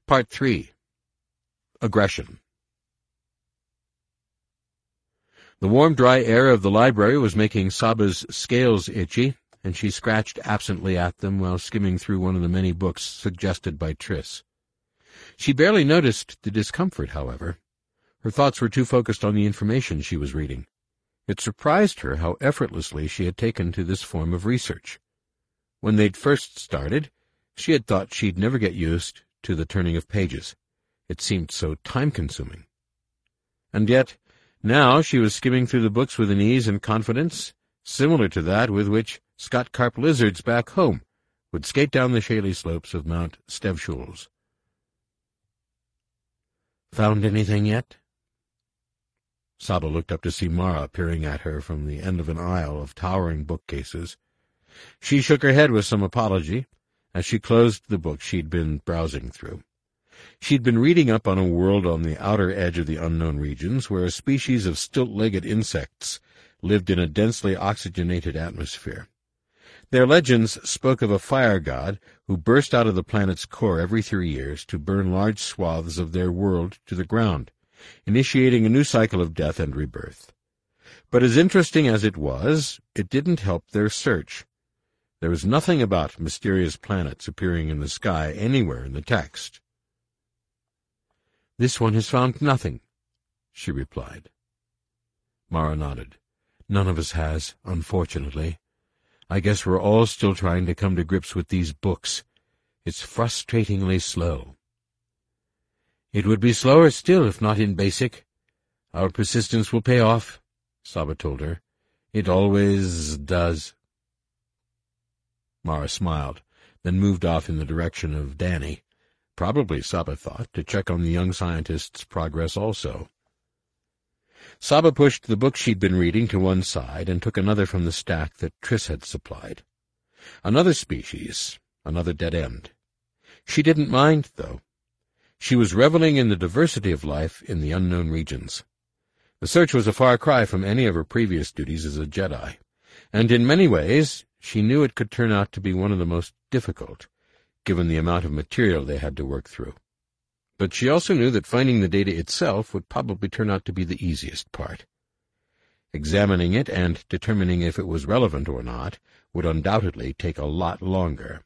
Part 3. Aggression. The warm, dry air of the library was making Saba's scales itchy, and she scratched absently at them while skimming through one of the many books suggested by Triss. She barely noticed the discomfort, however. Her thoughts were too focused on the information she was reading. It surprised her how effortlessly she had taken to this form of research. When they'd first started, she had thought she'd never get used to the turning of pages. It seemed so time-consuming. And yet, now she was skimming through the books with an ease and confidence similar to that with which Scott Carp lizards back home would skate down the shaly slopes of Mount Stevschuls. "Found anything yet?" Saba looked up to see Mara peering at her from the end of an aisle of towering bookcases. She shook her head with some apology as she closed the book she'd been browsing through. She'd been reading up on a world on the outer edge of the unknown regions where a species of stilt-legged insects lived in a densely oxygenated atmosphere. Their legends spoke of a fire god who burst out of the planet's core every 3 years to burn large swaths of their world to the ground, initiating a new cycle of death and rebirth. But as interesting as it was, it didn't help their search. There was nothing about mysterious planets appearing in the sky anywhere in the text. "This one has found nothing," she replied. Mara nodded. "None of us has, unfortunately. I guess we're all still trying to come to grips with these books. It's frustratingly slow." "It would be slower still if not in basic. Our persistence will pay off," Saba told her. "It always does." Mara smiled, then moved off in the direction of Danny. Probably, Saba thought, to check on the young scientist's progress also. Saba pushed the book she'd been reading to one side and took another from the stack that Triss had supplied. Another species, another dead end. She didn't mind, though. She was reveling in the diversity of life in the unknown regions. The search was a far cry from any of her previous duties as a Jedi, and in many ways she knew it could turn out to be one of the most difficult, given the amount of material they had to work through. But she also knew that finding the data itself would probably turn out to be the easiest part. Examining it and determining if it was relevant or not would undoubtedly take a lot longer.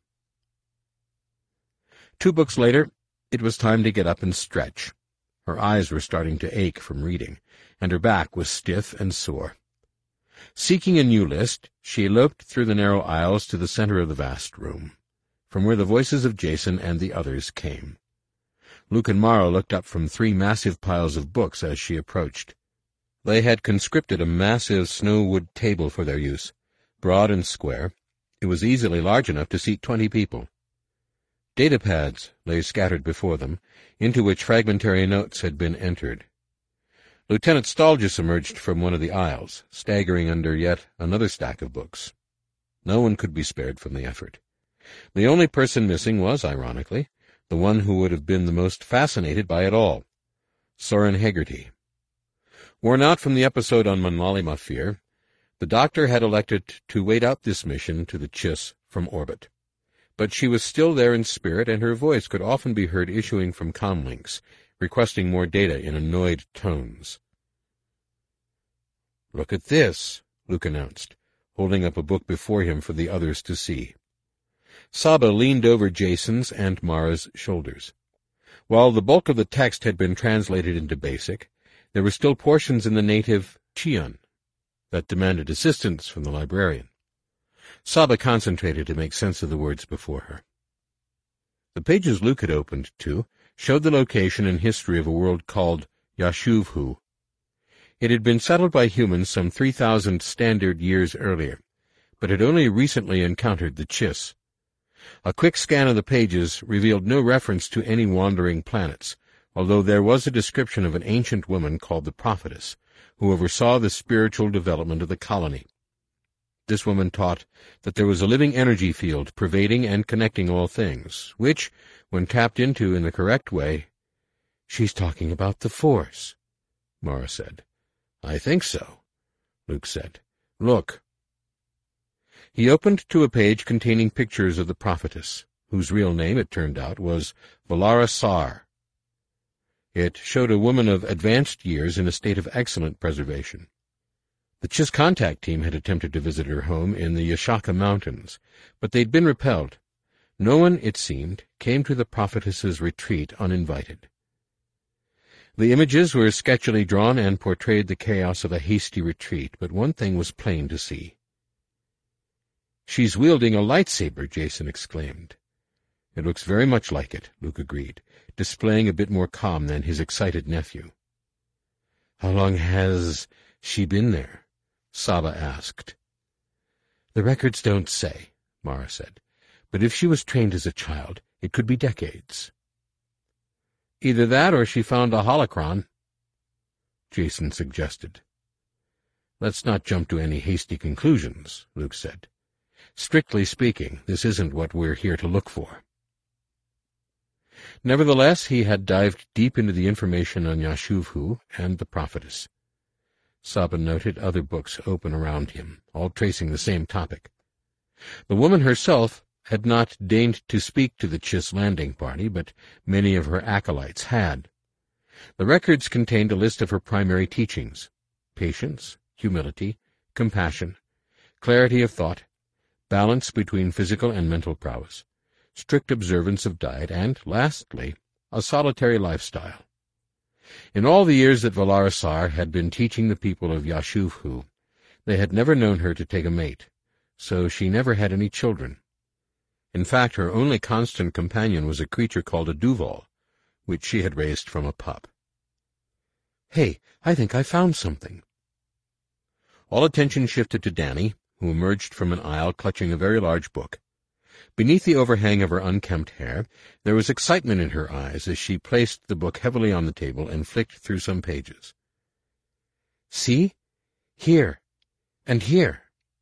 2 books later, it was time to get up and stretch. Her eyes were starting to ache from reading, and her back was stiff and sore. Seeking a new list, she eloped through the narrow aisles to the center of the vast room, from where the voices of Jason and the others came. Luke and Mara looked up from 3 massive piles of books as she approached. They had conscripted a massive snow-wood table for their use. Broad and square, it was easily large enough to seat 20 people. Datapads lay scattered before them, into which fragmentary notes had been entered. Lieutenant Stalgis emerged from one of the aisles, staggering under yet another stack of books. No one could be spared from the effort. The only person missing was, ironically, the one who would have been the most fascinated by it all, Soren Hegarty. Worn out from the episode on Manlali Mafir, the doctor had elected to wait out this mission to the Chiss from orbit. But she was still there in spirit, and her voice could often be heard issuing from comlinks, requesting more data in annoyed tones. "Look at this," Luke announced, holding up a book before him for the others to see. Saba leaned over Jason's and Mara's shoulders. While the bulk of the text had been translated into Basic, there were still portions in the native Qian that demanded assistance from the librarian. Saba concentrated to make sense of the words before her. The pages Luke had opened to showed the location and history of a world called Yashuvhu. It had been settled by humans some 3,000 standard years earlier, but had only recently encountered the Chiss. A quick scan of the pages revealed no reference to any wandering planets, although there was a description of an ancient woman called the Prophetess, who oversaw the spiritual development of the colony. This woman taught that there was a living energy field pervading and connecting all things, which, when tapped into in the correct way— "She's talking about the Force," Mara said. "I think so," Luke said. "Look." He opened to a page containing pictures of the Prophetess, whose real name, it turned out, was Valara Sar. It showed a woman of advanced years in a state of excellent preservation. The Chiss contact team had attempted to visit her home in the Yashaka Mountains, but they'd been repelled. No one, it seemed, came to the prophetess's retreat uninvited. The images were sketchily drawn and portrayed the chaos of a hasty retreat, but one thing was plain to see. "She's wielding a lightsaber," Jacen exclaimed. "It looks very much like it," Luke agreed, displaying a bit more calm than his excited nephew. "How long has she been there?" Saba asked. "The records don't say," Mara said, "but if she was trained as a child, it could be decades." "Either that or she found a holocron," Jacen suggested. "Let's not jump to any hasty conclusions," Luke said. "Strictly speaking, this isn't what we're here to look for." Nevertheless, he had dived deep into the information on Yashuvhu and the prophetess. Saba noted other books open around him, all tracing the same topic. The woman herself had not deigned to speak to the Chiss landing party, but many of her acolytes had. The records contained a list of her primary teachings: patience, humility, compassion, clarity of thought, balance between physical and mental prowess, strict observance of diet, and, lastly, a solitary lifestyle. In all the years that Valara Sar had been teaching the people of Yashuvhu, they had never known her to take a mate, so she never had any children. In fact, her only constant companion was a creature called a Duval, which she had raised from a pup. "Hey, I think I found something." All attention shifted to Dani, who emerged from an aisle clutching a very large book. Beneath the overhang of her unkempt hair, there was excitement in her eyes as she placed the book heavily on the table and flicked through some pages. "See? Here. And here."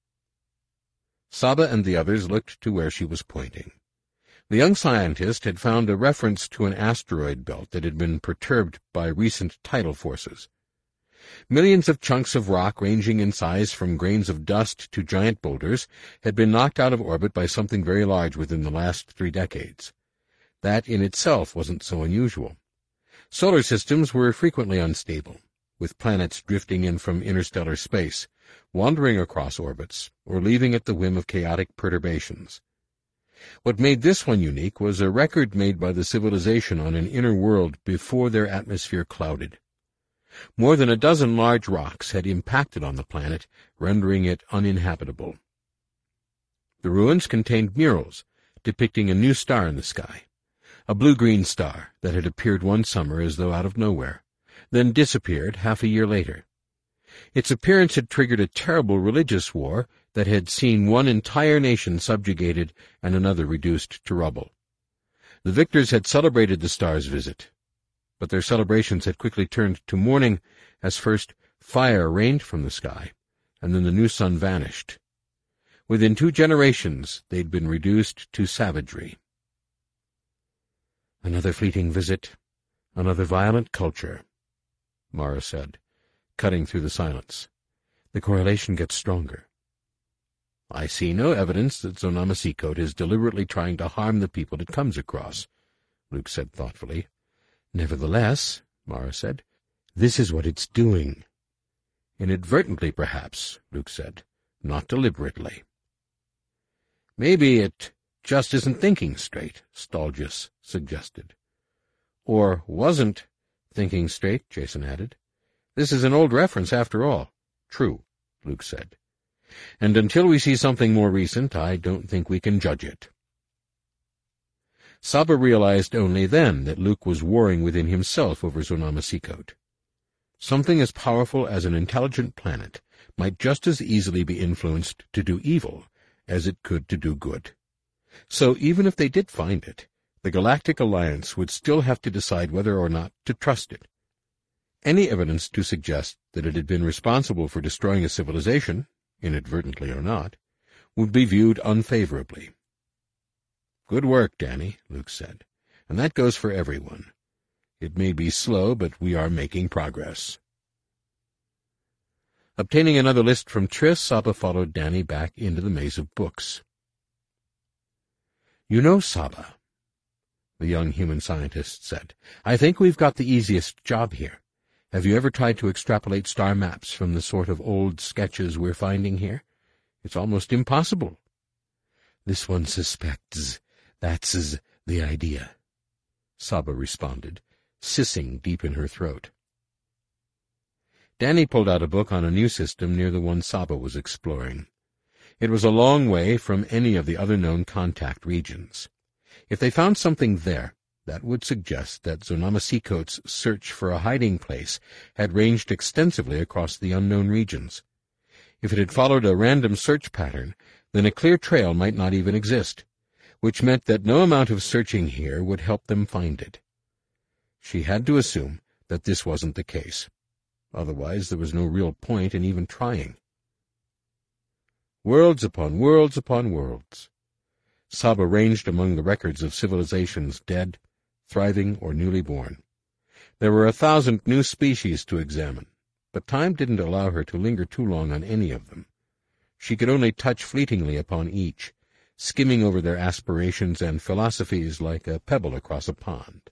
Saba and the others looked to where she was pointing. The young scientist had found a reference to an asteroid belt that had been perturbed by recent tidal forces. Millions of chunks of rock ranging in size from grains of dust to giant boulders had been knocked out of orbit by something very large within the last 3 decades. That in itself wasn't so unusual. Solar systems were frequently unstable, with planets drifting in from interstellar space, wandering across orbits, or leaving at the whim of chaotic perturbations. What made this one unique was a record made by the civilization on an inner world before their atmosphere clouded. More than a dozen large rocks had impacted on the planet, rendering it uninhabitable. The ruins contained murals depicting a new star in the sky, a blue-green star that had appeared one summer as though out of nowhere, then disappeared half a year later. Its appearance had triggered a terrible religious war that had seen one entire nation subjugated and another reduced to rubble. The victors had celebrated the star's visit, but their celebrations had quickly turned to mourning as first fire rained from the sky, and then the new sun vanished. Within 2 generations they'd been reduced to savagery. "Another fleeting visit, another violent culture," Mara said, cutting through the silence. "The correlation gets stronger." "I see no evidence that Zonama-Sekote is deliberately trying to harm the people it comes across," Luke said thoughtfully. "Nevertheless," Mara said, "this is what it's doing." "Inadvertently, perhaps," Luke said, "not deliberately." "Maybe it just isn't thinking straight," Stalgius suggested. "Or wasn't thinking straight," Jacen added. "This is an old reference, after all." "True," Luke said. "And until we see something more recent, I don't think we can judge it." Saba realized only then that Luke was warring within himself over Zonama-Sekote. Something as powerful as an intelligent planet might just as easily be influenced to do evil as it could to do good. So even if they did find it, the Galactic Alliance would still have to decide whether or not to trust it. Any evidence to suggest that it had been responsible for destroying a civilization, inadvertently or not, would be viewed unfavorably. "Good work, Dani," Luke said, "and that goes for everyone. It may be slow, but we are making progress." Obtaining another list from Triss, Saba followed Dani back into the maze of books. "You know, Saba," the young human scientist said, "I think we've got the easiest job here. Have you ever tried to extrapolate star maps from the sort of old sketches we're finding here? It's almost impossible." "This one suspects that's the idea," Saba responded, sissing deep in her throat. Danny pulled out a book on a new system near the one Saba was exploring. It was a long way from any of the other known contact regions. If they found something there, that would suggest that Zonamaciko's search for a hiding place had ranged extensively across the unknown regions. If it had followed a random search pattern, then a clear trail might not even exist, which meant that no amount of searching here would help them find it. She had to assume that this wasn't the case. Otherwise, there was no real point in even trying. Worlds upon worlds upon worlds. Saba ranged among the records of civilizations dead, thriving, or newly born. There were 1,000 new species to examine, but time didn't allow her to linger too long on any of them. She could only touch fleetingly upon each, skimming over their aspirations and philosophies like a pebble across a pond.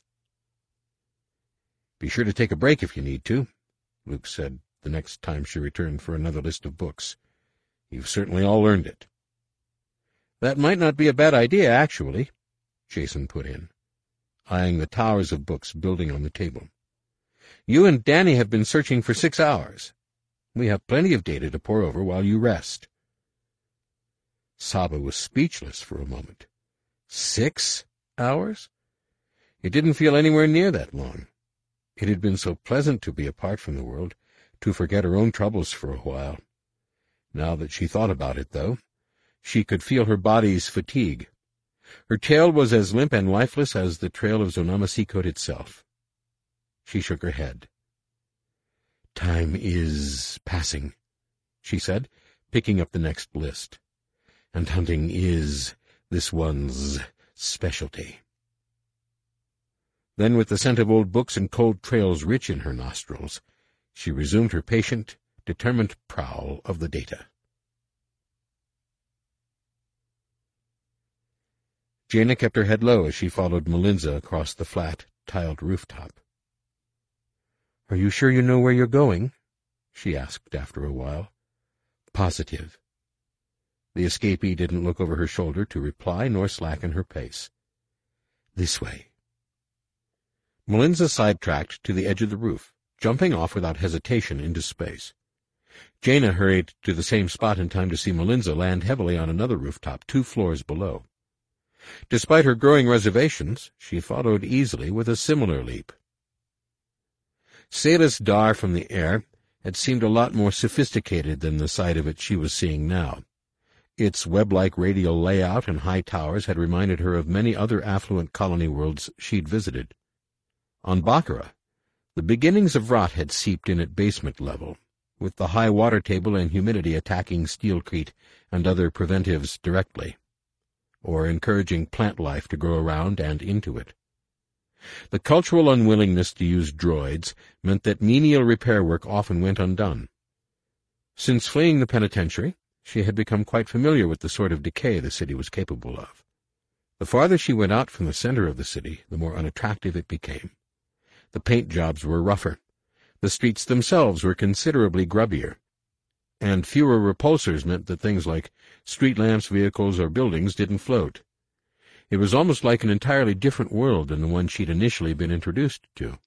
"Be sure to take a break if you need to," Luke said the next time she returned for another list of books. "You've certainly all learned it." "That might not be a bad idea, actually," Jason put in, eyeing the towers of books building on the table. "You and Danny have been searching for 6 hours. We have plenty of data to pore over while you rest." Saba was speechless for a moment. 6 hours? It didn't feel anywhere near that long. It had been so pleasant to be apart from the world, to forget her own troubles for a while. Now that she thought about it, though, she could feel her body's fatigue. Her tail was as limp and lifeless as the trail of Zonamaciko itself. She shook her head. "Time is passing," she said, picking up the next list. "And hunting is this one's specialty." Then, with the scent of old books and cold trails rich in her nostrils, she resumed her patient, determined prowl of the data. Jaina kept her head low as she followed Melinza across the flat, tiled rooftop. "Are you sure you know where you're going?" she asked after a while. "Positive." The escapee didn't look over her shoulder to reply nor slacken her pace. "This way." Melinza sidetracked to the edge of the roof, jumping off without hesitation into space. Jaina hurried to the same spot in time to see Melinza land heavily on another rooftop 2 floors below. Despite her growing reservations, she followed easily with a similar leap. Salis Dar from the air had seemed a lot more sophisticated than the side of it she was seeing now. Its web-like radial layout and high towers had reminded her of many other affluent colony worlds she'd visited. On Baccara, the beginnings of rot had seeped in at basement level, with the high water table and humidity attacking steelcrete and other preventives directly, or encouraging plant life to grow around and into it. The cultural unwillingness to use droids meant that menial repair work often went undone. Since fleeing the penitentiary, she had become quite familiar with the sort of decay the city was capable of. The farther she went out from the center of the city, the more unattractive it became. The paint jobs were rougher. The streets themselves were considerably grubbier. And fewer repulsors meant that things like street lamps, vehicles, or buildings didn't float. It was almost like an entirely different world than the one she'd initially been introduced to.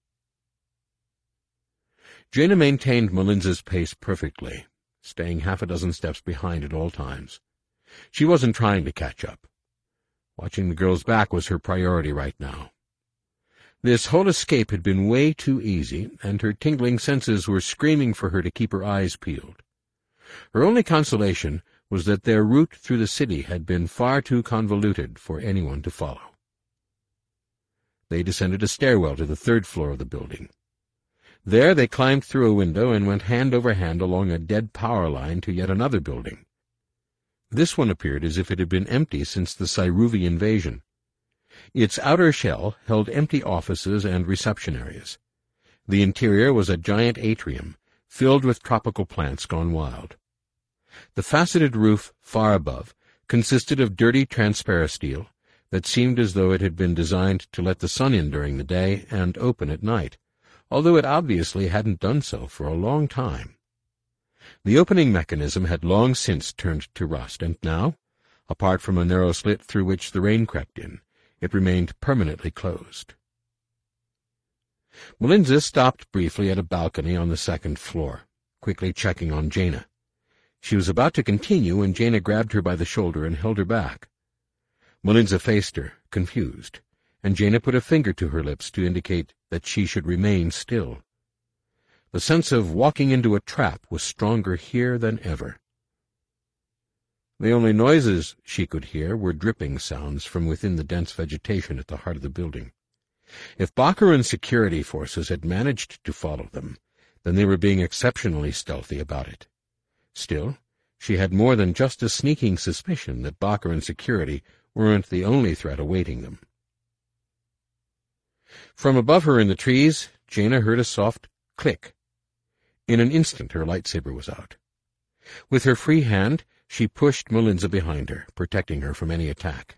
Jaina maintained Melinza's pace perfectly, staying 6 steps behind at all times. She wasn't trying to catch up. Watching the girl's back was her priority right now. This whole escape had been way too easy, and her tingling senses were screaming for her to keep her eyes peeled. Her only consolation was that their route through the city had been far too convoluted for anyone to follow. They descended a stairwell to the 3rd floor of the building. There they climbed through a window and went hand over hand along a dead power line to yet another building. This one appeared as if it had been empty since the Cyruvi invasion. Its outer shell held empty offices and reception areas. The interior was a giant atrium, filled with tropical plants gone wild. The faceted roof far above consisted of dirty transparasteel, that seemed as though it had been designed to let the sun in during the day and open at night, although it obviously hadn't done so for a long time. The opening mechanism had long since turned to rust, and now, apart from a narrow slit through which the rain crept in, it remained permanently closed. Melinza stopped briefly at a balcony on the second floor, quickly checking on Jaina. She was about to continue when Jaina grabbed her by the shoulder and held her back. Melinza faced her, confused, and Jaina put a finger to her lips to indicate that she should remain still. The sense of walking into a trap was stronger here than ever. The only noises she could hear were dripping sounds from within the dense vegetation at the heart of the building. If Baccaran security forces had managed to follow them, then they were being exceptionally stealthy about it. Still, she had more than just a sneaking suspicion that Baccaran security weren't the only threat awaiting them. From above her in the trees, Jaina heard a soft click. In an instant her lightsaber was out. With her free hand, she pushed Melinza behind her, protecting her from any attack.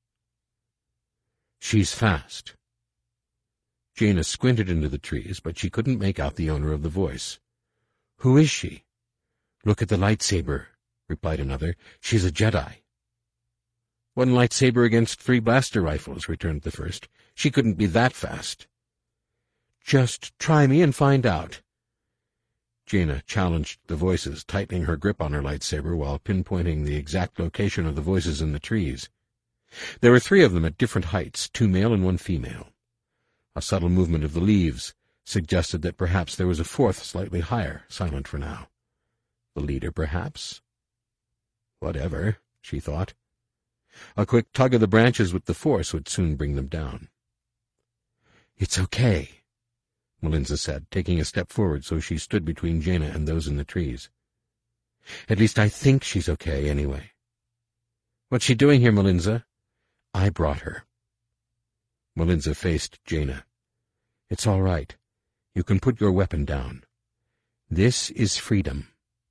"She's fast." Jaina squinted into the trees, but she couldn't make out the owner of the voice. "Who is she?" "Look at the lightsaber," replied another. "She's a Jedi." "One lightsaber against 3 blaster rifles," returned the first. "She couldn't be that fast." "Just try me and find out." Jaina challenged the voices, tightening her grip on her lightsaber while pinpointing the exact location of the voices in the trees. There were 3 of them at different heights, 2 male and 1 female. A subtle movement of the leaves suggested that perhaps there was a 4th slightly higher, silent for now. The leader, perhaps? Whatever, she thought. A quick tug of the branches with the force would soon bring them down. "It's okay," Melinza said, taking a step forward so she stood between Jaina and those in the trees. "At least I think she's okay, anyway." "What's she doing here, Melinza?" "I brought her." Melinza faced Jaina. "It's all right. You can put your weapon down. This is freedom."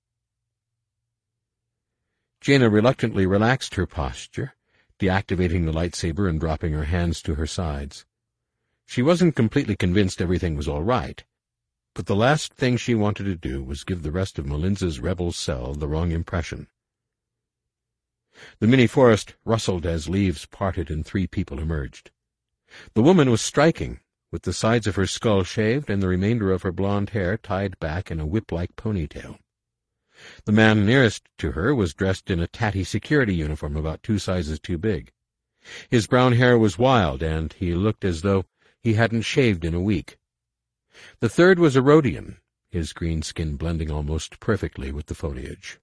Jaina reluctantly relaxed her posture, deactivating the lightsaber and dropping her hands to her sides. She wasn't completely convinced everything was all right, but the last thing she wanted to do was give the rest of Melinza's rebel cell the wrong impression. The mini-forest rustled as leaves parted and 3 people emerged. The woman was striking, with the sides of her skull shaved and the remainder of her blonde hair tied back in a whip-like ponytail. The man nearest to her was dressed in a tatty security uniform about 2 sizes too big. His brown hair was wild, and he looked as though he hadn't shaved in a week. The third was a Rodian, his green skin blending almost perfectly with the foliage.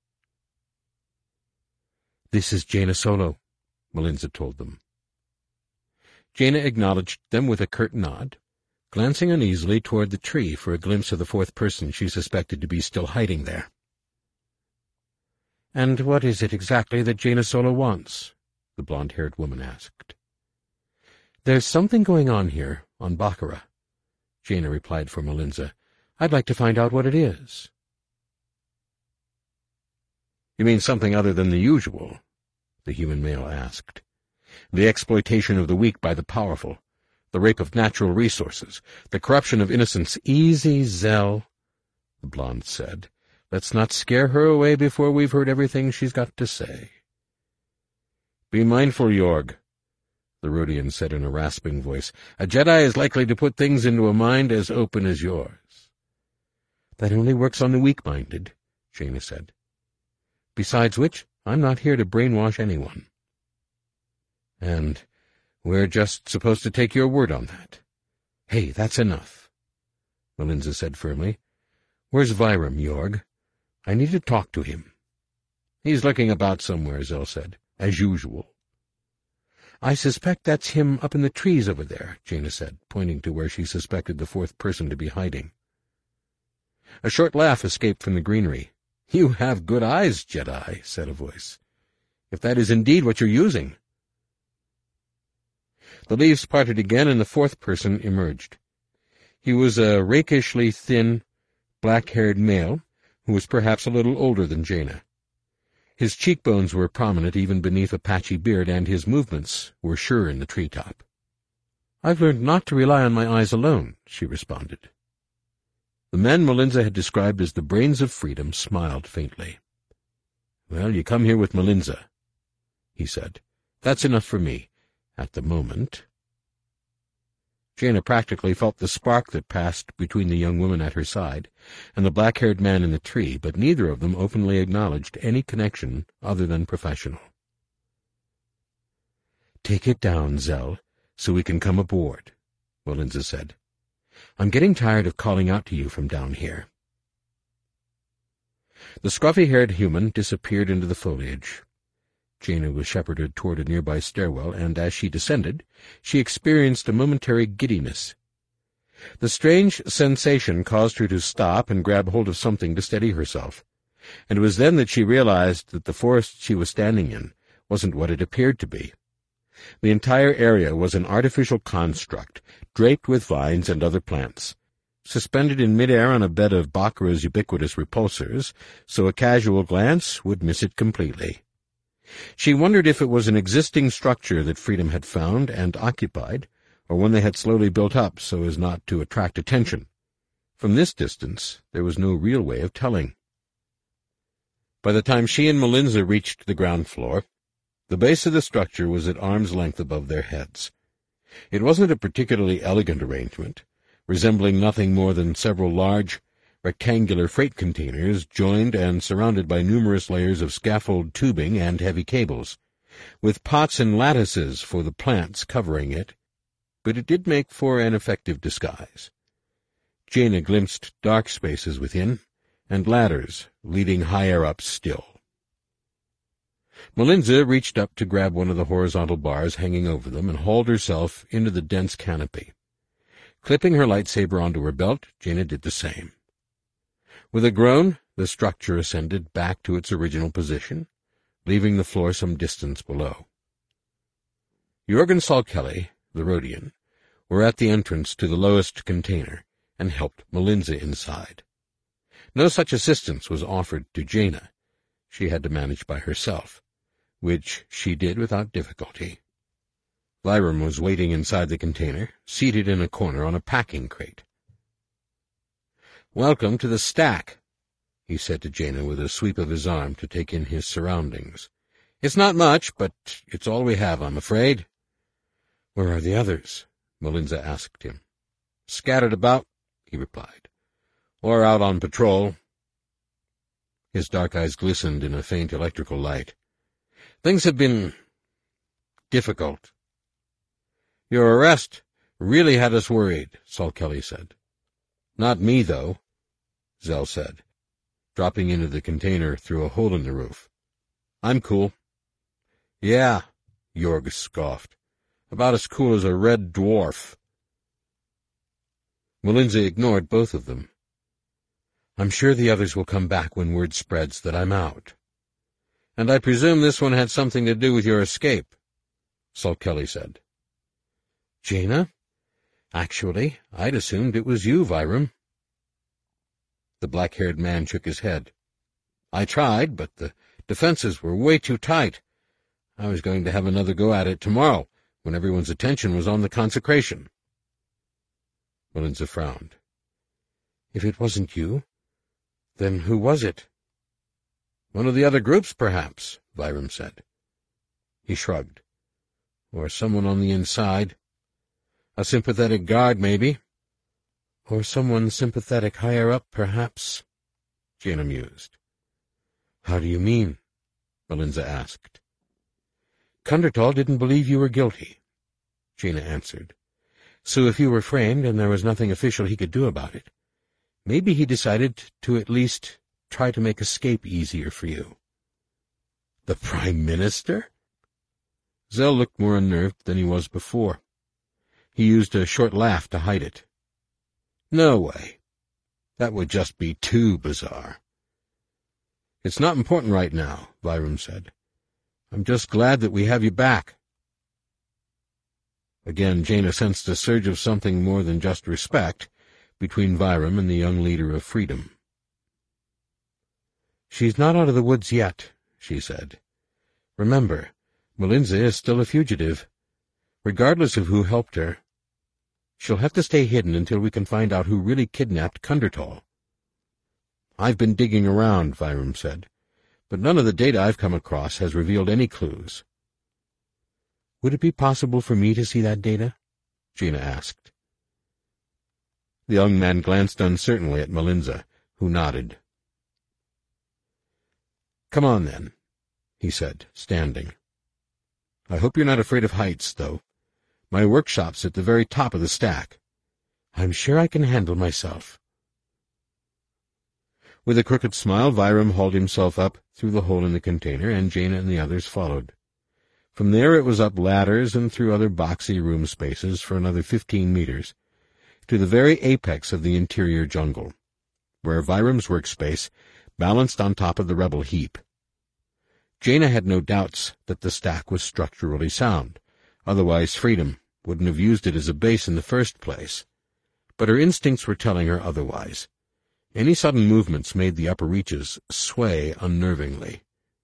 "This is Jaina Solo," Melinza told them. Jaina acknowledged them with a curt nod, glancing uneasily toward the tree for a glimpse of the 4th person she suspected to be still hiding there. "And what is it exactly that Jaina Solo wants?" the blonde-haired woman asked. "There's something going on here, on Baccara," Jaina replied for Melinza. "I'd like to find out what it is." "You mean something other than the usual?" the human male asked. "The exploitation of the weak by the powerful, the rape of natural resources, the corruption of innocence." "Easy, Zell," the blonde said. "Let's not scare her away before we've heard everything she's got to say." "Be mindful, Yorg," the Rodian said in a rasping voice. "A Jedi is likely to put things into a mind as open as yours." "That only works on the weak-minded," Jaina said. "Besides which, I'm not here to brainwash anyone." "And we're just supposed to take your word on that." "Hey, that's enough," Melinza said firmly. "Where's Vyram, Yorg? I need to talk to him." "He's looking about somewhere," Zell said, "as usual." "I suspect that's him up in the trees over there," Jaina said, pointing to where she suspected the 4th person to be hiding. A short laugh escaped from the greenery. "You have good eyes, Jedi," said a voice. "If that is indeed what you're using." The leaves parted again, and the 4th person emerged. He was a rakishly thin, black-haired male who was perhaps a little older than Jaina. His cheekbones were prominent even beneath a patchy beard, and his movements were sure in the treetop. "I've learned not to rely on my eyes alone," she responded. The men Melinza had described as the brains of freedom smiled faintly. "Well, you come here with Melinza," he said. "That's enough for me, at the moment." Jaina practically felt the spark that passed between the young woman at her side and the black-haired man in the tree, but neither of them openly acknowledged any connection other than professional. "Take it down, Zell, so we can come aboard," Melinza said. "I'm getting tired of calling out to you from down here." The scruffy-haired human disappeared into the foliage. Jaina was shepherded toward a nearby stairwell, and as she descended, she experienced a momentary giddiness. The strange sensation caused her to stop and grab hold of something to steady herself, and it was then that she realized that the forest she was standing in wasn't what it appeared to be. The entire area was an artificial construct, draped with vines and other plants, suspended in mid-air on a bed of Baccarat's ubiquitous repulsors, so a casual glance would miss it completely. She wondered if it was an existing structure that Freedom had found and occupied, or one they had slowly built up so as not to attract attention. From this distance, there was no real way of telling. By the time she and Melinza reached the ground floor, the base of the structure was at arm's length above their heads. It wasn't a particularly elegant arrangement, resembling nothing more than several large, rectangular freight containers joined and surrounded by numerous layers of scaffold tubing and heavy cables, with pots and lattices for the plants covering it, but it did make for an effective disguise. Jaina glimpsed dark spaces within, and ladders leading higher up still. Melinza reached up to grab one of the horizontal bars hanging over them and hauled herself into the dense canopy. Clipping her lightsaber onto her belt, Jaina did the same. With a groan, the structure ascended back to its original position, leaving the floor some distance below. Jorgen Salkelly, the Rhodian, were at the entrance to the lowest container and helped Melinza inside. No such assistance was offered to Jaina. She had to manage by herself, which she did without difficulty. Vyram was waiting inside the container, seated in a corner on a packing crate. "Welcome to the stack," he said to Jaina with a sweep of his arm to take in his surroundings. "It's not much, but it's all we have, I'm afraid." "Where are the others?" Melinza asked him. "Scattered about," he replied, "or out on patrol." His dark eyes glistened in a faint electrical light. "Things have been difficult." "Your arrest really had us worried," Salkelly said. "Not me, though," Zell said, dropping into the container through a hole in the roof. "I'm cool." "Yeah," Jorg scoffed. "About as cool as a red dwarf." Melinza ignored both of them. "I'm sure the others will come back when word spreads that I'm out." "And I presume this one had something to do with your escape," Salkelly said. "Jaina? Actually, I'd assumed it was you, Vyram." The black-haired man shook his head. "I tried, but the defenses were way too tight. I was going to have another go at it tomorrow, when everyone's attention was on the consecration." Melinza frowned. "If it wasn't you, then who was it?" "One of the other groups, perhaps," Vyram said. He shrugged. "Or someone on the inside. A sympathetic guard, maybe." "Or someone sympathetic higher up, perhaps," Jaina mused. "How do you mean?" Melinza asked. "Kundertal didn't believe you were guilty," Jaina answered. "So if you were framed and there was nothing official he could do about it, maybe he decided to at least try to make escape easier for you." "The Prime Minister?" Zell looked more unnerved than he was before. He used a short laugh to hide it. "No way. That would just be too bizarre." "It's not important right now," Vyram said. "I'm just glad that we have you back." Again, Jaina sensed a surge of something more than just respect between Vyram and the young leader of Freedom. "She's not out of the woods yet," she said. "Remember, Melinza is still a fugitive. Regardless of who helped her, she'll have to stay hidden until we can find out who really kidnapped Kundertal." "I've been digging around," Vyram said, "but none of the data I've come across has revealed any clues." "Would it be possible for me to see that data?" Jaina asked. The young man glanced uncertainly at Melinza, who nodded. "Come on, then," he said, standing. "I hope you're not afraid of heights, though. My workshop's at the very top of the stack." "I'm sure I can handle myself." With a crooked smile, Vyram hauled himself up through the hole in the container, and Jaina and the others followed. From there it was up ladders and through other boxy room spaces for another 15 meters, to the very apex of the interior jungle, where Vyram's workspace balanced on top of the rebel heap. Jaina had no doubts that the stack was structurally sound, otherwise Freedom wouldn't have used it as a base in the first place. But her instincts were telling her otherwise. Any sudden movements made the upper reaches sway unnervingly.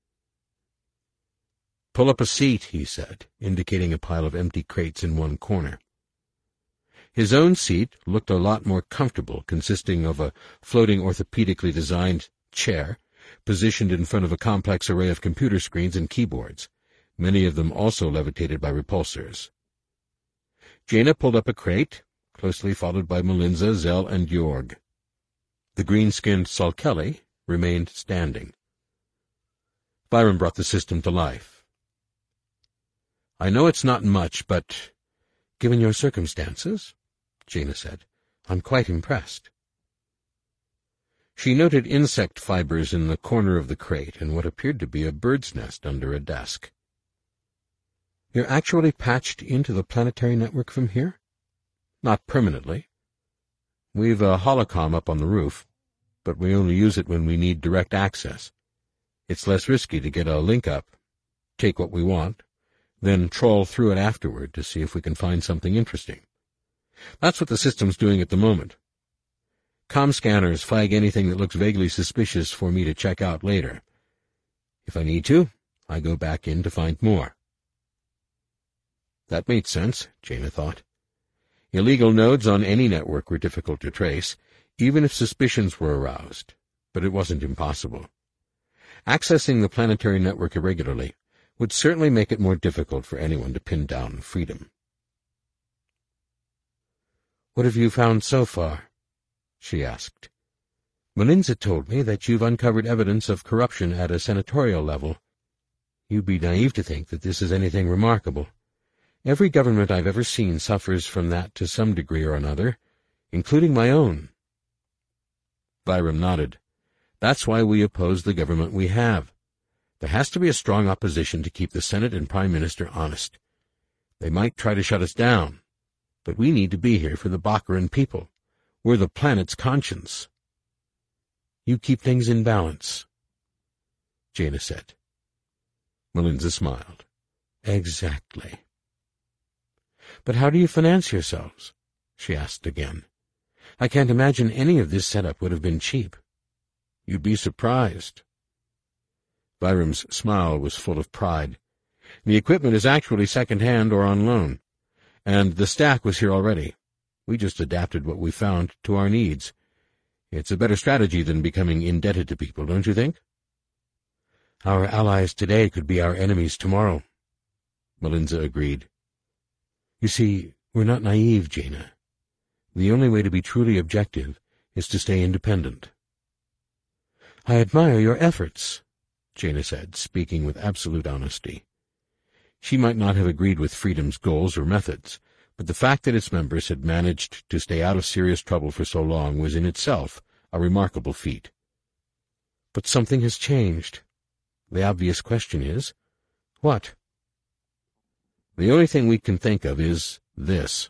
"Pull up a seat," he said, indicating a pile of empty crates in one corner. His own seat looked a lot more comfortable, consisting of a floating orthopedically designed chair, positioned in front of a complex array of computer screens and keyboards, many of them also levitated by repulsors. Jaina pulled up a crate, closely followed by Melinza, Zell, and Jorg. The green-skinned Salkelly remained standing. Vyram brought the system to life. "I know it's not much, but given your circumstances," Jaina said, "I'm quite impressed." She noted insect fibers in the corner of the crate and what appeared to be a bird's nest under a desk. "You're actually patched into the planetary network from here?" "Not permanently. We've a holocom up on the roof, but we only use it when we need direct access. It's less risky to get a link up, take what we want, then trawl through it afterward to see if we can find something interesting. That's what the system's doing at the moment. Com scanners flag anything that looks vaguely suspicious for me to check out later. If I need to, I go back in to find more." That made sense, Jaina thought. Illegal nodes on any network were difficult to trace, even if suspicions were aroused, but it wasn't impossible. Accessing the planetary network irregularly would certainly make it more difficult for anyone to pin down Freedom. "What have you found so far?" she asked. "Melinza told me that you've uncovered evidence of corruption at a senatorial level. You'd be naive to think that this is anything remarkable. Every government I've ever seen suffers from that to some degree or another, including my own." Vyram nodded. "That's why we oppose the government we have. There has to be a strong opposition to keep the Senate and Prime Minister honest. They might try to shut us down, but we need to be here for the Baccaran people. We're the planet's conscience." "You keep things in balance," Jaina said. Melinza smiled. "Exactly." "But how do you finance yourselves?" she asked again. "I can't imagine any of this setup would have been cheap." "You'd be surprised." Vyram's smile was full of pride. "The equipment is actually second-hand or on loan, and the stack was here already. We just adapted what we found to our needs. It's a better strategy than becoming indebted to people, don't you think?" "Our allies today could be our enemies tomorrow," Melinza agreed. "You see, we're not naive, Jaina. The only way to be truly objective is to stay independent." "I admire your efforts," Jaina said, speaking with absolute honesty. She might not have agreed with Freedom's goals or methods, but the fact that its members had managed to stay out of serious trouble for so long was in itself a remarkable feat. "But something has changed. The obvious question is, what?" "The only thing we can think of is this."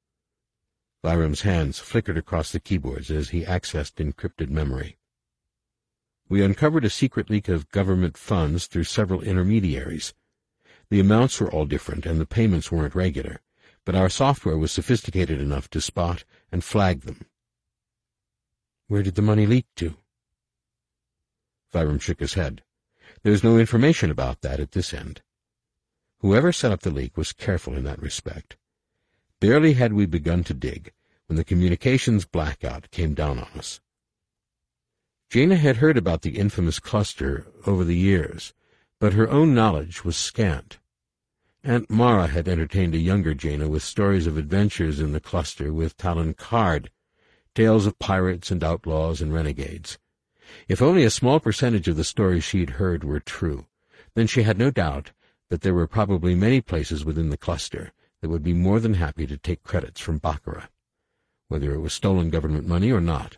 Vyram's hands flickered across the keyboards as he accessed encrypted memory. "We uncovered a secret leak of government funds through several intermediaries. The amounts were all different, and the payments weren't regular, but our software was sophisticated enough to spot and flag them." "Where did the money leak to?" Vyram shook his head. There's no information about that at this end. Whoever set up the leak was careful in that respect. Barely had we begun to dig when the communications blackout came down on us. Jaina had heard about the infamous cluster over the years, but her own knowledge was scant. Aunt Mara had entertained a younger Jaina with stories of adventures in the cluster with Talon Card, tales of pirates and outlaws and renegades. If only a small percentage of the stories she'd heard were true, then she had no doubt that there were probably many places within the cluster that would be more than happy to take credits from Baccarat, whether it was stolen government money or not.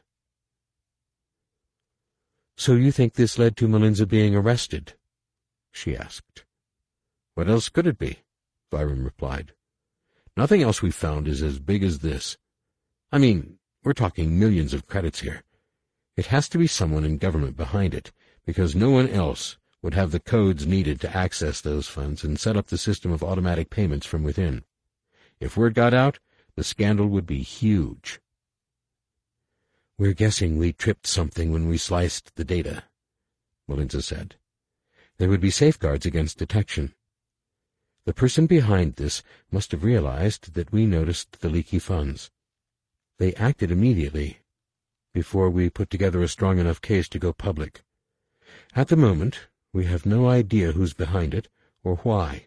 "So you think this led to Melinza being arrested?" she asked. "What else could it be?" Vyram replied. "Nothing else we've found is as big as this. I mean, we're talking millions of credits here. It has to be someone in government behind it, because no one else would have the codes needed to access those funds and set up the system of automatic payments from within. If word got out, the scandal would be huge." "We're guessing we tripped something when we sliced the data," Melinza said. "There would be safeguards against detection. The person behind this must have realized that we noticed the leaky funds. They acted immediately, before we put together a strong enough case to go public. At the moment, we have no idea who's behind it or why."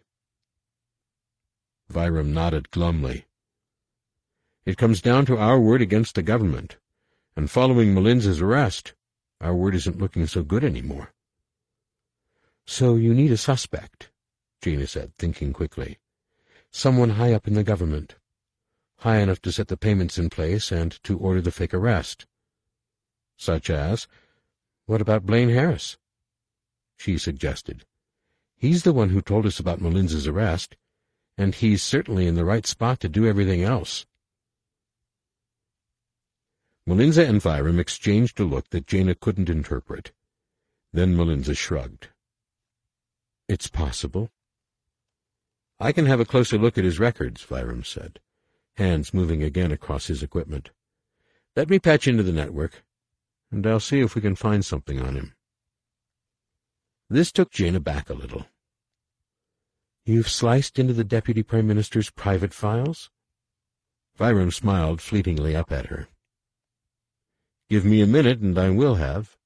Vyram nodded glumly. "It comes down to our word against the government, and following Melinza's arrest, our word isn't looking so good anymore." "So you need a suspect," Jaina said, thinking quickly. "Someone high up in the government, high enough to set the payments in place and to order the fake arrest." "Such as? What about Blaine Harris?" she suggested. "He's the one who told us about Melinza's arrest, and he's certainly in the right spot to do everything else." Melinza and Vyram exchanged a look that Jaina couldn't interpret. Then Melinza shrugged. "It's possible." "I can have a closer look at his records," Vyram said, hands moving again across his equipment. "Let me patch into the network, and I'll see if we can find something on him." This took Jaina back a little. "You've sliced into the Deputy Prime Minister's private files?" Vyram smiled fleetingly up at her. "Give me a minute, and I will have."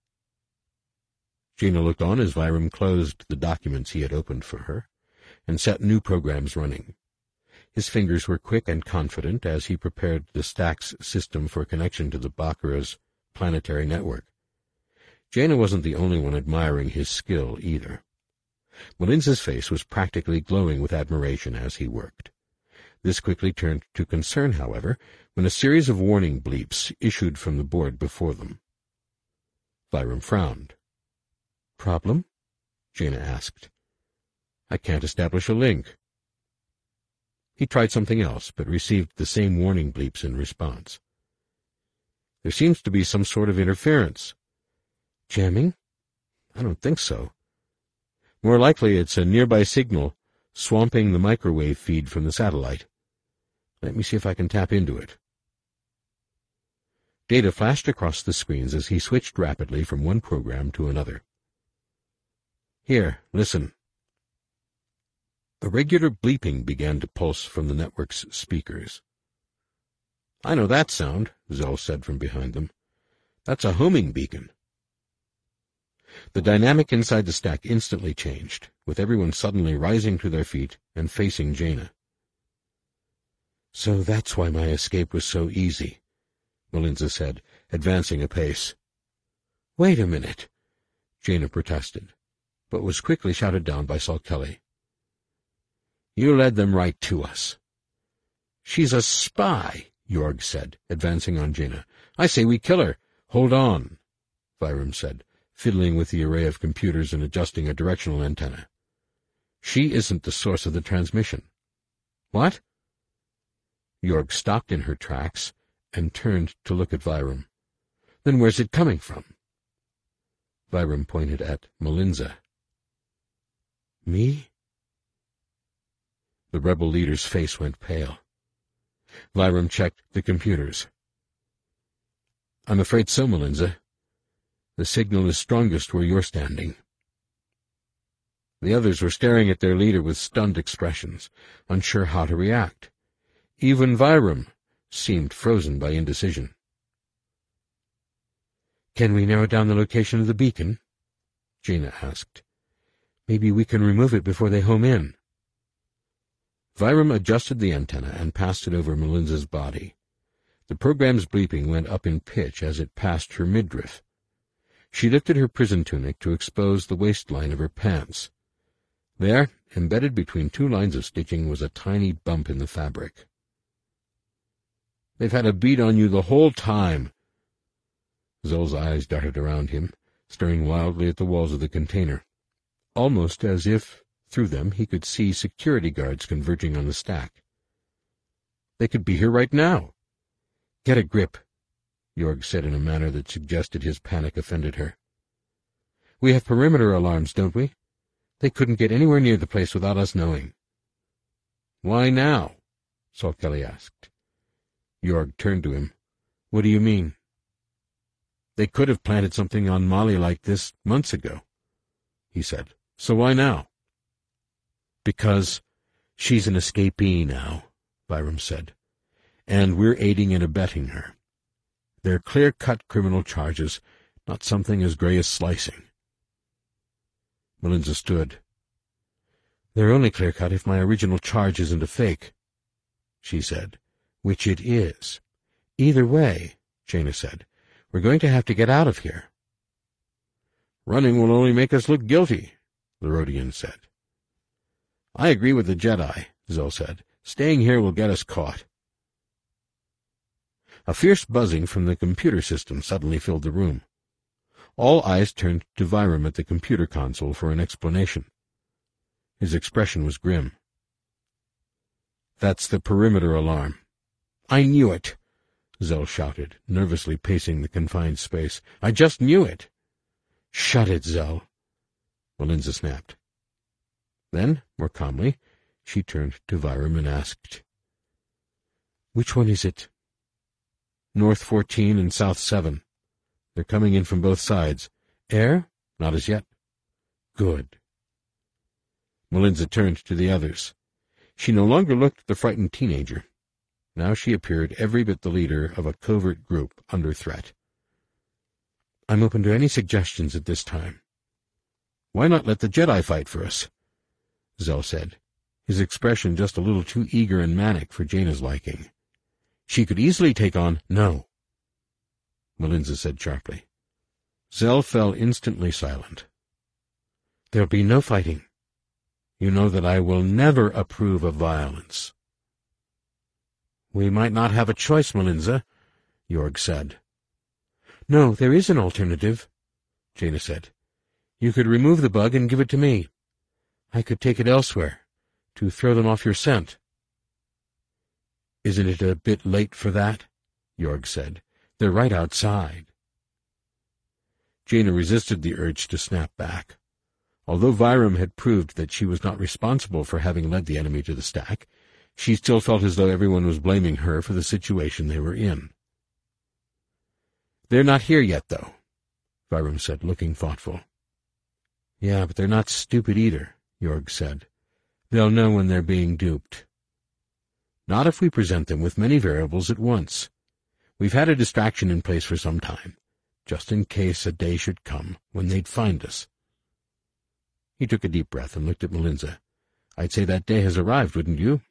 Jaina looked on as Vyram closed the documents he had opened for her, and set new programs running. His fingers were quick and confident as he prepared the Stax system for connection to the Baccarat's planetary network. Jaina wasn't the only one admiring his skill, either. Melinza's face was practically glowing with admiration as he worked. This quickly turned to concern, however, when a series of warning bleeps issued from the board before them. Vyram frowned. "Problem?" Jaina asked. "I can't establish a link." He tried something else, but received the same warning bleeps in response. "There seems to be some sort of interference." "Jamming?" "I don't think so. More likely it's a nearby signal swamping the microwave feed from the satellite. Let me see if I can tap into it." Data flashed across the screens as he switched rapidly from one program to another. "Here, listen." A regular bleeping began to pulse from the network's speakers. "I know that sound," Zell said from behind them. "That's a homing beacon." The dynamic inside the stack instantly changed, with everyone suddenly rising to their feet and facing Jaina. "So that's why my escape was so easy," Melinza said, advancing a pace. "Wait a minute," Jaina protested, but was quickly shouted down by Saul Kelly. "You led them right to us." "She's a spy," Jorg said, advancing on Jaina. "I say we kill her." "Hold on," Vyram said, fiddling with the array of computers and adjusting a directional antenna. "She isn't the source of the transmission." "What?" Jorg stopped in her tracks and turned to look at Vyram. "Then where's it coming from?" Vyram pointed at Melinza. "Me?" The rebel leader's face went pale. Vyram checked the computers. "I'm afraid so, Melinza. The signal is strongest where you're standing." The others were staring at their leader with stunned expressions, unsure how to react. Even Vyram seemed frozen by indecision. "Can we narrow down the location of the beacon?" Jaina asked. "Maybe we can remove it before they home in." Vyram adjusted the antenna and passed it over Melinza's body. The program's bleeping went up in pitch as it passed her midriff. She lifted her prison tunic to expose the waistline of her pants. There, embedded between two lines of stitching, was a tiny bump in the fabric. "They've had a bead on you the whole time." Zell's eyes darted around him, staring wildly at the walls of the container, almost as if, through them, he could see security guards converging on the stack. "They could be here right now." "Get a grip," Jorg said in a manner that suggested his panic offended her. "We have perimeter alarms, don't we? They couldn't get anywhere near the place without us knowing." "Why now?" Saul Kelly asked. Jorg turned to him. "What do you mean?" "They could have planted something on Molly like this months ago," he said. "So why now?" "Because she's an escapee now," Vyram said, "and we're aiding and abetting her. They're clear-cut criminal charges, not something as gray as slicing." Melinza stood. "They're only clear-cut if my original charge isn't a fake," she said, "which it is. Either way," Jaina said, "we're going to have to get out of here." "Running will only make us look guilty," the Rhodian said. "I agree with the Jedi," Zell said. "Staying here will get us caught." A fierce buzzing from the computer system suddenly filled the room. All eyes turned to Vyram at the computer console for an explanation. His expression was grim. "That's the perimeter alarm." "I knew it!" Zell shouted, nervously pacing the confined space. "I just knew it!" "Shut it, Zell," Melinza snapped. Then, more calmly, she turned to Vyram and asked, "Which one is it?" "North 14 and South 7. They're coming in from both sides. Air? Not as yet." "Good." Melinza turned to the others. She no longer looked the frightened teenager. Now she appeared every bit the leader of a covert group under threat. "I'm open to any suggestions at this time." "Why not let the Jedi fight for us?" Zell said, his expression just a little too eager and manic for Jaina's liking. "She could easily take on—" "No," Melinza said sharply. Zell fell instantly silent. "There'll be no fighting. You know that I will never approve of violence." "We might not have a choice, Melinza," Jorg said. "No, there is an alternative," Jaina said. "You could remove the bug and give it to me. I could take it elsewhere, to throw them off your scent." "Isn't it a bit late for that?" Jorg said. "They're right outside." Jaina resisted the urge to snap back. Although Vyram had proved that she was not responsible for having led the enemy to the stack, she still felt as though everyone was blaming her for the situation they were in. "They're not here yet, though," Vyram said, looking thoughtful. "Yeah, but they're not stupid either," Jorg said. "They'll know when they're being duped." "Not if we present them with many variables at once. We've had a distraction in place for some time, just in case a day should come when they'd find us." He took a deep breath and looked at Melinza. "I'd say that day has arrived, wouldn't you?"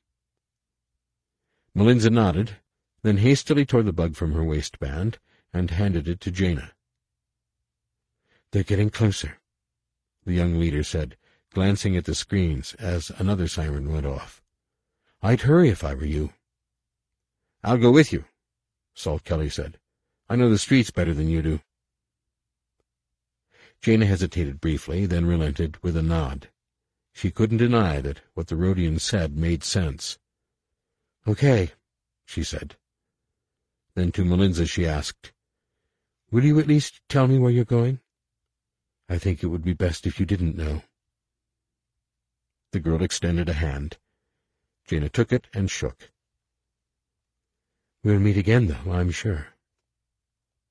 Melinza nodded, then hastily tore the bug from her waistband and handed it to Jaina. "They're getting closer," the young leader said, glancing at the screens as another siren went off. "I'd hurry if I were you." "I'll go with you," Saul Kelly said. "I know the streets better than you do." Jaina hesitated briefly, then relented with a nod. She couldn't deny that what the Rhodian said made sense. "Okay," she said. Then to Melinza she asked, "Will you at least tell me where you're going? I think it would be best if you didn't know." The girl extended a hand. Jaina took it and shook. "We'll meet again, though, I'm sure."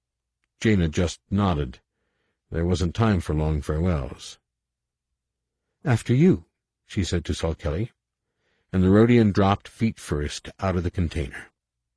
Jaina just nodded. There wasn't time for long farewells. "After you," she said to Salkelly, and the Rhodian dropped feet first out of the container.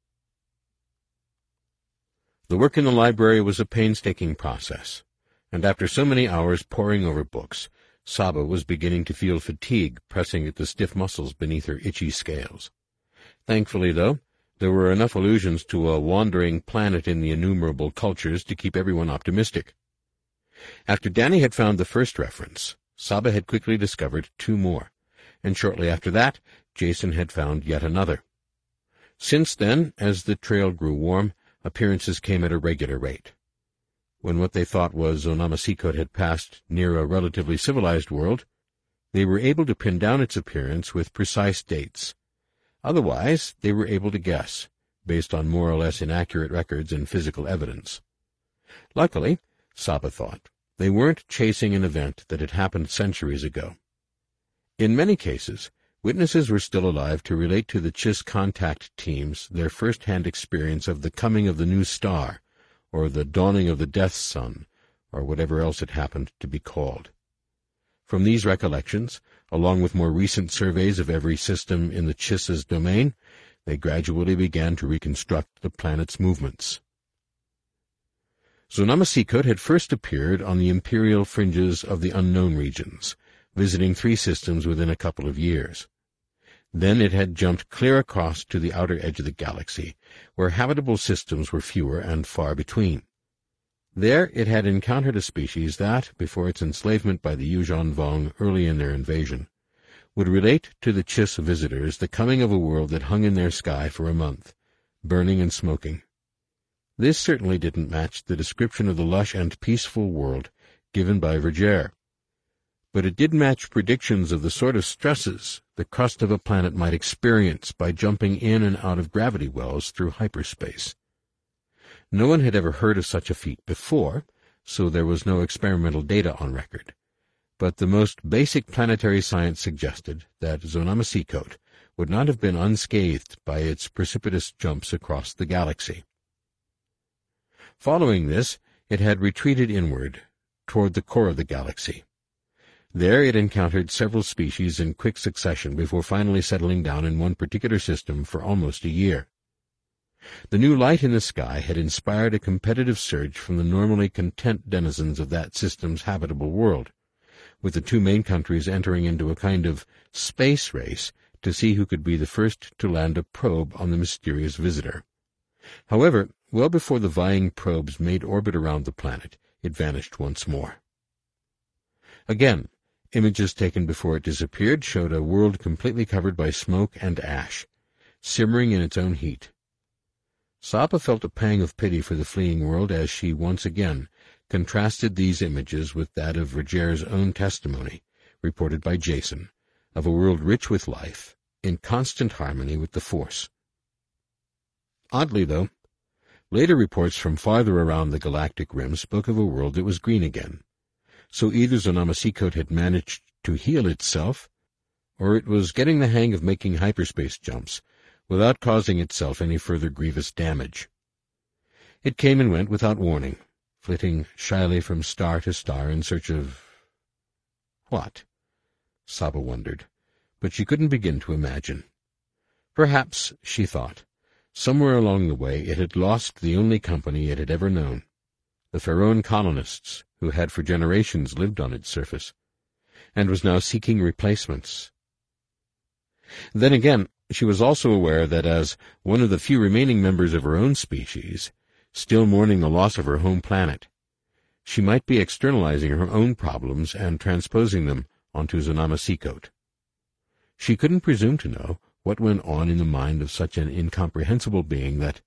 The work in the library was a painstaking process, and after so many hours poring over books, Saba was beginning to feel fatigue pressing at the stiff muscles beneath her itchy scales. Thankfully, though, there were enough allusions to a wandering planet in the innumerable cultures to keep everyone optimistic. After Danny had found the first reference, Saba had quickly discovered 2 more, and shortly after that, Jason had found yet another. Since then, as the trail grew warm, appearances came at a regular rate. When what they thought was Zonamasikot had passed near a relatively civilized world, they were able to pin down its appearance with precise dates. Otherwise, they were able to guess, based on more or less inaccurate records and physical evidence. Luckily, Saba thought, they weren't chasing an event that had happened centuries ago. In many cases, witnesses were still alive to relate to the Chiss contact teams their first-hand experience of the coming of the new star, or the dawning of the Death Sun, or whatever else it happened to be called. From these recollections, along with more recent surveys of every system in the Chiss's domain, they gradually began to reconstruct the planet's movements. Zonamasikot had first appeared on the imperial fringes of the unknown regions, visiting 3 systems within a couple of years. Then it had jumped clear across to the outer edge of the galaxy, where habitable systems were fewer and far between. There it had encountered a species that, before its enslavement by the Yuuzhan Vong early in their invasion, would relate to the Chiss visitors the coming of a world that hung in their sky for a month, burning and smoking. This certainly didn't match the description of the lush and peaceful world given by Vergere, but it did match predictions of the sort of stresses the crust of a planet might experience by jumping in and out of gravity wells through hyperspace. No one had ever heard of such a feat before, so there was no experimental data on record, but the most basic planetary science suggested that Zonamasikot would not have been unscathed by its precipitous jumps across the galaxy. Following this, it had retreated inward, toward the core of the galaxy. There it encountered several species in quick succession before finally settling down in one particular system for almost a year. The new light in the sky had inspired a competitive surge from the normally content denizens of that system's habitable world, with the 2 main countries entering into a kind of space race to see who could be the first to land a probe on the mysterious visitor. However, well before the vying probes made orbit around the planet, it vanished once more. Again, images taken before it disappeared showed a world completely covered by smoke and ash, simmering in its own heat. Saba felt a pang of pity for the fleeing world as she once again contrasted these images with that of Vergere's own testimony, reported by Jason, of a world rich with life, in constant harmony with the Force. Oddly, though, later reports from farther around the galactic rim spoke of a world that was green again. So either Zonamasikot had managed to heal itself, or it was getting the hang of making hyperspace jumps without causing itself any further grievous damage. It came and went without warning, flitting shyly from star to star in search of... what? Saba wondered, but she couldn't begin to imagine. Perhaps, she thought, somewhere along the way it had lost the only company it had ever known, the Pharaohan colonists who had for generations lived on its surface, and was now seeking replacements. Then again, she was also aware that as one of the few remaining members of her own species, still mourning the loss of her home planet, she might be externalizing her own problems and transposing them onto Zonamasikot. She couldn't presume to know what went on in the mind of such an incomprehensible being that...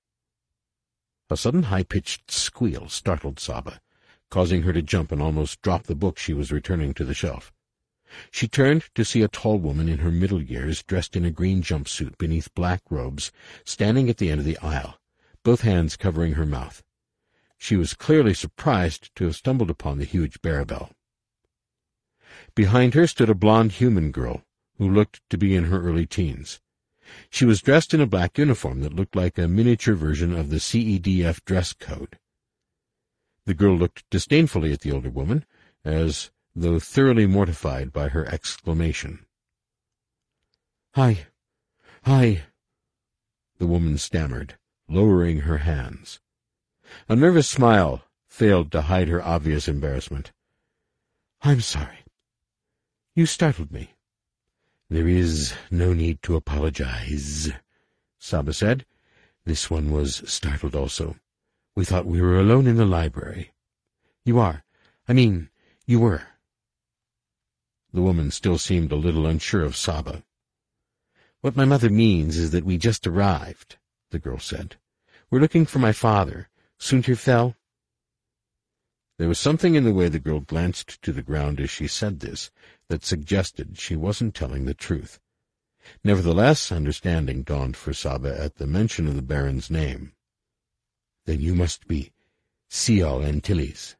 A sudden high-pitched squeal startled Saba, causing her to jump and almost drop the book she was returning to the shelf. She turned to see a tall woman in her middle years, dressed in a green jumpsuit beneath black robes, standing at the end of the aisle, both hands covering her mouth. She was clearly surprised to have stumbled upon the huge Barabel. Behind her stood a blonde human girl, who looked to be in her early teens. She was dressed in a black uniform that looked like a miniature version of the CEDF dress code. The girl looked disdainfully at the older woman, as though thoroughly mortified by her exclamation. "Hi, hi," the woman stammered, lowering her hands. A nervous smile failed to hide her obvious embarrassment. "I'm sorry. You startled me." "There is no need to apologize," Saba said. "This one was startled also. We thought we were alone in the library." "You were." The woman still seemed a little unsure of Saba. "What my mother means is that we just arrived," the girl said. "We're looking for my father, Suntir Fel." There was something in the way the girl glanced to the ground as she said this that suggested she wasn't telling the truth. Nevertheless, understanding dawned for Saba at the mention of the Baron's name. "Then you must be Sial Antilles."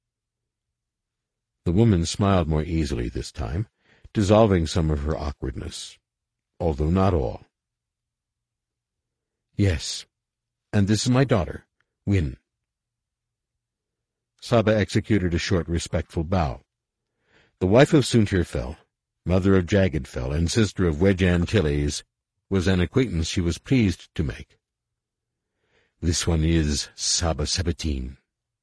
The woman smiled more easily this time, dissolving some of her awkwardness, although not all. "Yes, and this is my daughter, Win." Saba executed a short, respectful bow. The wife of Suntir Fel, mother of Jagged Fel, and sister of Wedge Antilles, was an acquaintance she was pleased to make. "This one is Saba Sabatine."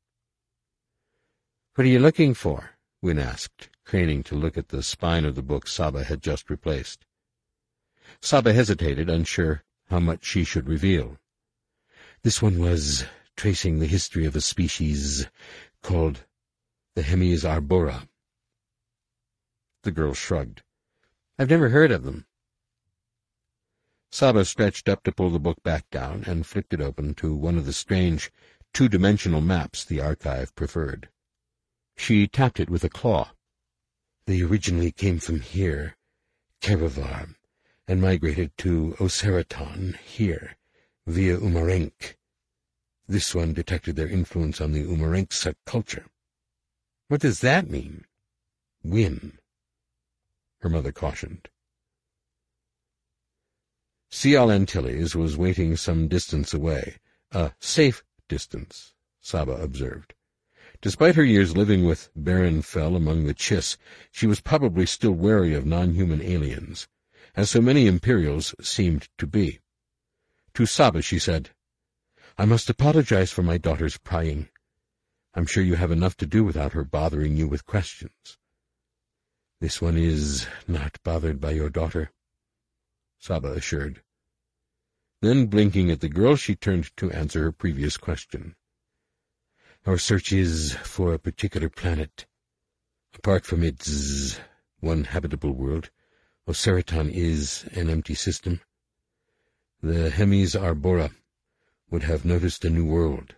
"What are you looking for?" Win asked, craning to look at the spine of the book Saba had just replaced. Saba hesitated, unsure how much she should reveal. "This one was tracing the history of a species called the Hemes arbora." The girl shrugged. "I've never heard of them." Saba stretched up to pull the book back down and flipped it open to one of the strange, two-dimensional maps the archive preferred. She tapped it with a claw. "They originally came from here, Keravar, and migrated to Oseraton, here, via Umarenk. This one detected their influence on the Umarenk culture." "What does that mean?" "Win," her mother cautioned. Sial Antilles was waiting some distance away, a safe distance, Saba observed. Despite her years living with Baron Fel among the Chiss, she was probably still wary of non-human aliens, as so many Imperials seemed to be. To Saba she said, "I must apologize for my daughter's prying. I'm sure you have enough to do without her bothering you with questions." "This one is not bothered by your daughter," Saba assured. Then, blinking at the girl, she turned to answer her previous question. "Our search is for a particular planet. Apart from its one habitable world, Oseraton is an empty system. The Hemes arbora would have noticed a new world."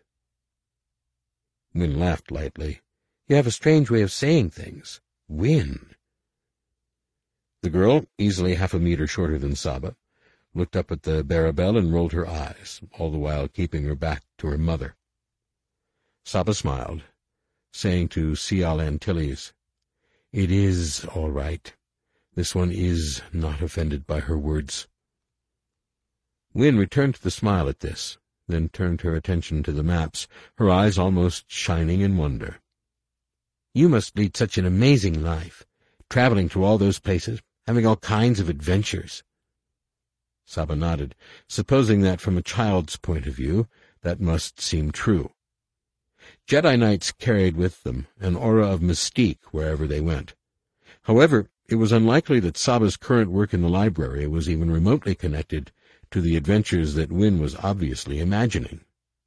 Win laughed lightly. "You have a strange way of saying things. Win." The girl, easily half a meter shorter than Saba, looked up at the Barabel and rolled her eyes, all the while keeping her back to her mother. Saba smiled, saying to Sial Antilles, "It is all right. This one is not offended by her words." Win returned the smile at this, then turned her attention to the maps, her eyes almost shining in wonder. "You must lead such an amazing life, traveling to all those places, having all kinds of adventures." Saba nodded, supposing that from a child's point of view that must seem true. Jedi Knights carried with them an aura of mystique wherever they went. However, it was unlikely that Saba's current work in the library was even remotely connected to the adventures that Win was obviously imagining.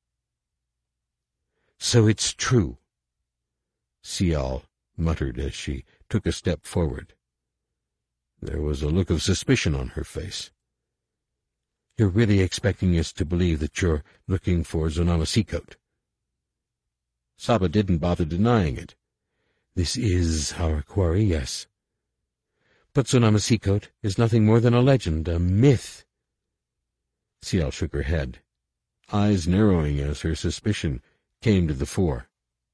"So it's true," Sial muttered as she took a step forward. There was a look of suspicion on her face. "You're really expecting us to believe that you're looking for Zonamasikot?" Saba didn't bother denying it. "This is our quarry, yes. But Zonamasikot is nothing more than a legend, a myth." Sial shook her head, eyes narrowing as her suspicion came to the fore.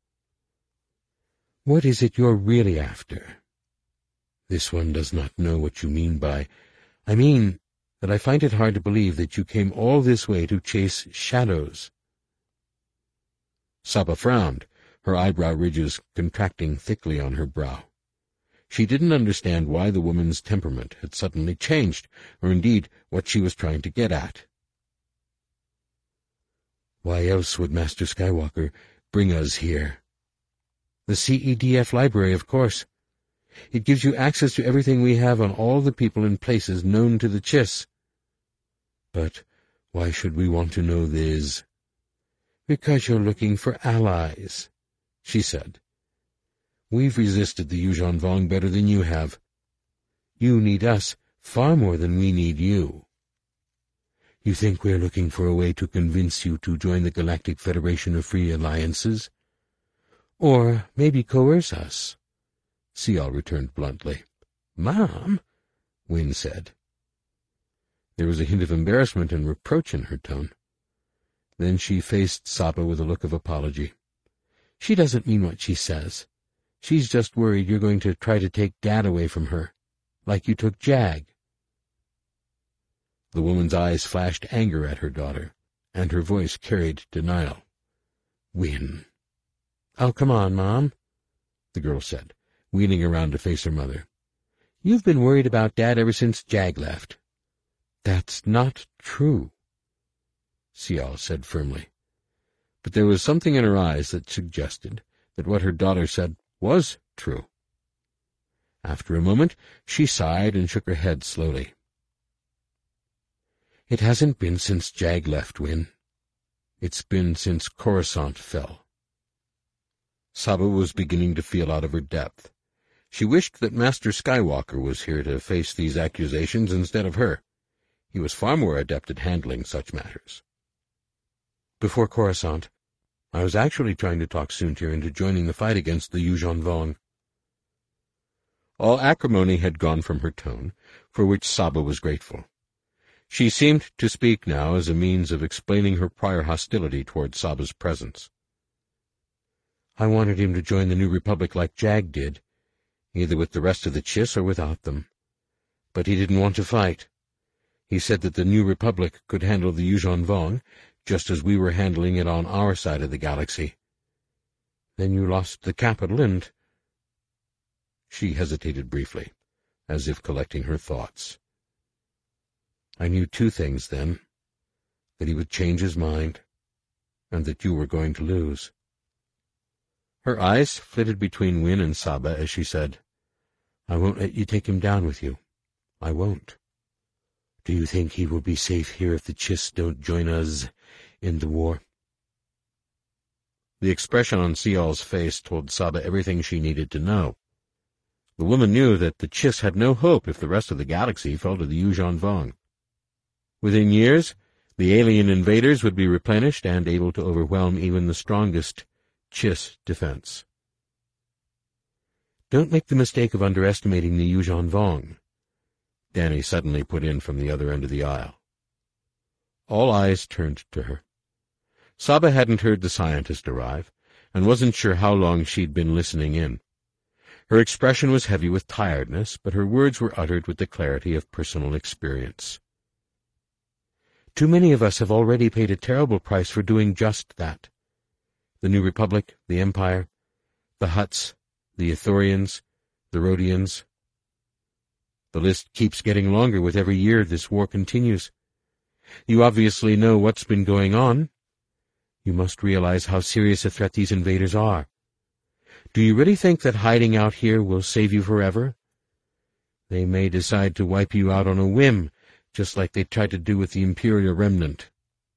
"What is it you're really after?" "This one does not know what you mean by... I mean that I find it hard to believe that you came all this way to chase shadows." Saba frowned, her eyebrow ridges contracting thickly on her brow. She didn't understand why the woman's temperament had suddenly changed, or indeed what she was trying to get at. "Why else would Master Skywalker bring us here?" "The CEDF library, of course. It gives you access to everything we have on all the people and places known to the Chiss." "But why should we want to know this?" "Because you're looking for allies," she said. "We've resisted the Yuuzhan Vong better than you have. You need us far more than we need you." "You think we're looking for a way to convince you to join the Galactic Federation of Free Alliances? Or maybe coerce us?" Sial returned bluntly. "Mom," Wynne said. There was a hint of embarrassment and reproach in her tone. Then she faced Saba with a look of apology. "She doesn't mean what she says. She's just worried you're going to try to take Dad away from her, like you took Jag." The woman's eyes flashed anger at her daughter, and her voice carried denial. "Wynne." "Oh, come on, Mom," the girl said, wheeling around to face her mother. "You've been worried about Dad ever since Jag left." "That's not true," Sial said firmly. But there was something in her eyes that suggested that what her daughter said was true. After a moment, she sighed and shook her head slowly. "It hasn't been since Jag left, Wynne. It's been since Coruscant fell." Saba was beginning to feel out of her depth. She wished that Master Skywalker was here to face these accusations instead of her. He was far more adept at handling such matters. "Before Coruscant, I was actually trying to talk Soontir into joining the fight against the Yuuzhan Vong." All acrimony had gone from her tone, for which Saba was grateful. She seemed to speak now as a means of explaining her prior hostility toward Saba's presence. "I wanted him to join the New Republic like Jag did, either with the rest of the Chiss or without them. But he didn't want to fight. He said that the New Republic could handle the Yuuzhan Vong, just as we were handling it on our side of the galaxy. Then you lost the capital and—" She hesitated briefly, as if collecting her thoughts. "I knew two things then, that he would change his mind, and that you were going to lose." Her eyes flitted between Wynne and Saba as she said, "I won't let you take him down with you. I won't. Do you think he will be safe here if the Chiss don't join us in the war?" The expression on Sial's face told Saba everything she needed to know. The woman knew that the Chiss had no hope if the rest of the galaxy fell to the Yuuzhan Vong. Within years, the alien invaders would be replenished and able to overwhelm even the strongest Chiss defense. "Don't make the mistake of underestimating the Yuuzhan Vong," Danny suddenly put in from the other end of the aisle. All eyes turned to her. Saba hadn't heard the scientist arrive, and wasn't sure how long she'd been listening in. Her expression was heavy with tiredness, but her words were uttered with the clarity of personal experience. "Too many of us have already paid a terrible price for doing just that. The New Republic, the Empire, the Hutts, the Ithorians, the Rhodians. The list keeps getting longer with every year this war continues. You obviously know what's been going on. You must realize how serious a threat these invaders are. Do you really think that hiding out here will save you forever? They may decide to wipe you out on a whim, just like they tried to do with the Imperial Remnant."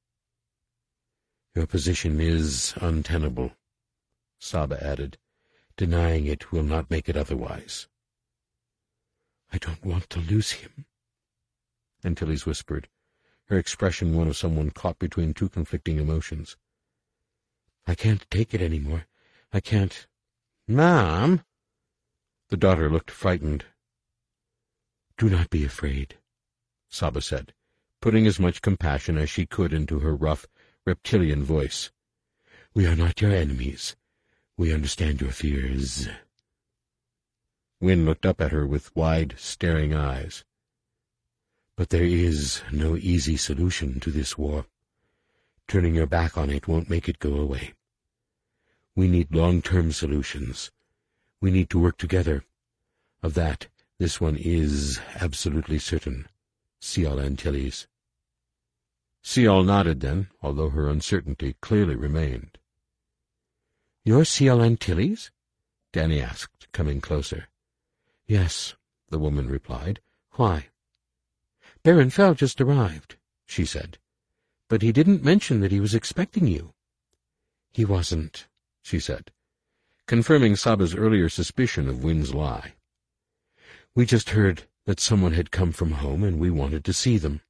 "Your position is untenable," Saba added. "Denying it will not make it otherwise." "I don't want to lose him," Antilles whispered, her expression one of someone caught between two conflicting emotions. "I can't take it anymore. I can't—" "Mom!" The daughter looked frightened. "Do not be afraid," Saba said, putting as much compassion as she could into her rough, reptilian voice. "We are not your enemies. We understand your fears." Wynne looked up at her with wide, staring eyes. "But there is no easy solution to this war. Turning your back on it won't make it go away. We need long-term solutions. We need to work together. Of that, this one is absolutely certain. Sial Antilles. Sial nodded then, although her uncertainty clearly remained. "You're Sial Antilles?" Danny asked, coming closer. "Yes," the woman replied. "Why?" "Baron Fell just arrived," she said. "But he didn't mention that he was expecting you." "He wasn't," she said, confirming Saba's earlier suspicion of Wynn's lie. "We just heard that someone had come from home, and we wanted to see them."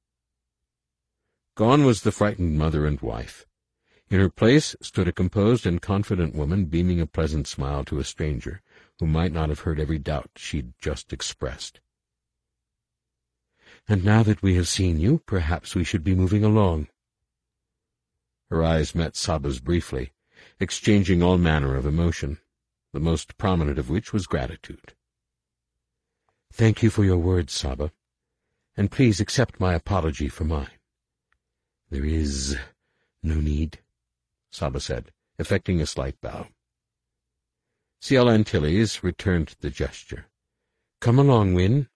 Gone was the frightened mother and wife. In her place stood a composed and confident woman beaming a pleasant smile to a stranger, who might not have heard every doubt she'd just expressed. "And now that we have seen you, perhaps we should be moving along." Her eyes met Saba's briefly, exchanging all manner of emotion, the most prominent of which was gratitude. "Thank you for your words, Saba, and please accept my apology for mine." "There is no need," Saba said, effecting a slight bow. Sial Antilles returned the gesture. "Come along, Wynn."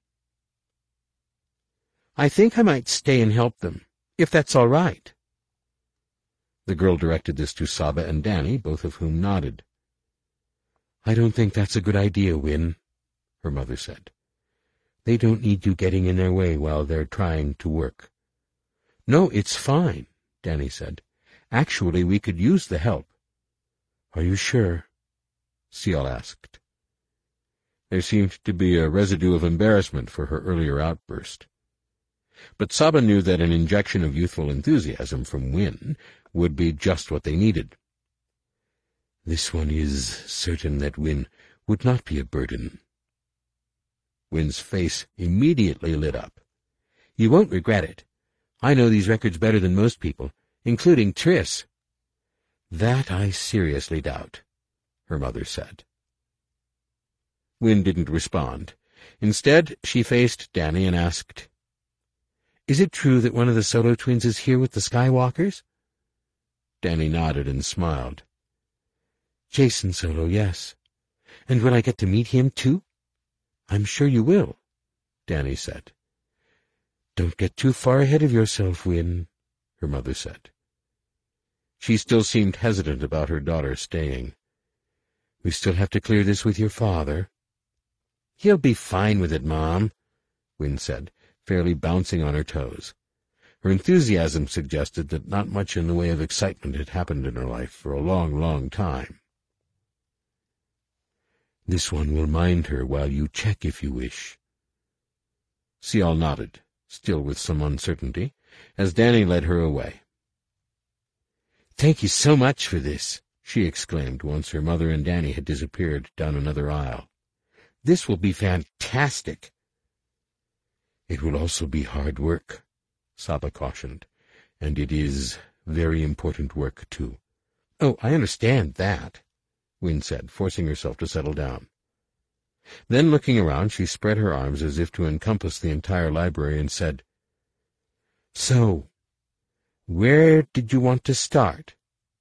"I think I might stay and help them, if that's all right." The girl directed this to Saba and Danny, both of whom nodded. "I don't think that's a good idea, Wynn," her mother said. "They don't need you getting in their way while they're trying to work." "No, it's fine," Danny said. "Actually, we could use the help." "Are you sure?" Sial asked. There seemed to be a residue of embarrassment for her earlier outburst. But Saba knew that an injection of youthful enthusiasm from Wynn would be just what they needed. "This one is certain that Wynn would not be a burden." Wynn's face immediately lit up. "You won't regret it. I know these records better than most people, including Triss." "That I seriously doubt," her mother said. Wynn didn't respond. Instead, she faced Danny and asked, "Is it true that one of the Solo twins is here with the Skywalkers?" Danny nodded and smiled. "Jacen Solo, yes. And will I get to meet him, too?" "I'm sure you will," Danny said. "Don't get too far ahead of yourself, Wynn," her mother said. She still seemed hesitant about her daughter staying. "We still have to clear this with your father." "He'll be fine with it, Mom," Wynn said, fairly bouncing on her toes. Her enthusiasm suggested that not much in the way of excitement had happened in her life for a long, long time. "This one will mind her while you check if you wish." Sial nodded, still with some uncertainty, as Danny led her away. "Thank you so much for this," she exclaimed once her mother and Danny had disappeared down another aisle. "This will be fantastic." "It will also be hard work," Saba cautioned, "and it is very important work, too." "Oh, I understand that," Wynn said, forcing herself to settle down. Then, looking around, she spread her arms as if to encompass the entire library and said, "So, where did you want to start?"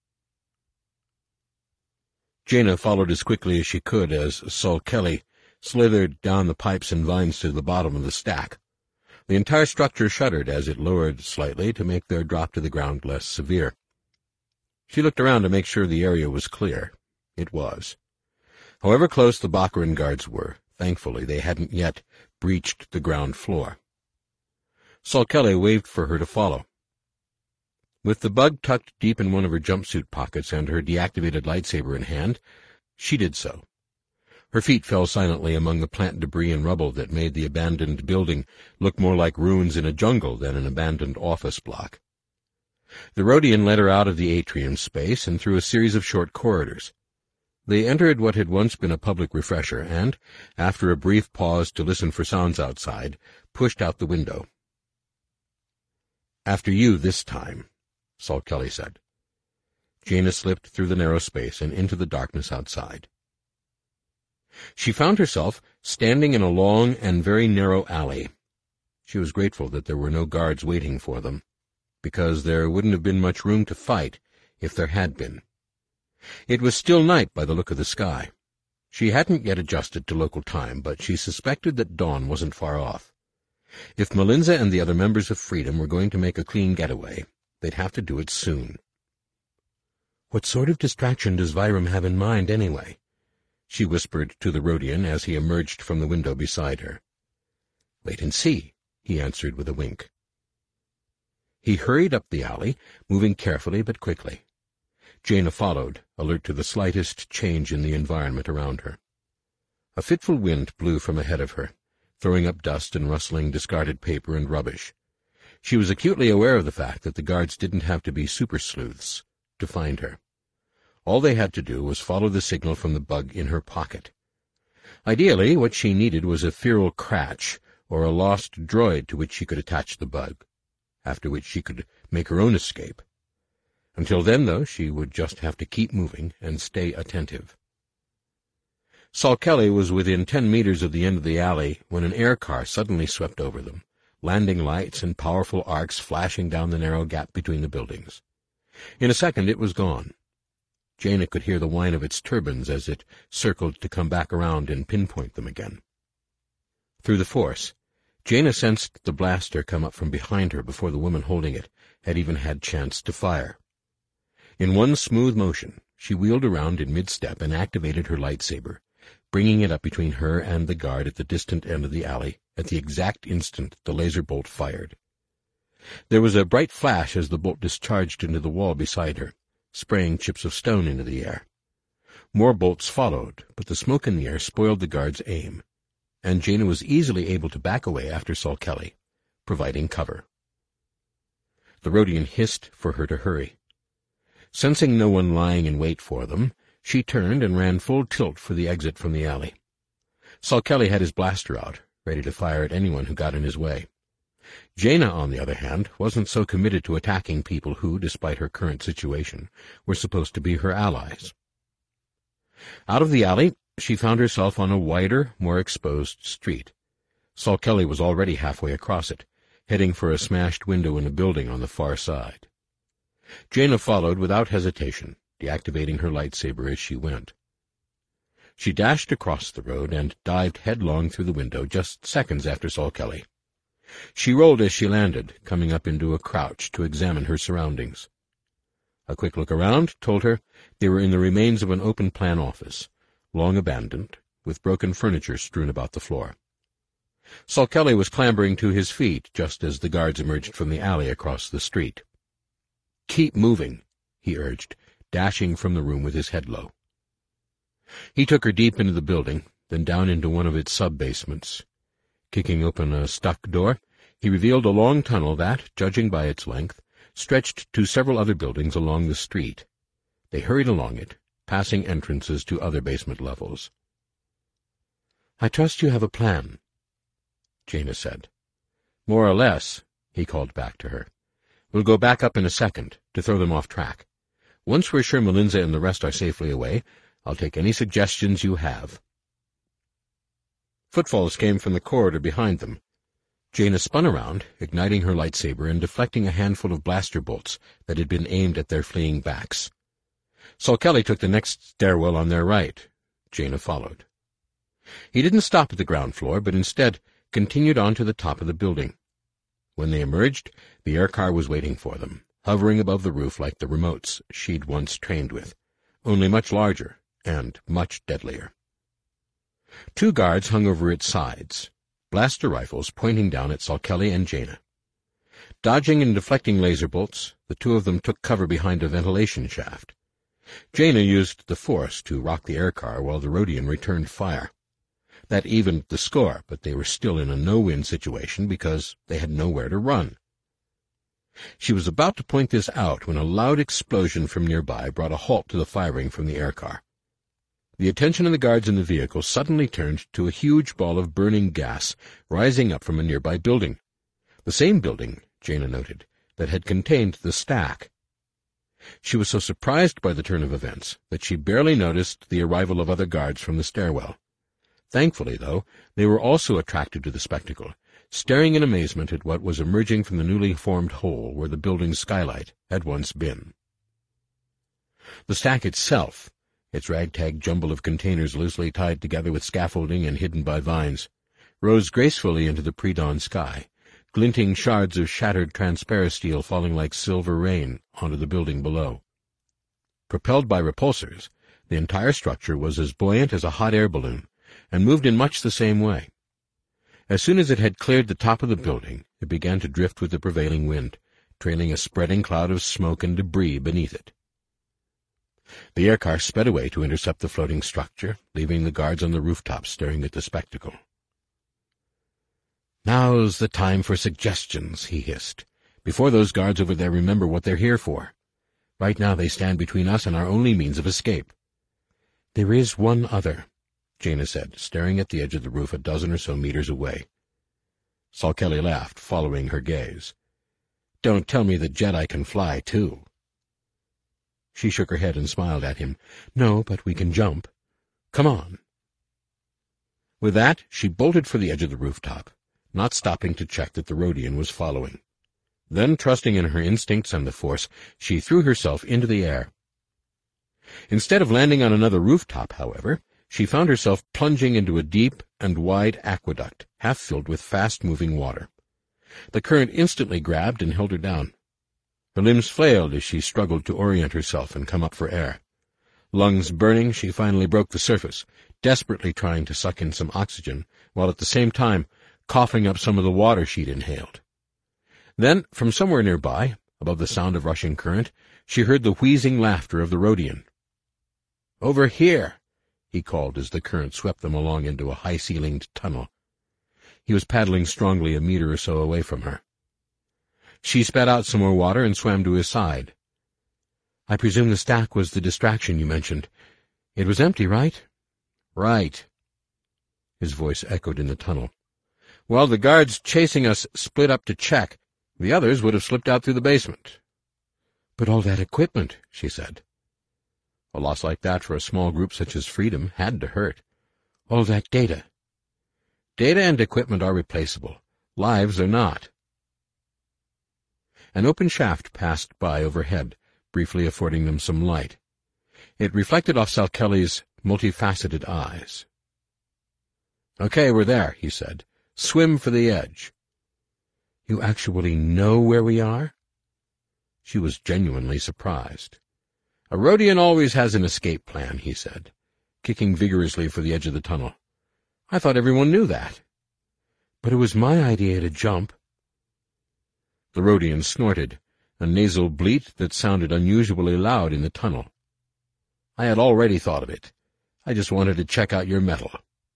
Jaina followed as quickly as she could as Sol Kelly slithered down the pipes and vines to the bottom of the stack. The entire structure shuddered as it lowered slightly to make their drop to the ground less severe. She looked around to make sure the area was clear. It was. However close the Baccarin guards were, thankfully they hadn't yet breached the ground floor. Sol Kelly waved for her to follow. With the bug tucked deep in one of her jumpsuit pockets and her deactivated lightsaber in hand, she did so. Her feet fell silently among the plant debris and rubble that made the abandoned building look more like ruins in a jungle than an abandoned office block. The Rhodian led her out of the atrium space and through a series of short corridors. They entered what had once been a public refresher and, after a brief pause to listen for sounds outside, pushed out the window. "After you this time," Sol Kelly said. Jaina slipped through the narrow space and into the darkness outside. She found herself standing in a long and very narrow alley. She was grateful that there were no guards waiting for them, because there wouldn't have been much room to fight if there had been. It was still night by the look of the sky. She hadn't yet adjusted to local time, but she suspected that dawn wasn't far off. If Melinza and the other members of Freedom were going to make a clean getaway, they'd have to do it soon. "What sort of distraction does Vyram have in mind, anyway?" she whispered to the Rhodian as he emerged from the window beside her. "Wait and see," he answered with a wink. He hurried up the alley, moving carefully but quickly. Jaina followed, alert to the slightest change in the environment around her. A fitful wind blew from ahead of her, throwing up dust and rustling discarded paper and rubbish. She was acutely aware of the fact that the guards didn't have to be super-sleuths to find her. All they had to do was follow the signal from the bug in her pocket. Ideally, what she needed was a feral Cratch or a lost droid to which she could attach the bug, after which she could make her own escape. Until then, though, she would just have to keep moving and stay attentive. Sol Kelly was within 10 meters of the end of the alley when an air car suddenly swept over them, landing lights and powerful arcs flashing down the narrow gap between the buildings. In a second it was gone. Jaina could hear the whine of its turbines as it circled to come back around and pinpoint them again. Through the force, Jaina sensed the blaster come up from behind her before the woman holding it had even had chance to fire. In one smooth motion, she wheeled around in mid-step and activated her lightsaber, bringing it up between her and the guard at the distant end of the alley at the exact instant the laser bolt fired. There was a bright flash as the bolt discharged into the wall beside her, spraying chips of stone into the air. More bolts followed, but the smoke in the air spoiled the guard's aim, and Jaina was easily able to back away after Sol Kelly, providing cover. The Rhodian hissed for her to hurry. Sensing no one lying in wait for them, she turned and ran full tilt for the exit from the alley. Sol Kelly had his blaster out, ready to fire at anyone who got in his way. Jaina, on the other hand, wasn't so committed to attacking people who, despite her current situation, were supposed to be her allies. Out of the alley, she found herself on a wider, more exposed street. Sol Kelly was already halfway across it, heading for a smashed window in a building on the far side. Jaina followed without hesitation, deactivating her lightsaber as she went. She dashed across the road and dived headlong through the window just seconds after Sol Kelly. She rolled as she landed, coming up into a crouch to examine her surroundings. A quick look around told her they were in the remains of an open-plan office, long abandoned, with broken furniture strewn about the floor. Sol Kelly was clambering to his feet just as the guards emerged from the alley across the street. "Keep moving," he urged, dashing from the room with his head low. He took her deep into the building, then down into one of its sub-basements. Kicking open a stuck door, he revealed a long tunnel that, judging by its length, stretched to several other buildings along the street. They hurried along it, passing entrances to other basement levels. "I trust you have a plan," Jaina said. "More or less," he called back to her. "We'll go back up in a second, to throw them off track. Once we're sure Melinza and the rest are safely away, I'll take any suggestions you have." Footfalls came from the corridor behind them. Jaina spun around, igniting her lightsaber and deflecting a handful of blaster bolts that had been aimed at their fleeing backs. Sol Kelly took the next stairwell on their right. Jaina followed. He didn't stop at the ground floor, but instead continued on to the top of the building. When they emerged, the air car was waiting for them, hovering above the roof like the remotes she'd once trained with, only much larger and much deadlier. 2 guards hung over its sides, blaster rifles pointing down at Sol Kelly and Jaina. Dodging and deflecting laser bolts, the 2 of them took cover behind a ventilation shaft. Jaina used the force to rock the air car while the Rhodian returned fire. That evened the score, but they were still in a no-win situation because they had nowhere to run. She was about to point this out when a loud explosion from nearby brought a halt to the firing from the air car. The attention of the guards in the vehicle suddenly turned to a huge ball of burning gas rising up from a nearby building. The same building, Jaina noted, that had contained the stack. She was so surprised by the turn of events that she barely noticed the arrival of other guards from the stairwell. Thankfully, though, they were also attracted to the spectacle, staring in amazement at what was emerging from the newly formed hole where the building's skylight had once been. The stack itself, its ragtag jumble of containers loosely tied together with scaffolding and hidden by vines, rose gracefully into the pre-dawn sky, glinting shards of shattered transparisteel falling like silver rain onto the building below. Propelled by repulsors, the entire structure was as buoyant as a hot air balloon, and moved in much the same way. As soon as it had cleared the top of the building, it began to drift with the prevailing wind, trailing a spreading cloud of smoke and debris beneath it. The aircar sped away to intercept the floating structure, leaving the guards on the rooftops staring at the spectacle. "Now's the time for suggestions," he hissed, "before those guards over there remember what they're here for. Right now they stand between us and our only means of escape." "There is one other," Jaina said, staring at the edge of the roof a dozen or so meters away. Salkelly laughed, following her gaze. "Don't tell me the Jedi can fly, too." She shook her head and smiled at him. "No, but we can jump. Come on." With that, she bolted for the edge of the rooftop, not stopping to check that the Rodian was following. Then, trusting in her instincts and the Force, she threw herself into the air. Instead of landing on another rooftop, however, she found herself plunging into a deep and wide aqueduct, half filled with fast-moving water. The current instantly grabbed and held her down. Her limbs flailed as she struggled to orient herself and come up for air. Lungs burning, she finally broke the surface, desperately trying to suck in some oxygen, while at the same time coughing up some of the water she'd inhaled. Then, from somewhere nearby, above the sound of rushing current, she heard the wheezing laughter of the Rodian. "Over here!" he called as the current swept them along into a high-ceilinged tunnel. He was paddling strongly a meter or so away from her. She spat out some more water and swam to his side. "I presume the stack was the distraction you mentioned. It was empty, right?" "Right." His voice echoed in the tunnel. "Well, the guards chasing us split up to check. The others would have slipped out through the basement." "But all that equipment," she said. A loss like that for a small group such as Freedom had to hurt. "All that data." "Data and equipment are replaceable. Lives are not." An open shaft passed by overhead, briefly affording them some light. It reflected off Salkelly's multifaceted eyes. "Okay, we're there," he said. "Swim for the edge." "You actually know where we are?" She was genuinely surprised. "A Rodian always has an escape plan," he said, kicking vigorously for the edge of the tunnel. "I thought everyone knew that." "But it was my idea to jump." The Rodian snorted, a nasal bleat that sounded unusually loud in the tunnel. "I had already thought of it. I just wanted to check out your mettle."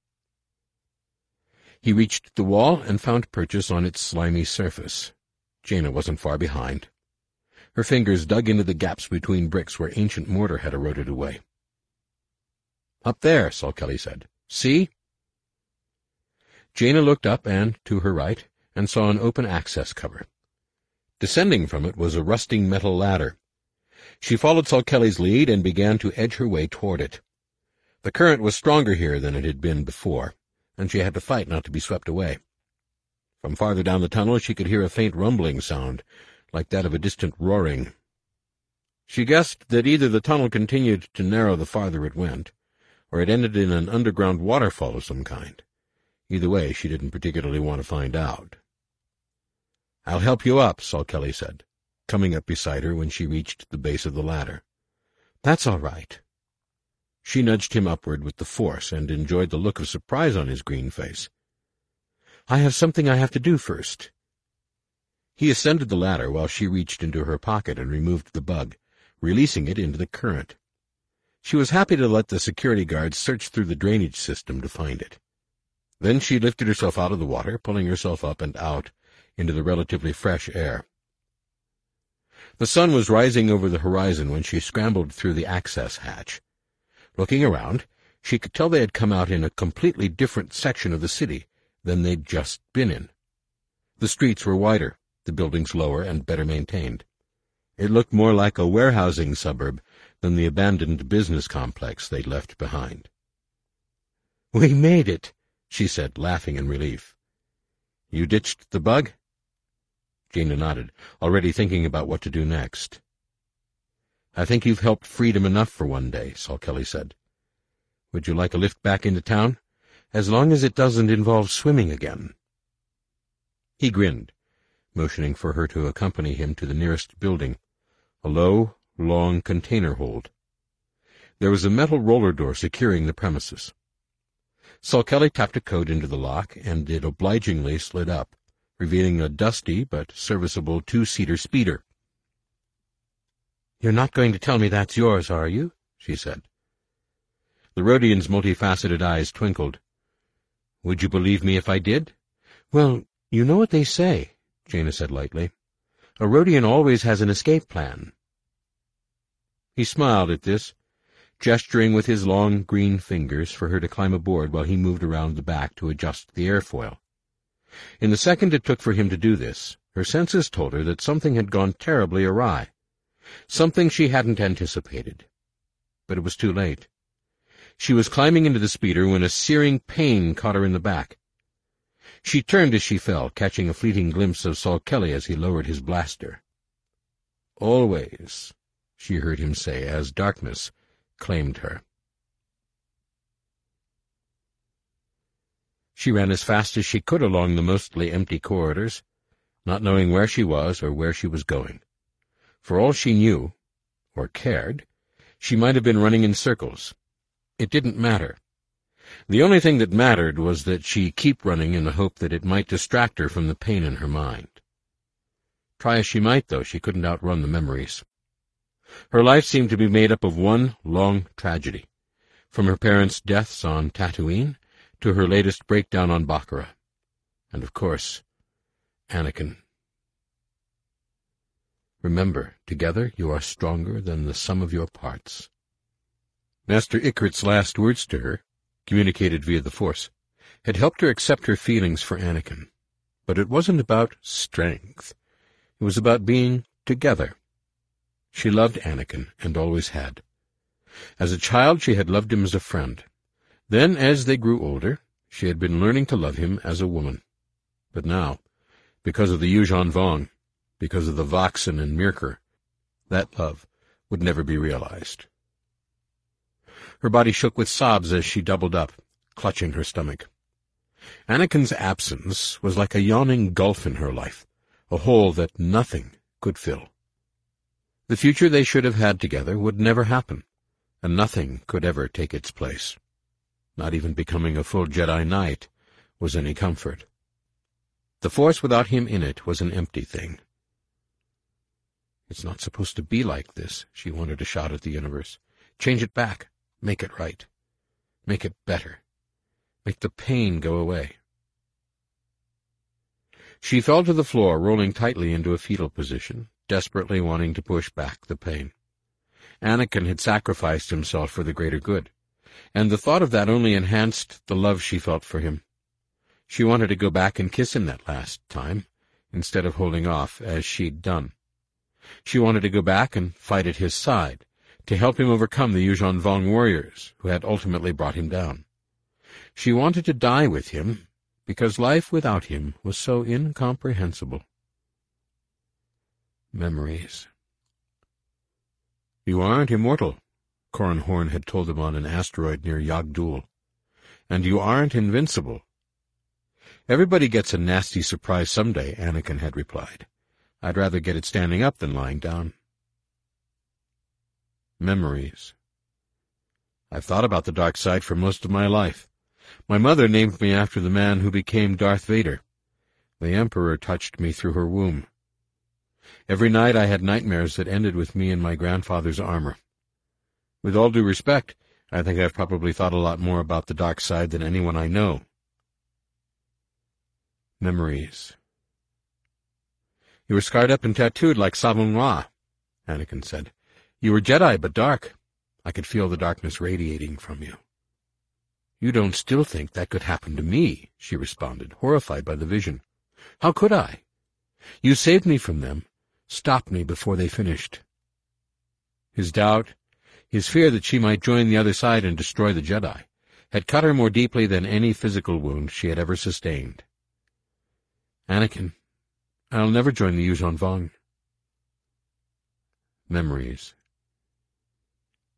He reached the wall and found Purchase on its slimy surface. Jaina wasn't far behind. Her fingers dug into the gaps between bricks where ancient mortar had eroded away. "Up there," Salkelly said. "See?" Jaina looked up and, to her right, and saw an open access cover. Descending from it was a rusting metal ladder. She followed Salkelly's lead and began to edge her way toward it. The current was stronger here than it had been before, and she had to fight not to be swept away. From farther down the tunnel she could hear a faint rumbling sound, like that of a distant roaring. She guessed that either the tunnel continued to narrow the farther it went, or it ended in an underground waterfall of some kind. Either way, she didn't particularly want to find out. "I'll help you up," Salkelly said, coming up beside her when she reached the base of the ladder. "That's all right." She nudged him upward with the Force and enjoyed the look of surprise on his green face. "I have something I have to do first." He ascended the ladder while she reached into her pocket and removed the bug, releasing it into the current. She was happy to let the security guards search through the drainage system to find it. Then she lifted herself out of the water, pulling herself up and out into the relatively fresh air. The sun was rising over the horizon when she scrambled through the access hatch. Looking around, she could tell they had come out in a completely different section of the city than they'd just been in. The streets were wider, the buildings lower and better maintained. It looked more like a warehousing suburb than the abandoned business complex they'd left behind. "We made it," she said, laughing in relief. "You ditched the bug?" Jaina nodded, already thinking about what to do next. I think you've helped freedom enough for one day, Saul Kelly said. Would you like a lift back into town? As long as it doesn't involve swimming again. He grinned, motioning for her to accompany him to the nearest building, a low, long container hold. There was a metal roller door securing the premises. Saul Kelly tapped a code into the lock, and it obligingly slid up, revealing a dusty but serviceable two-seater speeder. "You're not going to tell me that's yours, are you?" she said. The Rhodian's multifaceted eyes twinkled. "Would you believe me if I did?" "Well, you know what they say," Jaina said lightly. "A Rhodian always has an escape plan." He smiled at this, gesturing with his long green fingers for her to climb aboard while he moved around the back to adjust the airfoil. In the second it took for him to do this, her senses told her that something had gone terribly awry, something she hadn't anticipated. But it was too late. She was climbing into the speeder when a searing pain caught her in the back. She turned as she fell, catching a fleeting glimpse of Saul Kelly as he lowered his blaster. "Always," she heard him say as darkness claimed her. She ran as fast as she could along the mostly empty corridors, not knowing where she was or where she was going. For all she knew, or cared, she might have been running in circles. It didn't matter. The only thing that mattered was that she keep running in the hope that it might distract her from the pain in her mind. Try as she might, though, she couldn't outrun the memories. Her life seemed to be made up of one long tragedy, from her parents' deaths on Tatooine to her latest breakdown on Baccarat. And, of course, Anakin. Remember, together you are stronger than the sum of your parts. Master Ikrit's last words to her, communicated via the Force, had helped her accept her feelings for Anakin. But it wasn't about strength. It was about being together. She loved Anakin, and always had. As a child she had loved him as a friend. Then, as they grew older, she had been learning to love him as a woman. But now, because of the Yuuzhan Vong, because of the Voxen and Mirker, that love would never be realized. Her body shook with sobs as she doubled up, clutching her stomach. Anakin's absence was like a yawning gulf in her life, a hole that nothing could fill. The future they should have had together would never happen, and nothing could ever take its place. Not even becoming a full Jedi Knight was any comfort. The Force without him in it was an empty thing. "It's not supposed to be like this," she wanted to shout at the universe. "Change it back. Make it right. Make it better. Make the pain go away." She fell to the floor, rolling tightly into a fetal position, desperately wanting to push back the pain. Anakin had sacrificed himself for the greater good, and the thought of that only enhanced the love she felt for him. She wanted to go back and kiss him that last time, instead of holding off, as she'd done. She wanted to go back and fight at his side, to help him overcome the Yuuzhan Vong warriors who had ultimately brought him down. She wanted to die with him, because life without him was so incomprehensible. Memories. "You aren't immortal," Corran Horn had told them on an asteroid near Yagdul. "And you aren't invincible." "Everybody gets a nasty surprise someday," Anakin had replied. "I'd rather get it standing up than lying down." Memories. I've thought about the dark side for most of my life. My mother named me after the man who became Darth Vader. The Emperor touched me through her womb. Every night I had nightmares that ended with me in my grandfather's armor. With all due respect, I think I've probably thought a lot more about the dark side than anyone I know. Memories. "You were scarred up and tattooed like Savun Ra," Anakin said. "You were Jedi, but dark. I could feel the darkness radiating from you." "You don't still think that could happen to me," she responded, horrified by the vision. "How could I? You saved me from them, stopped me before they finished." His doubt, his fear that she might join the other side and destroy the Jedi, had cut her more deeply than any physical wound she had ever sustained. "Anakin, I'll never join the Yuuzhan Vong." Memories.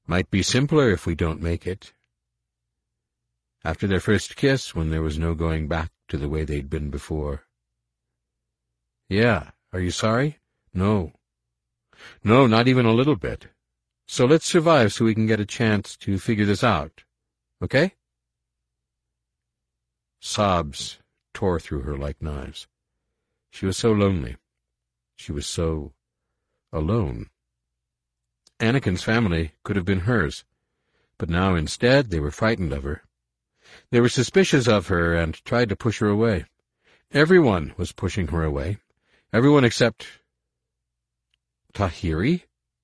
Might be simpler if we don't make it. After their first kiss, when there was no going back to the way they'd been before. Yeah, are you sorry? No. No, not even a little bit. So let's survive so we can get a chance to figure this out. Okay? Sobs tore through her like knives. She was so lonely. She was so alone. Anakin's family could have been hers, but now instead they were frightened of her. They were suspicious of her and tried to push her away. Everyone was pushing her away. Everyone except Tahiri?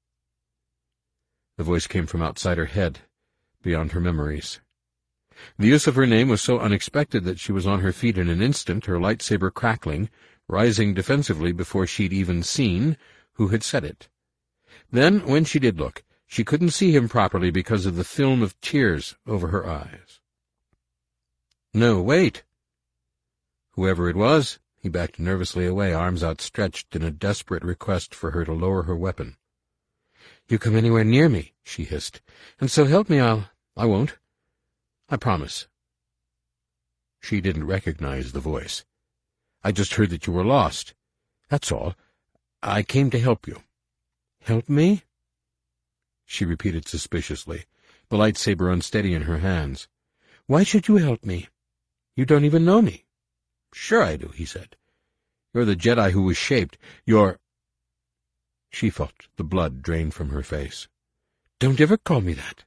The voice came from outside her head, beyond her memories. The use of her name was so unexpected that she was on her feet in an instant, her lightsaber crackling, rising defensively before she'd even seen who had said it. Then, when she did look, she couldn't see him properly because of the film of tears over her eyes. No, wait! Whoever it was, he backed nervously away, arms outstretched in a desperate request for her to lower her weapon. You come anywhere near me, she hissed, and so help me I won't. I promise. She didn't recognize the voice. I just heard that you were lost. That's all. I came to help you. Help me? She repeated suspiciously, the lightsaber unsteady in her hands. Why should you help me? You don't even know me. Sure I do, he said. You're the Jedi who was shaped. You're... She felt the blood drain from her face. Don't ever call me that.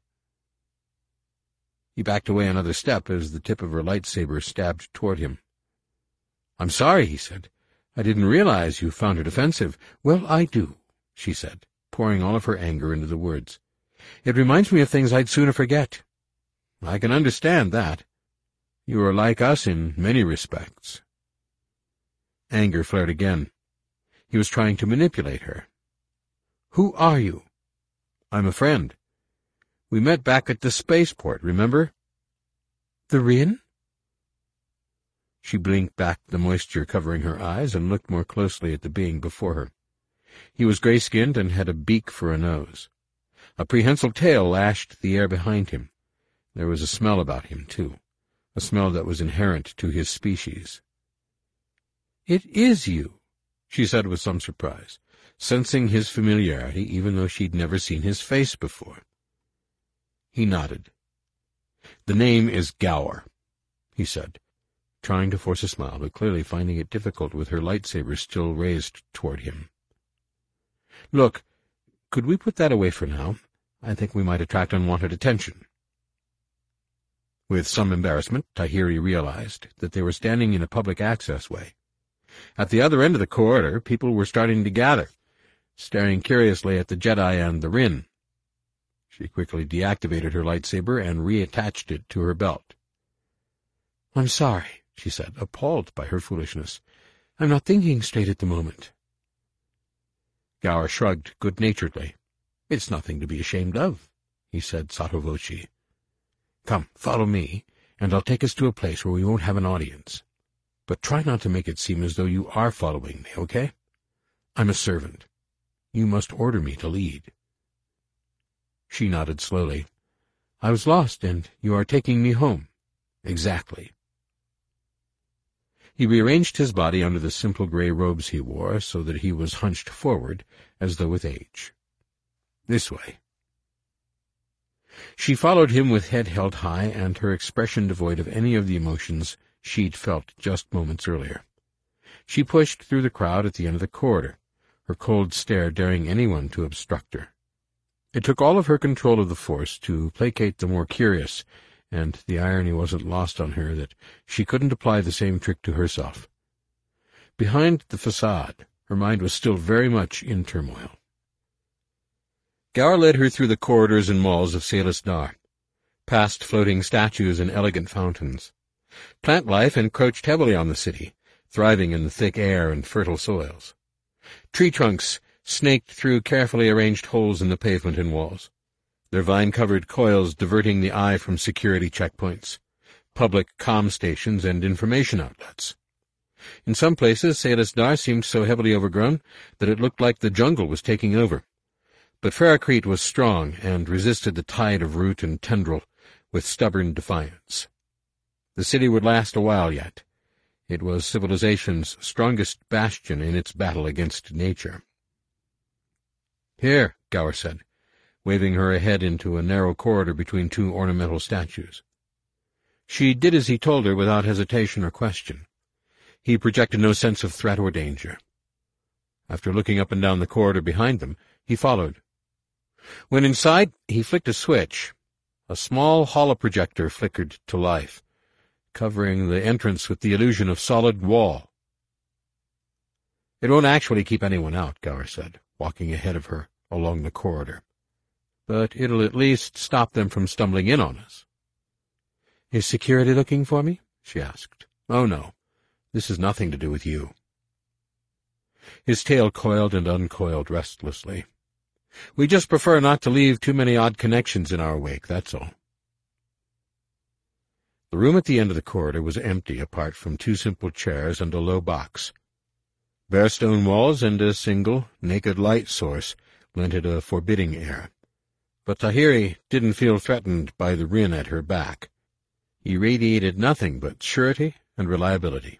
He backed away another step as the tip of her lightsaber stabbed toward him. I'm sorry, he said. I didn't realize you found it offensive. Well, I do, she said, pouring all of her anger into the words. It reminds me of things I'd sooner forget. I can understand that. You are like us in many respects. Anger flared again. He was trying to manipulate her. Who are you? I'm a friend. We met back at the spaceport, remember? The Rin? She blinked back the moisture covering her eyes and looked more closely at the being before her. He was gray-skinned and had a beak for a nose. A prehensile tail lashed the air behind him. There was a smell about him, too, a smell that was inherent to his species. It is you, she said with some surprise, sensing his familiarity even though she'd never seen his face before. He nodded. The name is Gower, he said, trying to force a smile, but clearly finding it difficult with her lightsaber still raised toward him. Look, could we put that away for now? I think we might attract unwanted attention. With some embarrassment, Tahiri realized that they were standing in a public access way. At the other end of the corridor, people were starting to gather, staring curiously at the Jedi and the Rin. She quickly deactivated her lightsaber and reattached it to her belt. I'm sorry, she said, appalled by her foolishness. I'm not thinking straight at the moment. Gower shrugged good-naturedly. It's nothing to be ashamed of, he said sotto voce. Come, follow me, and I'll take us to a place where we won't have an audience. But try not to make it seem as though you are following me, okay? I'm a servant. You must order me to lead. She nodded slowly. I was lost, and you are taking me home. Exactly. He rearranged his body under the simple gray robes he wore so that he was hunched forward, as though with age. This way. She followed him with head held high and her expression devoid of any of the emotions she'd felt just moments earlier. She pushed through the crowd at the end of the corridor, her cold stare daring anyone to obstruct her. It took all of her control of the Force to placate the more curious, and the irony wasn't lost on her that she couldn't apply the same trick to herself. Behind the facade, her mind was still very much in turmoil. Gower led her through the corridors and malls of Salas Dar, past floating statues and elegant fountains. Plant life encroached heavily on the city, thriving in the thick air and fertile soils. Tree trunks snaked through carefully arranged holes in the pavement and walls, their vine-covered coils diverting the eye from security checkpoints, public comm stations, and information outlets. In some places, Salas Dar seemed so heavily overgrown that it looked like the jungle was taking over. But Ferrocrete was strong and resisted the tide of root and tendril with stubborn defiance. The city would last a while yet. It was civilization's strongest bastion in its battle against nature. "Here," Gower said, waving her ahead into a narrow corridor between two ornamental statues. She did as he told her without hesitation or question. He projected no sense of threat or danger. After looking up and down the corridor behind them, he followed. When inside, he flicked a switch. A small holoprojector flickered to life, covering the entrance with the illusion of solid wall. "It won't actually keep anyone out," Gower said, walking ahead of her along the corridor. "But it'll at least stop them from stumbling in on us." "Is security looking for me?" she asked. "Oh, no. This has nothing to do with you." His tail coiled and uncoiled restlessly. "We just prefer not to leave too many odd connections in our wake, that's all." The room at the end of the corridor was empty apart from two simple chairs and a low box. Bare stone walls and a single, naked light source lent it a forbidding air. But Tahiri didn't feel threatened by the Rin at her back. He radiated nothing but surety and reliability.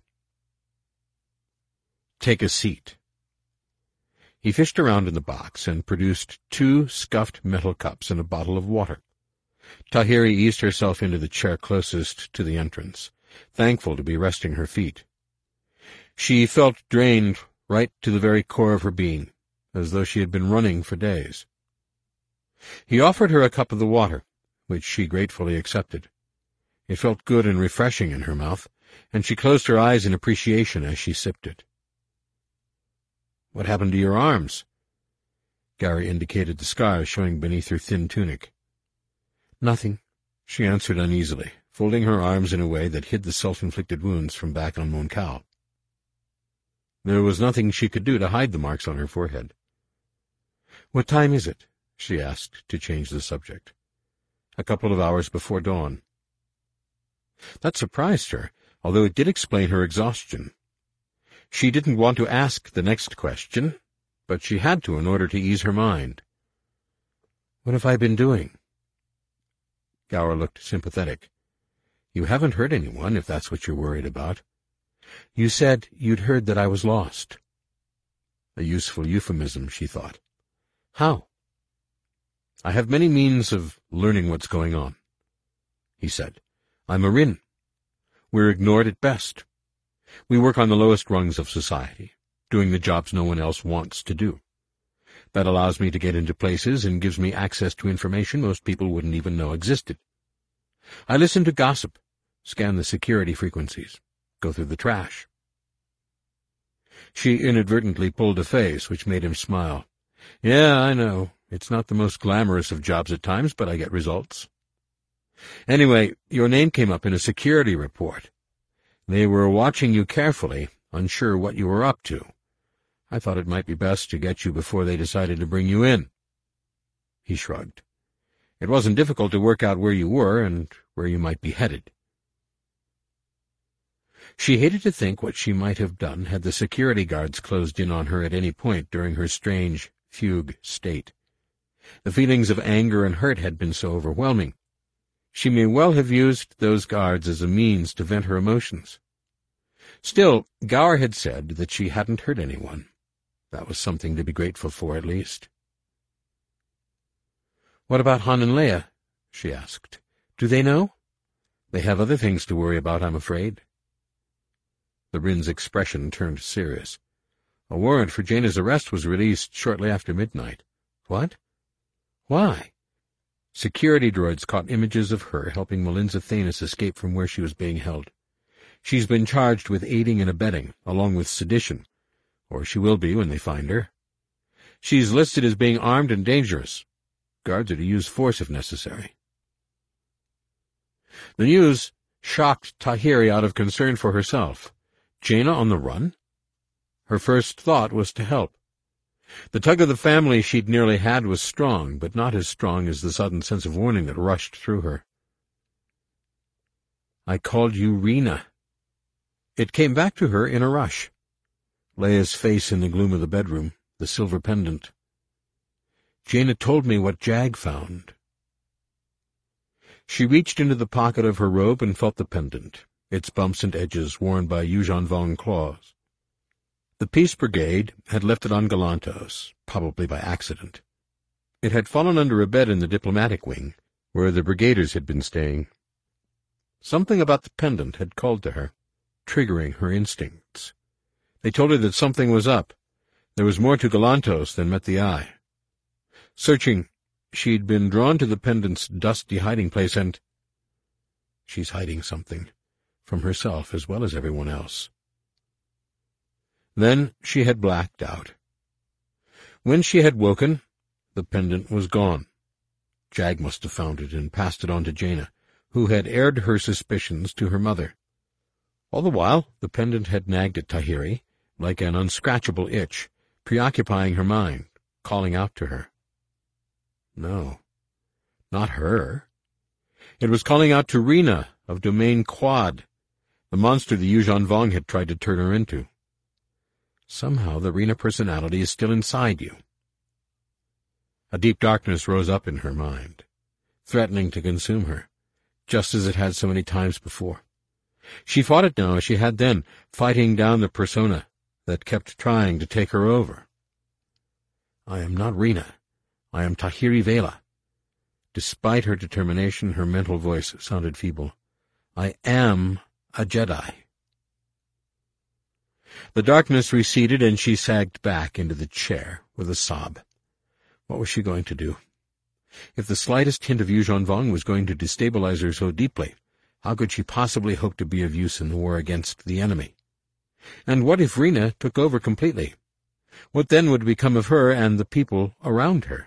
"Take a seat." He fished around in the box and produced 2 scuffed metal cups and a bottle of water. Tahiri eased herself into the chair closest to the entrance, thankful to be resting her feet. She felt drained right to the very core of her being, as though she had been running for days. He offered her a cup of the water, which she gratefully accepted. It felt good and refreshing in her mouth, and she closed her eyes in appreciation as she sipped it. "What happened to your arms?" Gary indicated the scars showing beneath her thin tunic. "Nothing," she answered uneasily, folding her arms in a way that hid the self-inflicted wounds from back on Mon-Cal. There was nothing she could do to hide the marks on her forehead. "What time is it?" she asked, to change the subject. "A couple of hours before dawn." That surprised her, although it did explain her exhaustion. She didn't want to ask the next question, but she had to in order to ease her mind. "What have I been doing?" Gower looked sympathetic. "You haven't hurt anyone, if that's what you're worried about. You said you'd heard that I was lost." A useful euphemism, she thought. "How?" "I have many means of learning what's going on," he said. "I'm a Rin. We're ignored at best. We work on the lowest rungs of society, doing the jobs no one else wants to do. That allows me to get into places and gives me access to information most people wouldn't even know existed. I listen to gossip, scan the security frequencies, go through the trash." She inadvertently pulled a face which made him smile. "Yeah, I know. It's not the most glamorous of jobs at times, but I get results. Anyway, your name came up in a security report. They were watching you carefully, unsure what you were up to. I thought it might be best to get you before they decided to bring you in." He shrugged. It wasn't difficult to work out where you were and where you might be headed. She hated to think what she might have done had the security guards closed in on her at any point during her strange, fugue state. The feelings of anger and hurt had been so overwhelming. She may well have used those guards as a means to vent her emotions. Still, Gower had said that she hadn't hurt anyone. That was something to be grateful for, at least. "What about Han and Leia?" she asked. "Do they know? They have other things to worry about, I'm afraid." The Rin's expression turned serious. "A warrant for Jaina's arrest was released shortly after midnight." "What? Why?" Security droids caught images of her helping Melinza Thanis escape from where she was being held. She's been charged with aiding and abetting, along with sedition, or she will be when they find her. She's listed as being armed and dangerous. Guards are to use force if necessary. The news shocked Tahiri out of concern for herself. Jaina on the run? Her first thought was to help. The tug of the family she'd nearly had was strong, but not as strong as the sudden sense of warning that rushed through her. "I called you Rena." It came back to her in a rush. Leia's face in the gloom of the bedroom, the silver pendant. Jaina told me what Jag found." She reached into the pocket of her robe and felt the pendant, its bumps and edges worn by Yuuzhan Vong claws. The Peace Brigade had left it on Galantos, probably by accident. It had fallen under a bed in the diplomatic wing, where the brigaders had been staying. Something about the pendant had called to her, triggering her instincts. They told her that something was up. There was more to Galantos than met the eye. Searching, she'd been drawn to the pendant's dusty hiding place, and she's hiding something, from herself as well as everyone else. Then she had blacked out. When she had woken, the pendant was gone. Jag must have found it and passed it on to Jaina, who had aired her suspicions to her mother. All the while, the pendant had nagged at Tahiri, like an unscratchable itch, preoccupying her mind, calling out to her. No, not her. It was calling out to Rena of Domain Quad, the monster the Yuuzhan Vong had tried to turn her into. Somehow the Rena personality is still inside you. A deep darkness rose up in her mind, threatening to consume her, just as it had so many times before. She fought it now as she had then, fighting down the persona that kept trying to take her over. I am not Rena. I am Tahiri Vela. Despite her determination, her mental voice sounded feeble. I am a Jedi. The darkness receded, and she sagged back into the chair with a sob. What was she going to do? If the slightest hint of Yuuzhan Vong was going to destabilize her so deeply, how could she possibly hope to be of use in the war against the enemy? And what if Rena took over completely? What then would become of her and the people around her?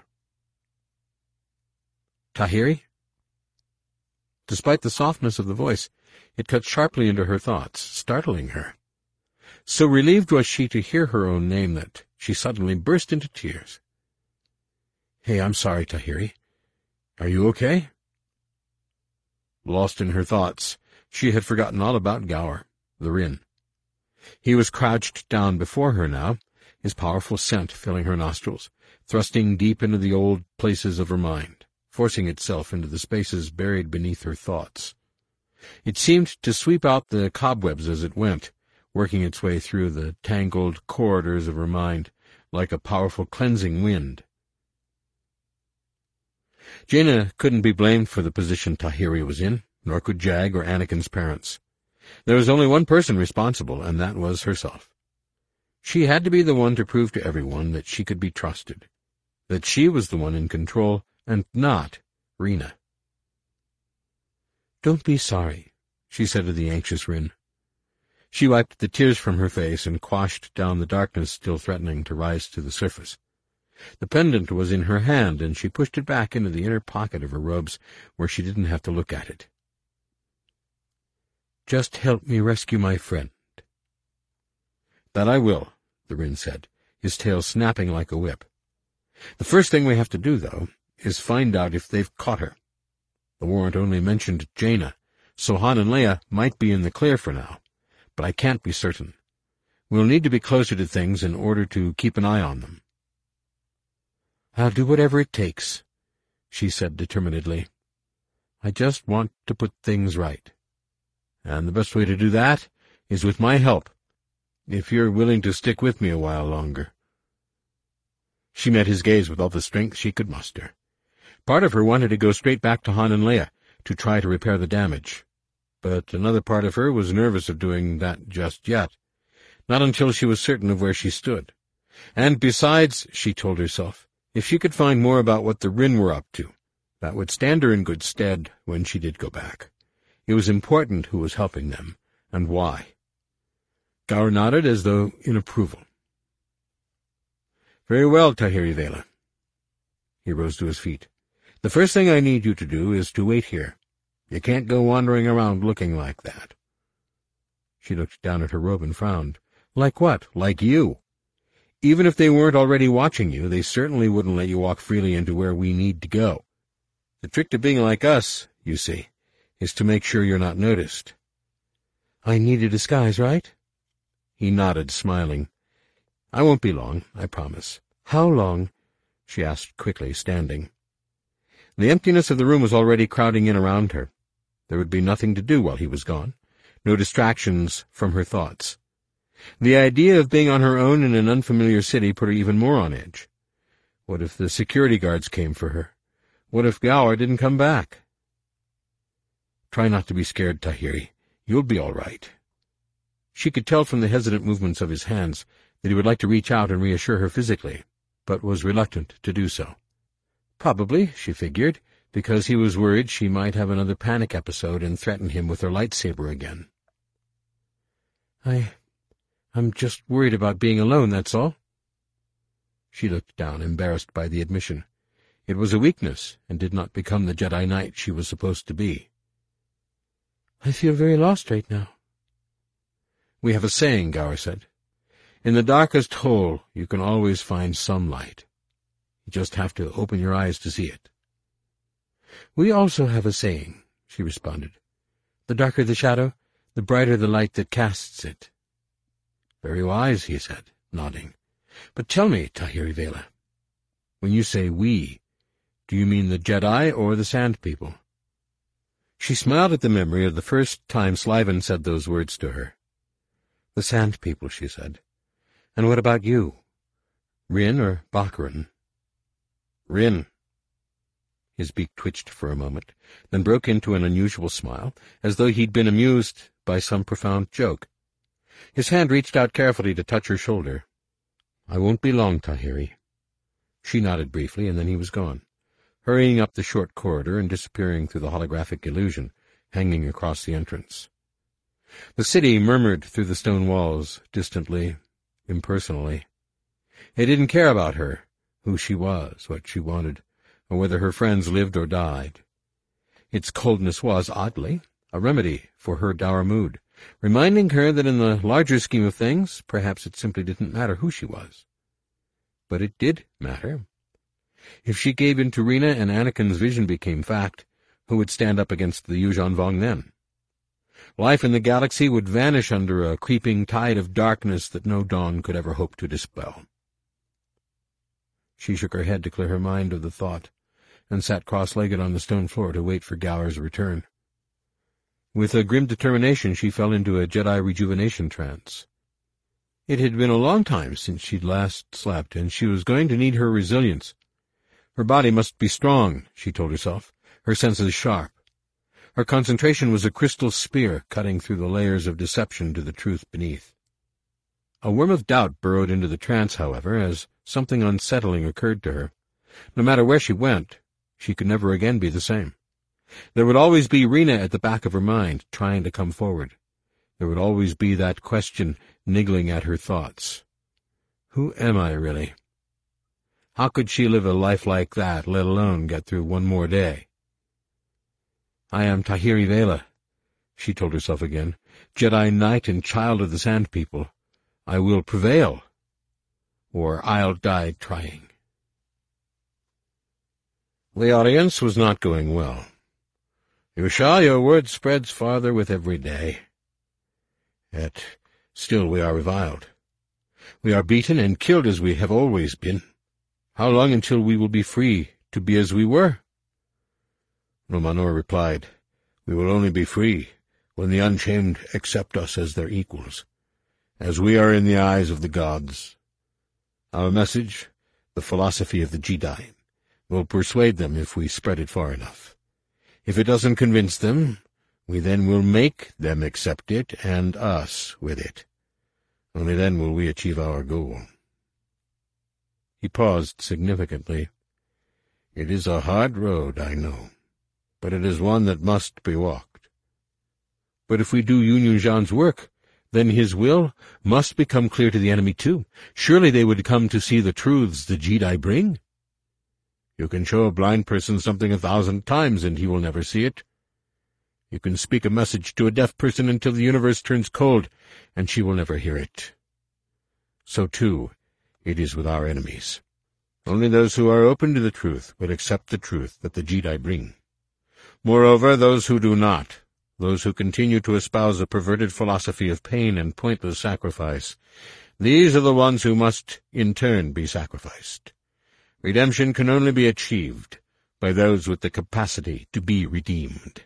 Tahiri? Despite the softness of the voice, it cut sharply into her thoughts, startling her. So relieved was she to hear her own name that she suddenly burst into tears. Hey, I'm sorry, Tahiri. Are you okay? Lost in her thoughts, she had forgotten all about Gower, the Rin. He was crouched down before her now, his powerful scent filling her nostrils, thrusting deep into the old places of her mind, forcing itself into the spaces buried beneath her thoughts. It seemed to sweep out the cobwebs as it went, working its way through the tangled corridors of her mind like a powerful cleansing wind. Jaina couldn't be blamed for the position Tahiri was in, nor could Jag or Anakin's parents. There was only one person responsible, and that was herself. She had to be the one to prove to everyone that she could be trusted, that she was the one in control, and not Rena. "Don't be sorry," she said to the anxious Rin. She wiped the tears from her face and quashed down the darkness still threatening to rise to the surface. The pendant was in her hand, and she pushed it back into the inner pocket of her robes, where she didn't have to look at it. "Just help me rescue my friend." "That I will," the Rin said, his tail snapping like a whip. "The first thing we have to do, though, is find out if they've caught her. The warrant only mentioned Jaina, so Han and Leia might be in the clear for now, but I can't be certain. We'll need to be closer to things in order to keep an eye on them." "I'll do whatever it takes," she said determinedly. "I just want to put things right. And the best way to do that is with my help, if you're willing to stick with me a while longer." She met his gaze with all the strength she could muster. Part of her wanted to go straight back to Han and Leia, to try to repair the damage. But another part of her was nervous of doing that just yet, not until she was certain of where she stood. And besides, she told herself, if she could find more about what the Rin were up to, that would stand her in good stead when she did go back. It was important who was helping them, and why. Gower nodded as though in approval. "Very well, Tahiri Vela." He rose to his feet. "The first thing I need you to do is to wait here. You can't go wandering around looking like that." She looked down at her robe and frowned. "Like what? Like you. Even if they weren't already watching you, they certainly wouldn't let you walk freely into where we need to go. The trick to being like us, you see, is to make sure you're not noticed." "I need a disguise, right?" He nodded, smiling. "I won't be long, I promise." "How long?" she asked quickly, standing. The emptiness of the room was already crowding in around her. There would be nothing to do while he was gone, no distractions from her thoughts. The idea of being on her own in an unfamiliar city put her even more on edge. What if the security guards came for her? What if Gower didn't come back? Try not to be scared, Tahiri. You'll be all right. She could tell from the hesitant movements of his hands that he would like to reach out and reassure her physically, but was reluctant to do so. Probably, she figured, because he was worried she might have another panic episode and threaten him with her lightsaber again. I'm just worried about being alone, that's all. She looked down, embarrassed by the admission. It was a weakness, and did not become the Jedi Knight she was supposed to be. I feel very lost right now. We have a saying, Gower said. In the darkest hole, you can always find some light. You just have to open your eyes to see it. We also have a saying, she responded. The darker the shadow, the brighter the light that casts it. Very wise, he said, nodding. But tell me, Tahiri Vela, when you say we, do you mean the Jedi or the Sand People? She smiled at the memory of the first time Slyvan said those words to her. The Sand People, she said. And what about you? Rin or Baccarin? Rin. His beak twitched for a moment, then broke into an unusual smile, as though he'd been amused by some profound joke. His hand reached out carefully to touch her shoulder. I won't be long, Tahiri. She nodded briefly, and then he was gone, hurrying up the short corridor and disappearing through the holographic illusion hanging across the entrance. The city murmured through the stone walls, distantly, impersonally. It didn't care about her, who she was, what she wanted, or whether her friends lived or died. Its coldness was, oddly, a remedy for her dour mood, reminding her that in the larger scheme of things, perhaps it simply didn't matter who she was. But it did matter. If she gave in to Rena and Anakin's vision became fact, who would stand up against the Yuuzhan Vong then? Life in the galaxy would vanish under a creeping tide of darkness that no dawn could ever hope to dispel. She shook her head to clear her mind of the thought, and sat cross-legged on the stone floor to wait for Gower's return. With a grim determination she fell into a Jedi rejuvenation trance. It had been a long time since she'd last slept, and she was going to need her resilience. Her body must be strong, she told herself, her senses sharp. Her concentration was a crystal spear cutting through the layers of deception to the truth beneath. A worm of doubt burrowed into the trance, however, as something unsettling occurred to her. No matter where she went, she could never again be the same. There would always be Rena at the back of her mind, trying to come forward. There would always be that question niggling at her thoughts. Who am I, really? How could she live a life like that, let alone get through one more day? I am Tahiri Vela, she told herself again, Jedi Knight and child of the Sand People. I will prevail, or I'll die trying. The audience was not going well. Yusha, your word spreads farther with every day. Yet still we are reviled. We are beaten and killed as we have always been. How long until we will be free to be as we were? Numenor replied, We will only be free when the Unchained accept us as their equals, as we are in the eyes of the gods. Our message, the philosophy of the Jedi, will persuade them if we spread it far enough. If it doesn't convince them, we then will make them accept it, and us with it. Only then will we achieve our goal. He paused significantly. It is a hard road, I know, but it is one that must be walked. But if we do Yuuzhan Vong's work, then his will must become clear to the enemy too. Surely they would come to see the truths the Jedi bring. You can show a blind person something 1,000 times, and he will never see it. You can speak a message to a deaf person until the universe turns cold, and she will never hear it. So, too, it is with our enemies. Only those who are open to the truth will accept the truth that the Jedi bring. Moreover, those who do not, those who continue to espouse a perverted philosophy of pain and pointless sacrifice, these are the ones who must, in turn, be sacrificed. Redemption can only be achieved by those with the capacity to be redeemed.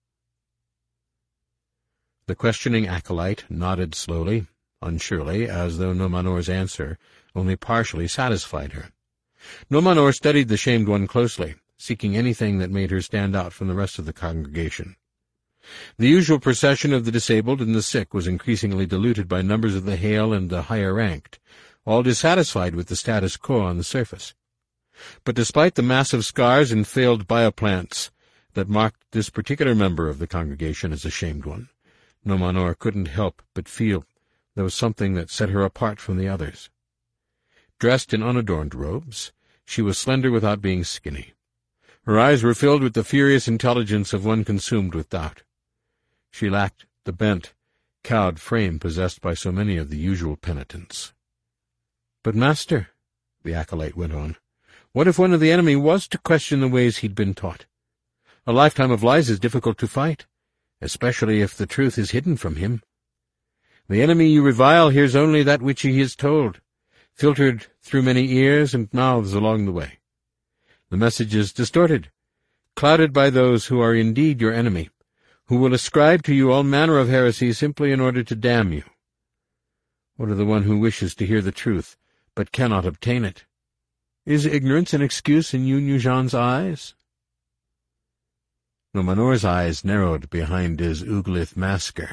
The questioning acolyte nodded slowly, unsurely, as though Nomanor's answer only partially satisfied her. Nomanor studied the shamed one closely, seeking anything that made her stand out from the rest of the congregation. The usual procession of the disabled and the sick was increasingly diluted by numbers of the hale and the higher-ranked, all dissatisfied with the status quo on the surface. But despite the massive scars and failed bioplants that marked this particular member of the congregation as a shamed one, Nomanor couldn't help but feel there was something that set her apart from the others. Dressed in unadorned robes, she was slender without being skinny. Her eyes were filled with the furious intelligence of one consumed with doubt. She lacked the bent, cowed frame possessed by so many of the usual penitents. "But, Master," the acolyte went on, "what if one of the enemy was to question the ways he'd been taught? A lifetime of lies is difficult to fight, especially if the truth is hidden from him. The enemy you revile hears only that which he is told, filtered through many ears and mouths along the way. The message is distorted, clouded by those who are indeed your enemy, who will ascribe to you all manner of heresy simply in order to damn you. What of the one who wishes to hear the truth, but cannot obtain it? Is ignorance an excuse in Yunyujan's eyes?" Nomanor's eyes narrowed behind his Uglith masker.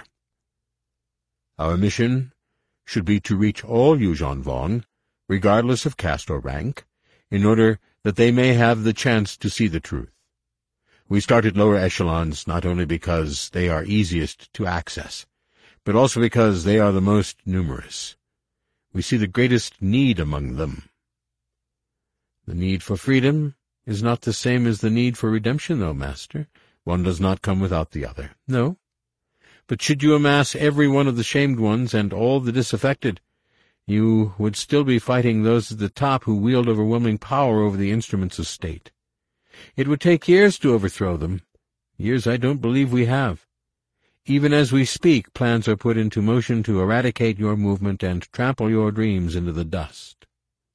"Our mission should be to reach all Yuuzhan Vong, regardless of caste or rank, in order that they may have the chance to see the truth. We started lower echelons not only because they are easiest to access, but also because they are the most numerous. We see the greatest need among them. The need for freedom is not the same as the need for redemption, though, Master. One does not come without the other. No. But should you amass every one of the shamed ones and all the disaffected, you would still be fighting those at the top who wield overwhelming power over the instruments of state. It would take years to overthrow them, years I don't believe we have. Even as we speak, plans are put into motion to eradicate your movement and trample your dreams into the dust."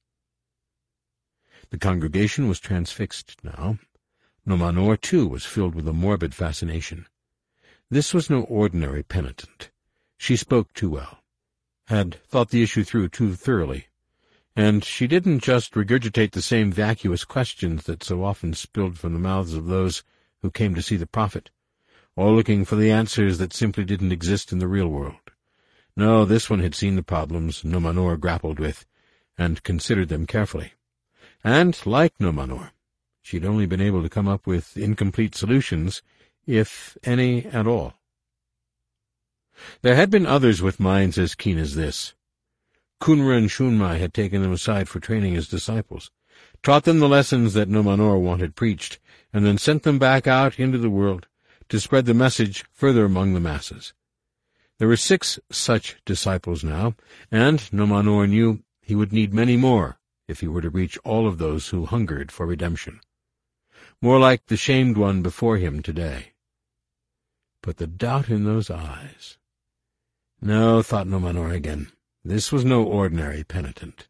The congregation was transfixed now. Nomanor, too, was filled with a morbid fascination. This was no ordinary penitent. She spoke too well, had thought the issue through too thoroughly, and she didn't just regurgitate the same vacuous questions that so often spilled from the mouths of those who came to see the prophet, all looking for the answers that simply didn't exist in the real world. No, this one had seen the problems Nomanor grappled with, and considered them carefully. And, like Nomanor, she'd only been able to come up with incomplete solutions, if any at all. There had been others with minds as keen as this. Kunra and Shunmai had taken them aside for training as disciples, taught them the lessons that Nomanor wanted preached, and then sent them back out into the world to spread the message further among the masses. There were 6 such disciples now, and Nomanor knew he would need many more if he were to reach all of those who hungered for redemption. More like the shamed one before him today. But the doubt in those eyes— No, thought Nomanor again, this was no ordinary penitent.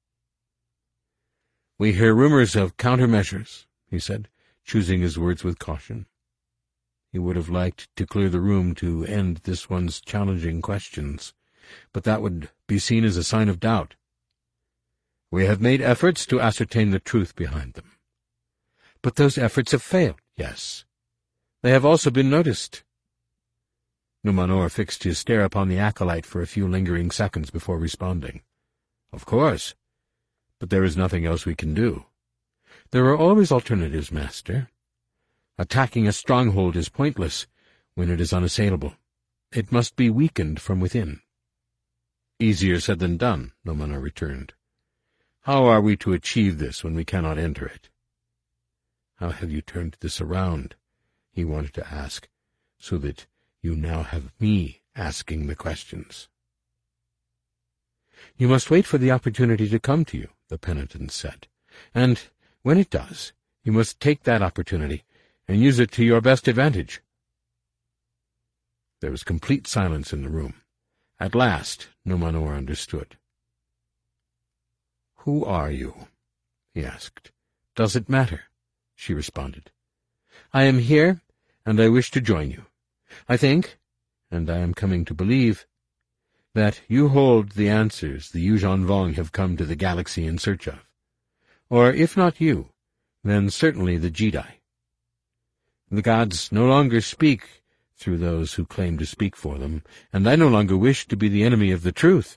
"We hear rumors of countermeasures," he said, choosing his words with caution. He would have liked to clear the room to end this one's challenging questions, but that would be seen as a sign of doubt. "We have made efforts to ascertain the truth behind them." "But those efforts have failed." "Yes. They have also been noticed." Numanor fixed his stare upon the acolyte for a few lingering seconds before responding. "Of course. But there is nothing else we can do." "There are always alternatives, Master. Attacking a stronghold is pointless when it is unassailable. It must be weakened from within." "Easier said than done," Numanor returned. "How are we to achieve this when we cannot enter it?" "How have you turned this around?" he wanted to ask, "so that you now have me asking the questions." "You must wait for the opportunity to come to you," the penitent said, "and when it does, you must take that opportunity and use it to your best advantage." There was complete silence in the room. At last Numanor understood. "Who are you?" he asked. "Does it matter?" she responded. "I am here, and I wish to join you. I think, and I am coming to believe, that you hold the answers the Yuuzhan Vong have come to the galaxy in search of. Or, if not you, then certainly the Jedi. The gods no longer speak through those who claim to speak for them, and I no longer wish to be the enemy of the truth."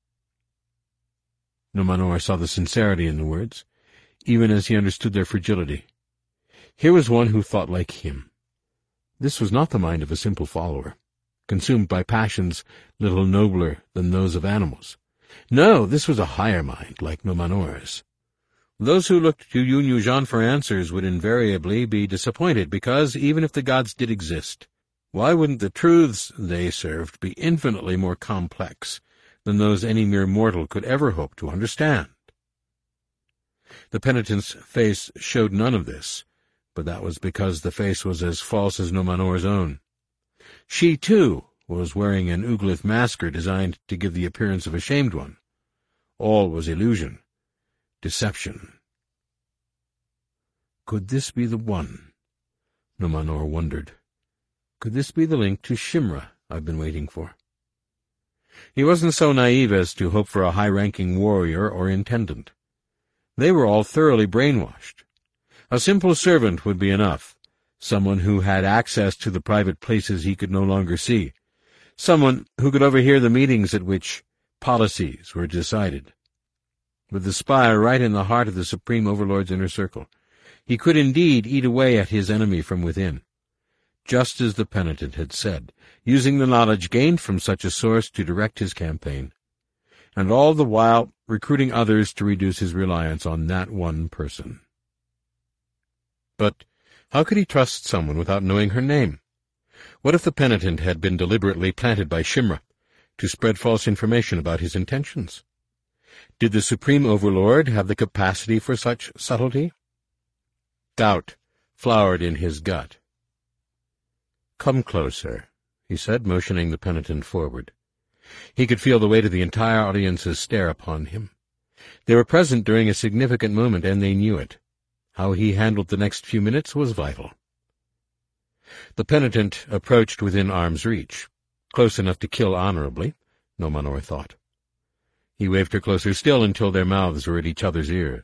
Numenor saw the sincerity in the words, even as he understood their fragility. Here was one who thought like him. This was not the mind of a simple follower, consumed by passions little nobler than those of animals. No, this was a higher mind, like Numenor's. Those who looked to Yun Yuuzhan for answers would invariably be disappointed, because, even if the gods did exist, why wouldn't the truths they served be infinitely more complex than those any mere mortal could ever hope to understand? The penitent's face showed none of this, but that was because the face was as false as Numenor's own. She, too, was wearing an Uglith masker designed to give the appearance of a shamed one. All was illusion, deception. Could this be the one? Numenor wondered. Could this be the link to Shimra I've been waiting for? He wasn't so naive as to hope for a high-ranking warrior or intendant. They were all thoroughly brainwashed. A simple servant would be enough, someone who had access to the private places he could no longer see, someone who could overhear the meetings at which policies were decided. With the spy right in the heart of the Supreme Overlord's inner circle, he could indeed eat away at his enemy from within, just as the penitent had said, using the knowledge gained from such a source to direct his campaign, and all the while recruiting others to reduce his reliance on that one person. But how could he trust someone without knowing her name? What if the penitent had been deliberately planted by Shimra to spread false information about his intentions? Did the Supreme Overlord have the capacity for such subtlety? Doubt flowered in his gut. "Come closer," he said, motioning the penitent forward. He could feel the weight of the entire audience's stare upon him. They were present during a significant moment, and they knew it. How he handled the next few minutes was vital. The penitent approached within arm's reach, close enough to kill honorably, Numenor thought. He waved her closer still until their mouths were at each other's ears.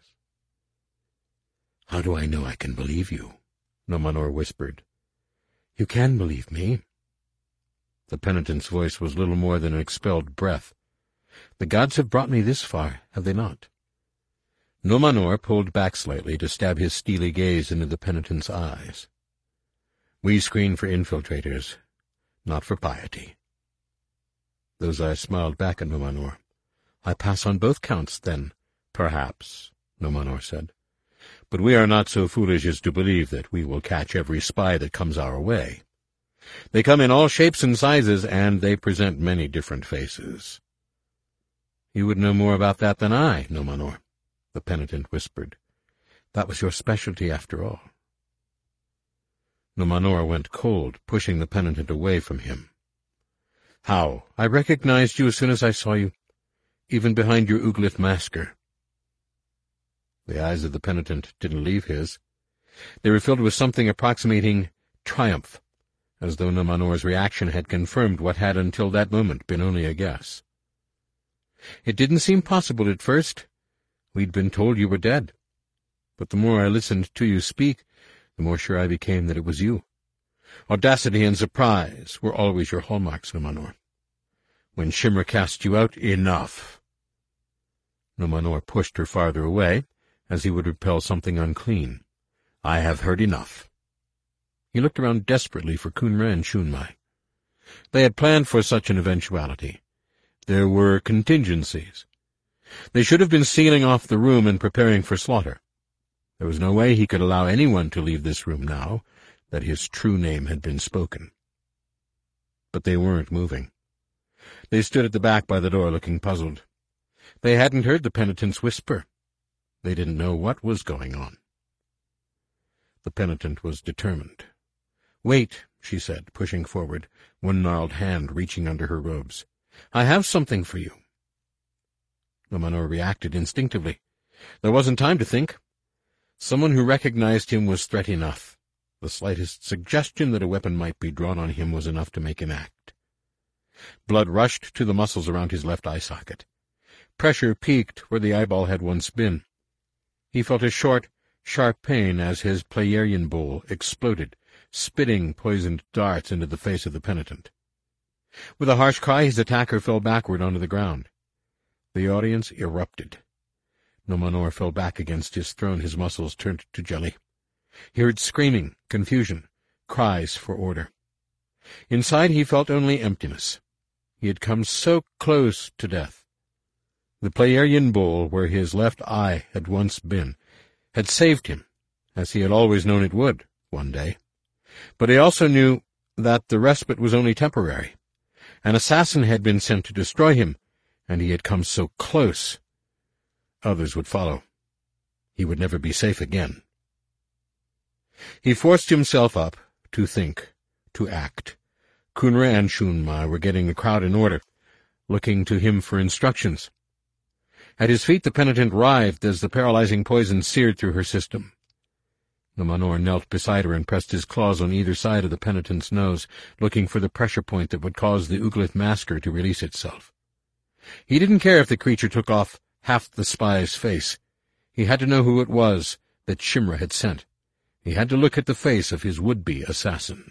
"How do I know I can believe you?" Numenor whispered. "You can believe me." The penitent's voice was little more than an expelled breath. "The gods have brought me this far, have they not?" Numenor pulled back slightly to stab his steely gaze into the penitent's eyes. "We screen for infiltrators, not for piety." Those eyes smiled back at Numenor. "I pass on both counts, then." "Perhaps," Numenor said. "But we are not so foolish as to believe that we will catch every spy that comes our way. They come in all shapes and sizes, and they present many different faces." "You would know more about that than I, Numenor," the penitent whispered. "That was your specialty, after all." Numenor went cold, pushing the penitent away from him. "How? I recognized you as soon as I saw you, even behind your Uglith masker." The eyes of the penitent didn't leave his. They were filled with something approximating triumph, as though Numenor's reaction had confirmed what had until that moment been only a guess. "It didn't seem possible at first. We'd been told you were dead. But the more I listened to you speak, the more sure I became that it was you. Audacity and surprise were always your hallmarks, Numenor. When Shimra cast you out, enough." Numenor pushed her farther away, as he would repel something unclean. "I have heard enough." He looked around desperately for Kunra and Shunmai. They had planned for such an eventuality. There were contingencies. They should have been sealing off the room and preparing for slaughter. There was no way he could allow anyone to leave this room now that his true name had been spoken. But they weren't moving. They stood at the back by the door looking puzzled. They hadn't heard the penitent's whisper. They didn't know what was going on. The penitent was determined. "Wait," she said, pushing forward, one gnarled hand reaching under her robes. "I have something for you." Numenor reacted instinctively. There wasn't time to think. Someone who recognized him was threat enough. The slightest suggestion that a weapon might be drawn on him was enough to make him act. Blood rushed to the muscles around his left eye socket. Pressure peaked where the eyeball had once been. He felt a short, sharp pain as his Pleiadian bowl exploded, spitting poisoned darts into the face of the penitent. With a harsh cry, his attacker fell backward onto the ground. The audience erupted. Numenor fell back against his throne, his muscles turned to jelly. He heard screaming, confusion, cries for order. Inside he felt only emptiness. He had come so close to death. The Pleiadian bowl, where his left eye had once been, had saved him, as he had always known it would, one day. But he also knew that the respite was only temporary. An assassin had been sent to destroy him, and he had come so close. Others would follow. He would never be safe again. He forced himself up to think, to act. Kunra and Shunma were getting the crowd in order, looking to him for instructions. At his feet the penitent writhed as the paralyzing poison seared through her system. Numenor knelt beside her and pressed his claws on either side of the penitent's nose, looking for the pressure point that would cause the Uglith masker to release itself. He didn't care if the creature took off half the spy's face. He had to know who it was that Shimra had sent. He had to look at the face of his would-be assassin.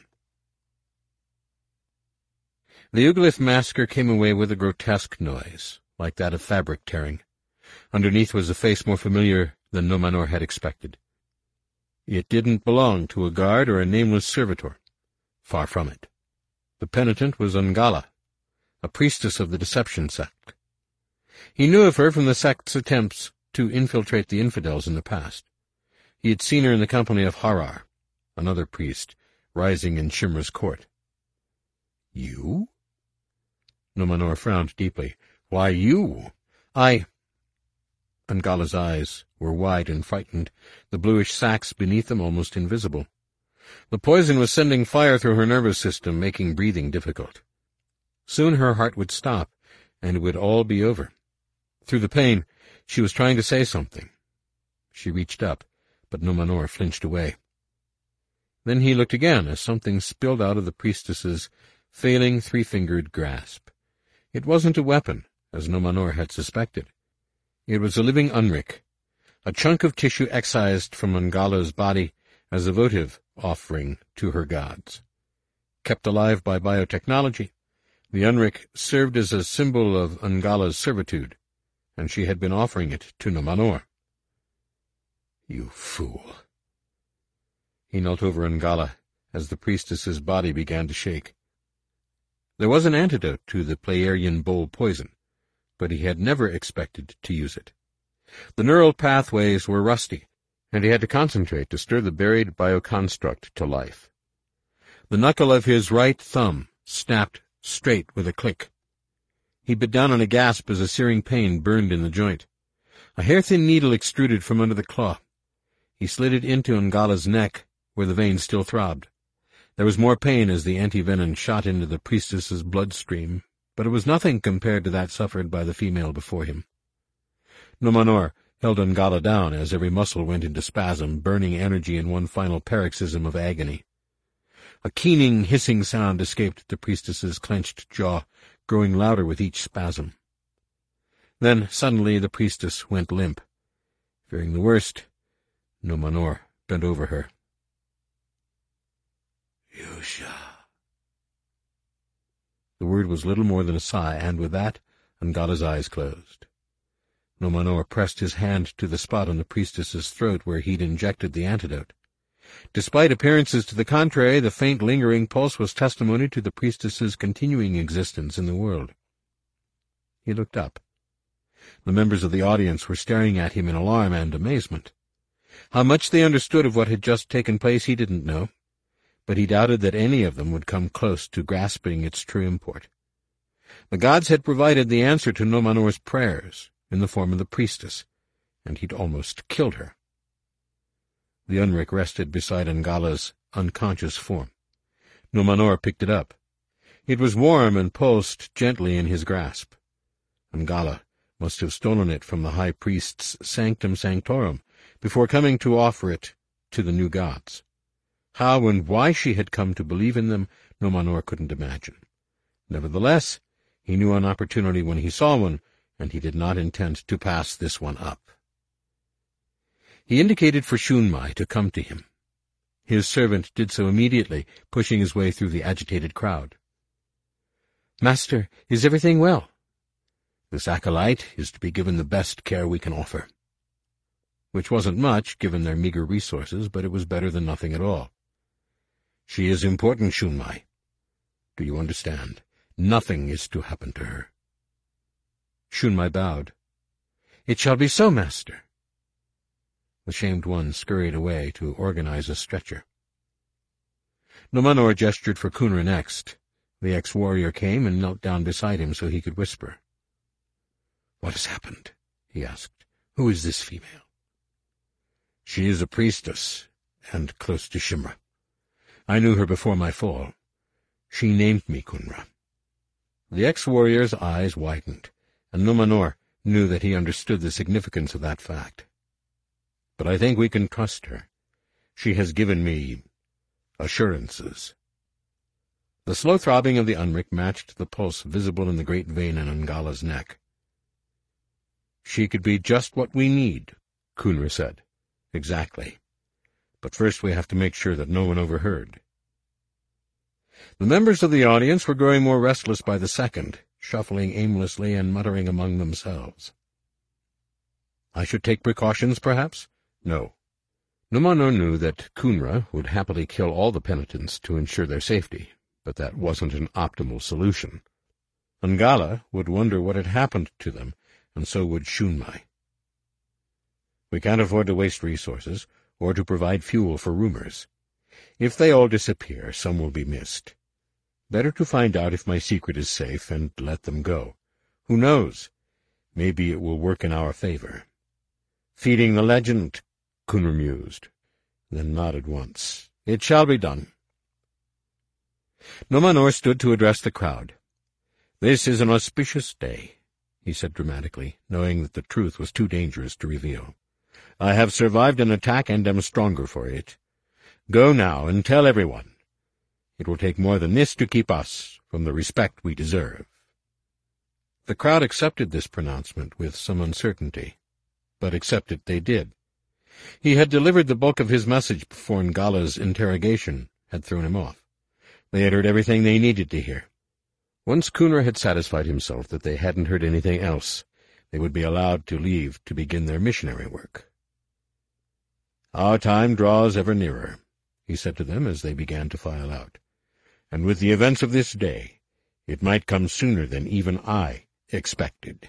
The Uglith masker came away with a grotesque noise, like that of fabric tearing. Underneath was a face more familiar than Numenor had expected. It didn't belong to a guard or a nameless servitor. Far from it. The penitent was Ungala, a priestess of the Deception sect. He knew of her from the sect's attempts to infiltrate the infidels in the past. He had seen her in the company of Harar, another priest, rising in Shimra's court. "You?" Numenor frowned deeply. "Why you?" Ungala's eyes were wide and frightened, the bluish sacs beneath them almost invisible. The poison was sending fire through her nervous system, making breathing difficult. Soon her heart would stop, and it would all be over. Through the pain, she was trying to say something. She reached up, but Numenor flinched away. Then he looked again as something spilled out of the priestess's failing three-fingered grasp. It wasn't a weapon, as Numenor had suspected. It was a living Unrik, a chunk of tissue excised from Ungala's body as a votive offering to her gods. Kept alive by biotechnology, the Unrik served as a symbol of Ungala's servitude, and she had been offering it to Numenor. "You fool." He knelt over Ungala as the priestess's body began to shake. There was an antidote to the Pleiadian bowl poison, but he had never expected to use it. The neural pathways were rusty, and he had to concentrate to stir the buried bioconstruct to life. The knuckle of his right thumb snapped straight with a click. He bit down on a gasp as a searing pain burned in the joint. A hair-thin needle extruded from under the claw. He slid it into Ungala's neck, where the vein still throbbed. There was more pain as the anti-venom shot into the priestess's bloodstream, but it was nothing compared to that suffered by the female before him. Numenor held Ungala down as every muscle went into spasm, burning energy in one final paroxysm of agony. A keening, hissing sound escaped the priestess's clenched jaw, growing louder with each spasm. Then, suddenly, the priestess went limp. Fearing the worst, Numenor bent over her. "Yusha." The word was little more than a sigh, and with that, Ungala's eyes closed. Numenor pressed his hand to the spot on the priestess's throat where he'd injected the antidote. Despite appearances to the contrary, the faint, lingering pulse was testimony to the priestess's continuing existence in the world. He looked up. The members of the audience were staring at him in alarm and amazement. How much they understood of what had just taken place he didn't know, but he doubted that any of them would come close to grasping its true import. The gods had provided the answer to Numenor's prayers in the form of the priestess, and he'd almost killed her. The Unrik rested beside Ungala's unconscious form. Numenor picked it up. It was warm and pulsed gently in his grasp. Ungala must have stolen it from the high priest's sanctum sanctorum before coming to offer it to the new gods. How and why she had come to believe in them, Numenor couldn't imagine. Nevertheless, he knew an opportunity when he saw one, and he did not intend to pass this one up. He indicated for Shunmai to come to him. His servant did so immediately, pushing his way through the agitated crowd. "Master, is everything well?" "This acolyte is to be given the best care we can offer." Which wasn't much, given their meager resources, but it was better than nothing at all. "She is important, Shunmai. Do you understand? Nothing is to happen to her." Shunmai bowed. "It shall be so, master." The shamed one scurried away to organize a stretcher. Numenor gestured for Kunra next. The ex-warrior came and knelt down beside him so he could whisper. "What has happened?" he asked. "Who is this female?" "She is a priestess, and close to Shimra. I knew her before my fall. She named me Kunra." The ex-warrior's eyes widened, and Numenor knew that he understood the significance of that fact. "But I think we can trust her. She has given me assurances." The slow throbbing of the Unrik matched the pulse visible in the great vein in Ungala's neck. "She could be just what we need," Kunra said. "Exactly. But first we have to make sure that no one overheard." The members of the audience were growing more restless by the second, shuffling aimlessly and muttering among themselves. "I should take precautions, perhaps?" "No." Numenor knew that Kunra would happily kill all the penitents to ensure their safety, but that wasn't an optimal solution. Ungala would wonder what had happened to them, and so would Shunmai. "We can't afford to waste resources, or to provide fuel for rumors. If they all disappear, some will be missed. Better to find out if my secret is safe and let them go. Who knows? Maybe it will work in our favor." "Feeding the legend," Kunra mused, then nodded once. "It shall be done." Numenor stood to address the crowd. "This is an auspicious day," he said dramatically, knowing that the truth was too dangerous to reveal. "I have survived an attack and am stronger for it. Go now and tell everyone. It will take more than this to keep us from the respect we deserve." The crowd accepted this pronouncement with some uncertainty, but accept it they did. He had delivered the bulk of his message before Ngala's interrogation had thrown him off. They had heard everything they needed to hear. Once Kunra had satisfied himself that they hadn't heard anything else, they would be allowed to leave to begin their missionary work. "Our time draws ever nearer," he said to them as they began to file out. "And with the events of this day, it might come sooner than even I expected."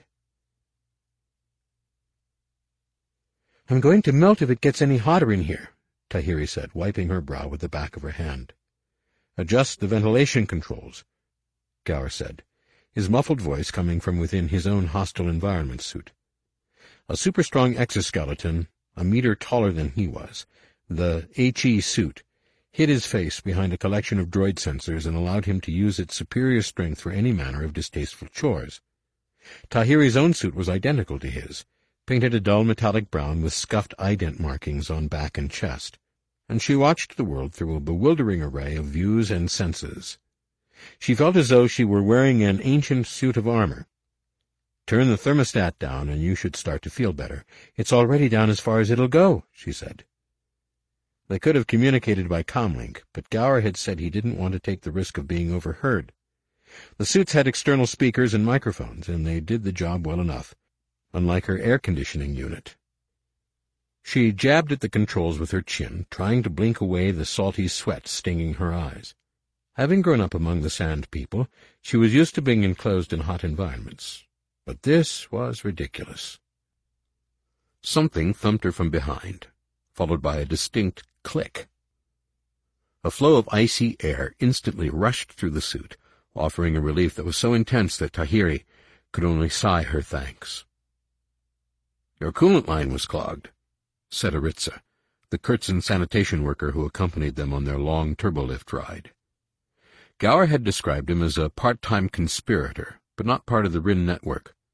"I'm going to melt if it gets any hotter in here," Tahiri said, wiping her brow with the back of her hand. "Adjust the ventilation controls," Gower said, his muffled voice coming from within his own hostile environment suit. A super-strong exoskeleton, a meter taller than he was, the HE suit, hid his face behind a collection of droid sensors and allowed him to use its superior strength for any manner of distasteful chores. Tahiri's own suit was identical to his, painted a dull metallic brown with scuffed ident markings on back and chest, and she watched the world through a bewildering array of views and senses. She felt as though she were wearing an ancient suit of armor. "Turn the thermostat down, and you should start to feel better." "It's already down as far as it'll go," she said. They could have communicated by comlink, but Gower had said he didn't want to take the risk of being overheard. The suits had external speakers and microphones, and they did the job well enough, unlike her air-conditioning unit. She jabbed at the controls with her chin, trying to blink away the salty sweat stinging her eyes. Having grown up among the Sand People, she was used to being enclosed in hot environments. But this was ridiculous. Something thumped her from behind, followed by a distinct click. A flow of icy air instantly rushed through the suit, offering a relief that was so intense that Tahiri could only sigh her thanks. "Your coolant line was clogged," said Aritza, the Kurtzen sanitation worker who accompanied them on their long turbolift ride. Gower had described him as a part-time conspirator, but not part of the Rin network.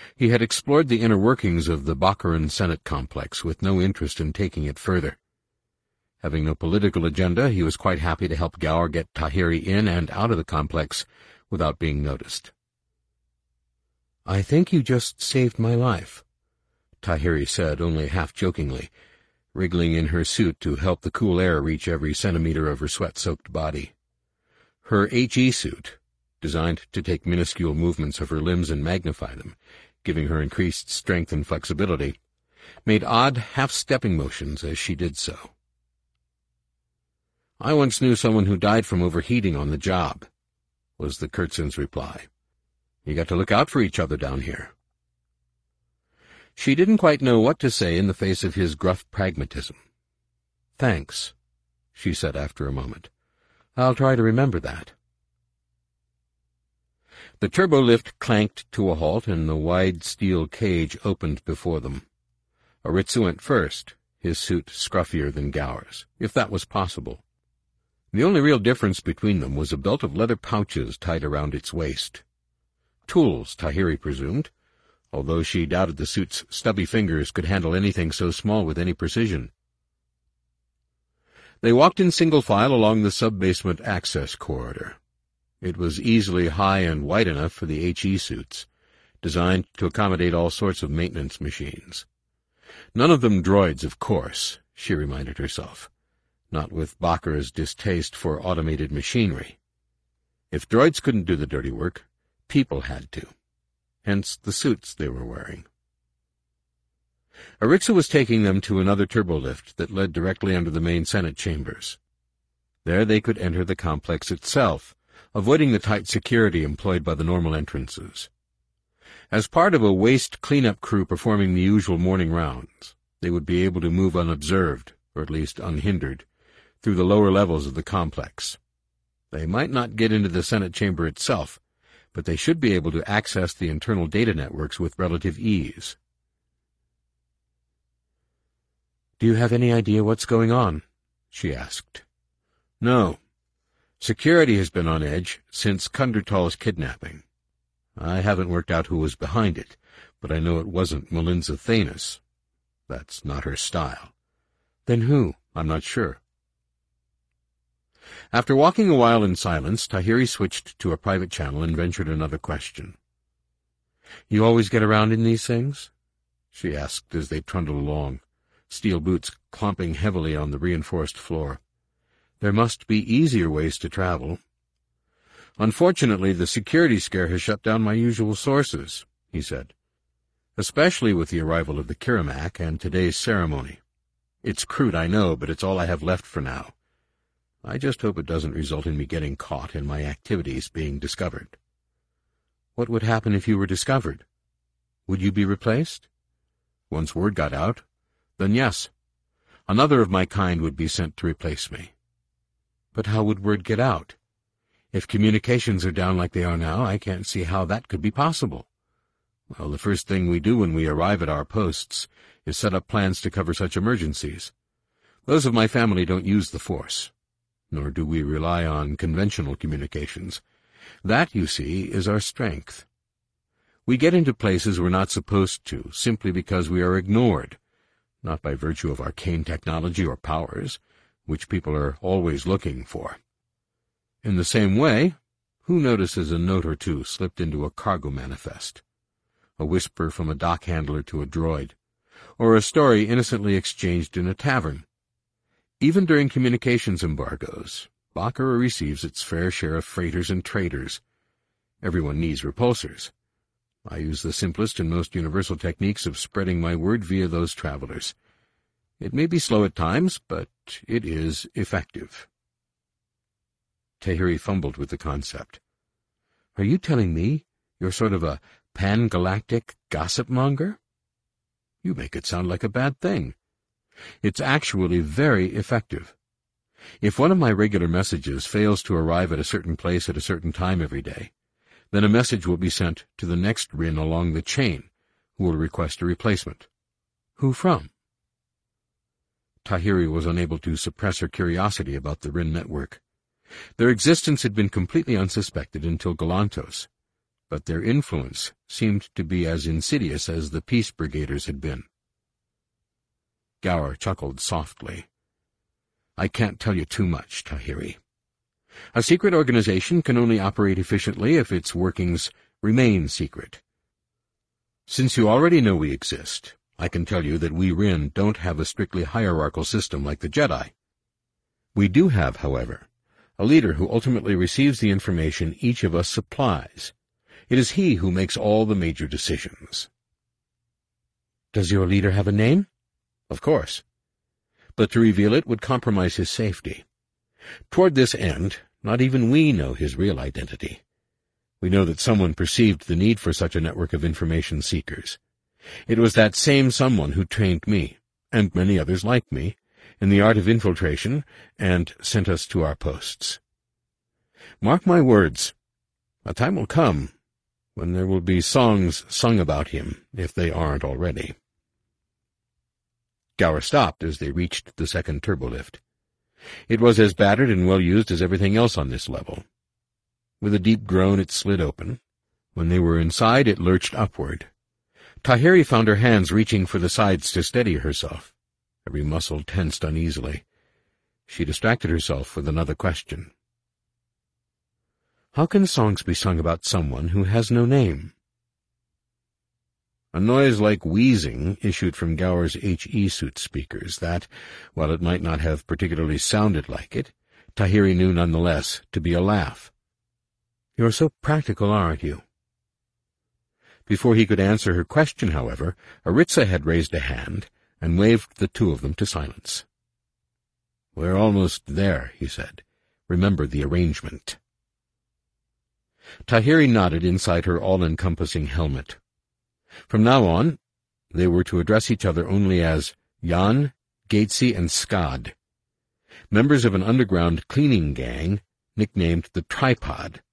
He had explored the inner workings of the Baccaran Senate complex with no interest in taking it further. Having no political agenda, he was quite happy to help Gower get Tahiri in and out of the complex without being noticed. "I think you just saved my life," Tahiri said, only half-jokingly, wriggling in her suit to help the cool air reach every centimeter of her sweat-soaked body. Her HE suit, designed to take minuscule movements of her limbs and magnify them, giving her increased strength and flexibility, made odd half-stepping motions as she did so. "I once knew someone who died from overheating on the job," was the Kurtzen's reply. "You got to look out for each other down here." She didn't quite know what to say in the face of his gruff pragmatism. "Thanks," she said after a moment. "I'll try to remember that." The turbolift clanked to a halt, and the wide steel cage opened before them. Aritsu went first, his suit scruffier than Gower's, if that was possible. The only real difference between them was a belt of leather pouches tied around its waist. Tools, Tahiri presumed, although she doubted the suit's stubby fingers could handle anything so small with any precision. They walked in single file along the sub-basement access corridor. It was easily high and wide enough for the HE suits, designed to accommodate all sorts of maintenance machines. None of them droids, of course, she reminded herself, not with Baccara's distaste for automated machinery. If droids couldn't do the dirty work, people had to. Hence the suits they were wearing. Aritsu was taking them to another turbolift that led directly under the main Senate chambers. There they could enter the complex itself, avoiding the tight security employed by the normal entrances. As part of a waste cleanup crew performing the usual morning rounds, they would be able to move unobserved, or at least unhindered, through the lower levels of the complex. They might not get into the Senate chamber itself, but they should be able to access the internal data networks with relative ease. "Do you have any idea what's going on?" she asked. "No. Security has been on edge since Kundertal's kidnapping. I haven't worked out who was behind it, but I know it wasn't Melinza Thanos. That's not her style." "Then who?" "I'm not sure." After walking a while in silence, Tahiri switched to a private channel and ventured another question. "You always get around in these things?" she asked as they trundled along, steel boots clomping heavily on the reinforced floor. "There must be easier ways to travel." "Unfortunately, the security scare has shut down my usual sources," he said, "especially with the arrival of the Kiramak and today's ceremony. It's crude, I know, but it's all I have left for now. I just hope it doesn't result in me getting caught and my activities being discovered." "What would happen if you were discovered? Would you be replaced?" "Once word got out, then yes. Another of my kind would be sent to replace me." "But how would word get out? If communications are down like they are now, I can't see how that could be possible." "Well, the first thing we do when we arrive at our posts is set up plans to cover such emergencies. Those of my family don't use the Force, nor do we rely on conventional communications. That, you see, is our strength. We get into places we're not supposed to, simply because we are ignored, not by virtue of arcane technology or powers, which people are always looking for. In the same way, who notices a note or two slipped into a cargo manifest, a whisper from a dock handler to a droid, or a story innocently exchanged in a tavern? Even during communications embargoes, Baccara receives its fair share of freighters and traders. Everyone needs repulsors. I use the simplest and most universal techniques of spreading my word via those travelers. It may be slow at times, but it is effective." Tahiri fumbled with the concept. "Are you telling me you're sort of a pan-galactic gossip monger?" "You make it sound like a bad thing. It's actually very effective. If one of my regular messages fails to arrive at a certain place at a certain time every day, then a message will be sent to the next Rin along the chain, who will request a replacement." "Who from?" Tahiri was unable to suppress her curiosity about the Rin network. Their existence had been completely unsuspected until Galantos, but their influence seemed to be as insidious as the Peace Brigaders had been. Gower chuckled softly. "I can't tell you too much, Tahiri. A secret organization can only operate efficiently if its workings remain secret. Since you already know we exist, I can tell you that we Rin don't have a strictly hierarchical system like the Jedi. We do have, however, a leader who ultimately receives the information each of us supplies. It is he who makes all the major decisions." "Does your leader have a name?" "Of course. But to reveal it would compromise his safety. Toward this end, not even we know his real identity. We know that someone perceived the need for such a network of information seekers. It was that same someone who trained me, and many others like me, in the art of infiltration, and sent us to our posts. Mark my words, a time will come when there will be songs sung about him, if they aren't already." Gower stopped as they reached the second turbolift. It was as battered and well-used as everything else on this level. With a deep groan it slid open. When they were inside, it lurched upward. Tahiri found her hands reaching for the sides to steady herself. Every muscle tensed uneasily. She distracted herself with another question. "How can songs be sung about someone who has no name?" A noise like wheezing issued from Gower's HE suit speakers that, while it might not have particularly sounded like it, Tahiri knew nonetheless to be a laugh. "You're so practical, aren't you?" Before he could answer her question, however, Aritza had raised a hand and waved the two of them to silence. "We're almost there," he said. "Remember the arrangement." Tahiri nodded inside her all-encompassing helmet. From now on, they were to address each other only as Jan, Gatesy, and Skad, members of an underground cleaning gang nicknamed the Tripod.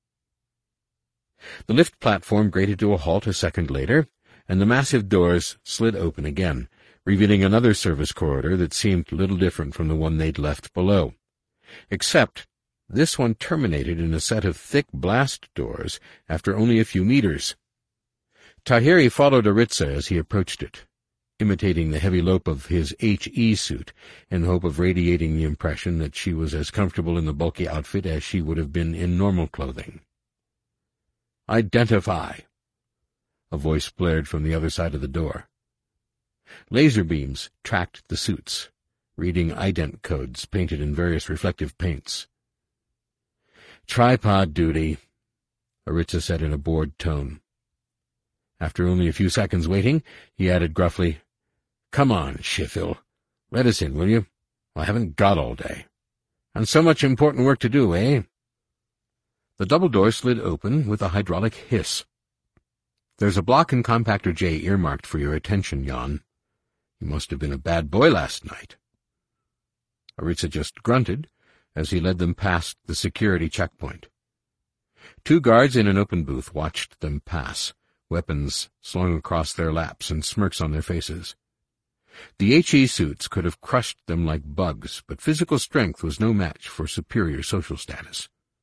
The lift platform grated to a halt a second later, and the massive doors slid open again, revealing another service corridor that seemed little different from the one they'd left below, except this one terminated in a set of thick blast doors after only a few meters. Tahiri followed Aritza as he approached it, imitating the heavy lope of his HE suit in the hope of radiating the impression that she was as comfortable in the bulky outfit as she would have been in normal clothing. "Identify!" a voice blared from the other side of the door. Laser beams tracked the suits, reading ident codes painted in various reflective paints. "Tripod duty," Aritza said in a bored tone. After only a few seconds waiting, he added gruffly, "Come on, Shifil. Let us in, will you? I haven't got all day. And so much important work to do, eh?" The double door slid open with a hydraulic hiss. "There's a block in Compactor J earmarked for your attention, Jan. You must have been a bad boy last night." Aritza just grunted as he led them past the security checkpoint. Two guards in an open booth watched them pass, weapons slung across their laps and smirks on their faces. The HE suits could have crushed them like bugs, but physical strength was no match for superior social status.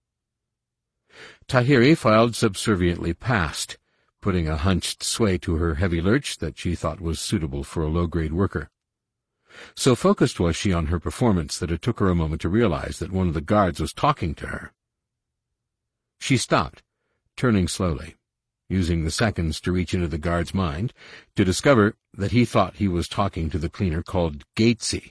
Tahiri filed subserviently past, putting a hunched sway to her heavy lurch that she thought was suitable for a low-grade worker. So focused was she on her performance that it took her a moment to realize that one of the guards was talking to her. She stopped, turning slowly, using the seconds to reach into the guard's mind, to discover that he thought he was talking to the cleaner called Gatesy.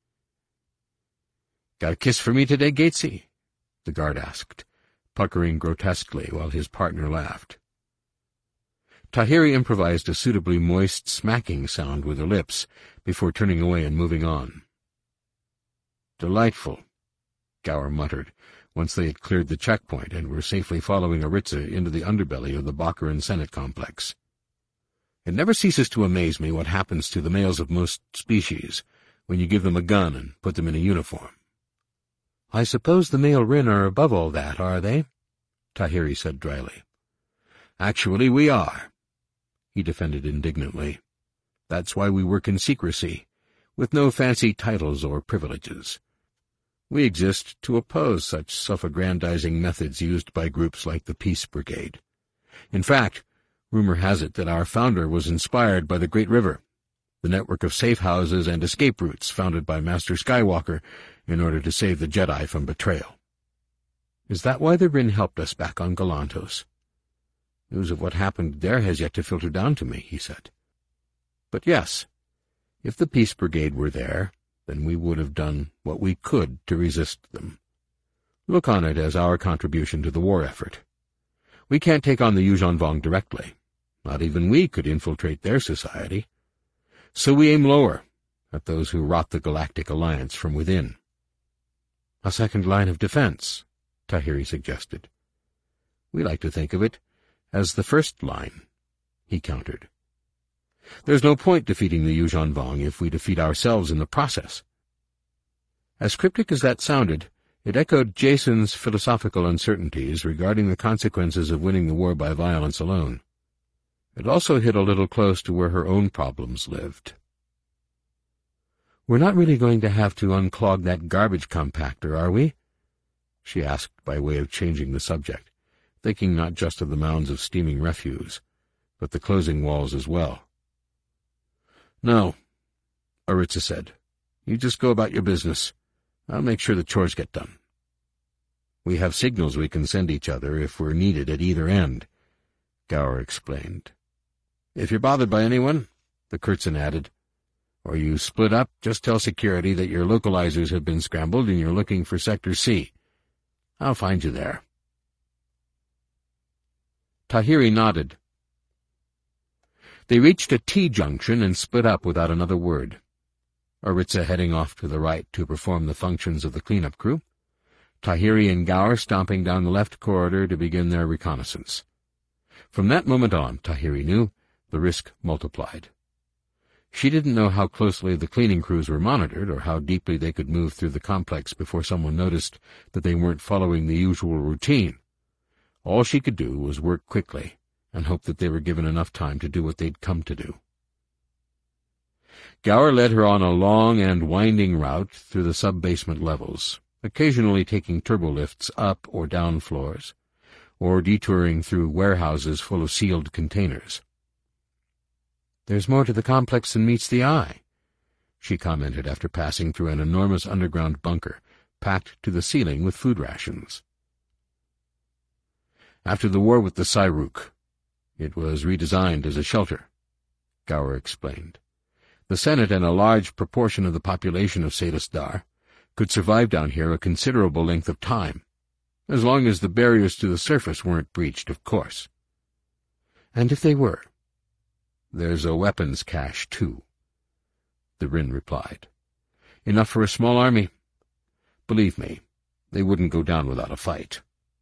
"Got a kiss for me today, Gatesy?" the guard asked, puckering grotesquely while his partner laughed. Tahiri improvised a suitably moist smacking sound with her lips before turning away and moving on. "Delightful," Gower muttered, once they had cleared the checkpoint and were safely following Aritza into the underbelly of the Baccarin Senate complex. "It never ceases to amaze me what happens to the males of most species when you give them a gun and put them in a uniform." "I suppose the male Rin are above all that, are they?" Tahiri said dryly. "Actually, we are," he defended indignantly. "That's why we work in secrecy, with no fancy titles or privileges. We exist to oppose such self-aggrandizing methods used by groups like the Peace Brigade. In fact, rumor has it that our founder was inspired by the Great River, the network of safe houses and escape routes founded by Master Skywalker in order to save the Jedi from betrayal. Is that why the Rin helped us back on Galantos? News of what happened there has yet to filter down to me, he said. But yes, if the Peace Brigade were there, then we would have done what we could to resist them. Look on it as our contribution to the war effort. We can't take on the Yuuzhan Vong directly. Not even we could infiltrate their society. So we aim lower, at those who rot the Galactic Alliance from within. A second line of defense, Tahiri suggested. We like to think of it as the first line, he countered. There's no point defeating the Yuuzhan Vong if we defeat ourselves in the process. As cryptic as that sounded, it echoed Jason's philosophical uncertainties regarding the consequences of winning the war by violence alone. It also hit a little close to where her own problems lived. "We're not really going to have to unclog that garbage compactor, are we?" she asked by way of changing the subject, thinking not just of the mounds of steaming refuse, but the closing walls as well. "No," Aritza said. "You just go about your business. I'll make sure the chores get done. We have signals we can send each other if we're needed at either end," Gower explained. "If you're bothered by anyone," the Kurtzon added, "or you split up, just tell security that your localizers have been scrambled and you're looking for Sector C. I'll find you there." Tahiri nodded. They reached a T-junction and split up without another word. Aritza heading off to the right to perform the functions of the cleanup crew, Tahiri and Gower stomping down the left corridor to begin their reconnaissance. From that moment on, Tahiri knew, the risk multiplied. She didn't know how closely the cleaning crews were monitored or how deeply they could move through the complex before someone noticed that they weren't following the usual routine. All she could do was work quickly and hope that they were given enough time to do what they'd come to do. Gower led her on a long and winding route through the sub-basement levels, occasionally taking turbolifts up or down floors, or detouring through warehouses full of sealed containers. "There's more to the complex than meets the eye," she commented after passing through an enormous underground bunker, packed to the ceiling with food rations. "After the war with the Cyruk, it was redesigned as a shelter," Gower explained. "The Senate and a large proportion of the population of Sadis Dar could survive down here a considerable length of time, as long as the barriers to the surface weren't breached, of course." "And if they were?" "There's a weapons cache, too," the Rin replied. "Enough for a small army. Believe me, they wouldn't go down without a fight."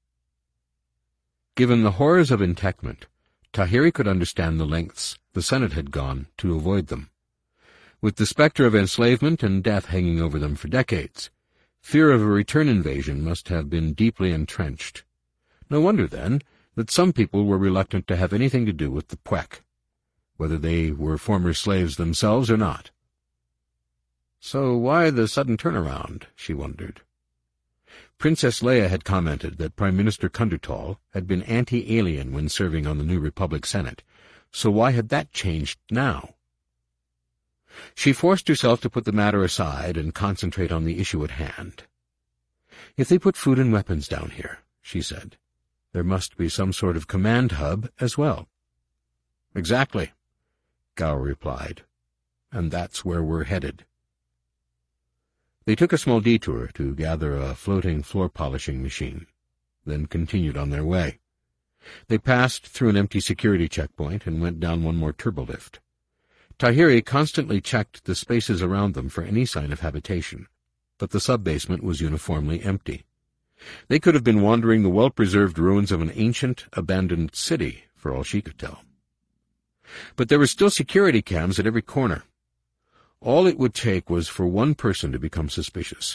Given the horrors of entekment, Tahiri could understand the lengths the Senate had gone to avoid them. With the specter of enslavement and death hanging over them for decades, fear of a return invasion must have been deeply entrenched. No wonder, then, that some people were reluctant to have anything to do with the Pwek, whether they were former slaves themselves or not. So why the sudden turnaround, she wondered. Princess Leia had commented that Prime Minister Kundertal had been anti-alien when serving on the New Republic Senate, so why had that changed now? She forced herself to put the matter aside and concentrate on the issue at hand. "If they put food and weapons down here," she said, "there must be some sort of command hub as well." "Exactly," Gower replied, "and that's where we're headed." They took a small detour to gather a floating floor-polishing machine, then continued on their way. They passed through an empty security checkpoint and went down one more turbolift. Tahiri constantly checked the spaces around them for any sign of habitation, but the sub-basement was uniformly empty. They could have been wandering the well-preserved ruins of an ancient, abandoned city, for all she could tell. But there were still security cams at every corner. All it would take was for one person to become suspicious.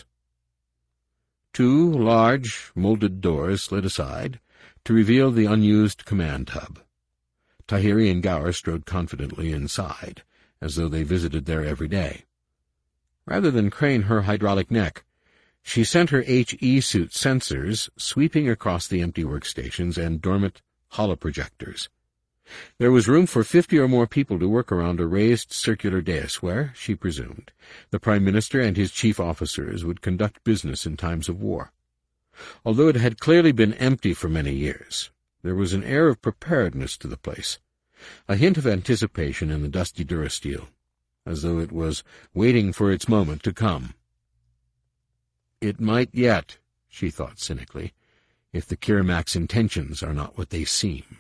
2 large, molded doors slid aside to reveal the unused command hub. Tahiri and Gower strode confidently inside, as though they visited there every day. Rather than crane her hydraulic neck, she sent her HE suit sensors sweeping across the empty workstations and dormant, holoprojectors. There was room for 50 or more people to work around a raised circular dais where, she presumed, the Prime Minister and his chief officers would conduct business in times of war. Although it had clearly been empty for many years, there was an air of preparedness to the place, a hint of anticipation in the dusty durasteel, as though it was waiting for its moment to come. It might yet, she thought cynically, if the Kirimak's intentions are not what they seem.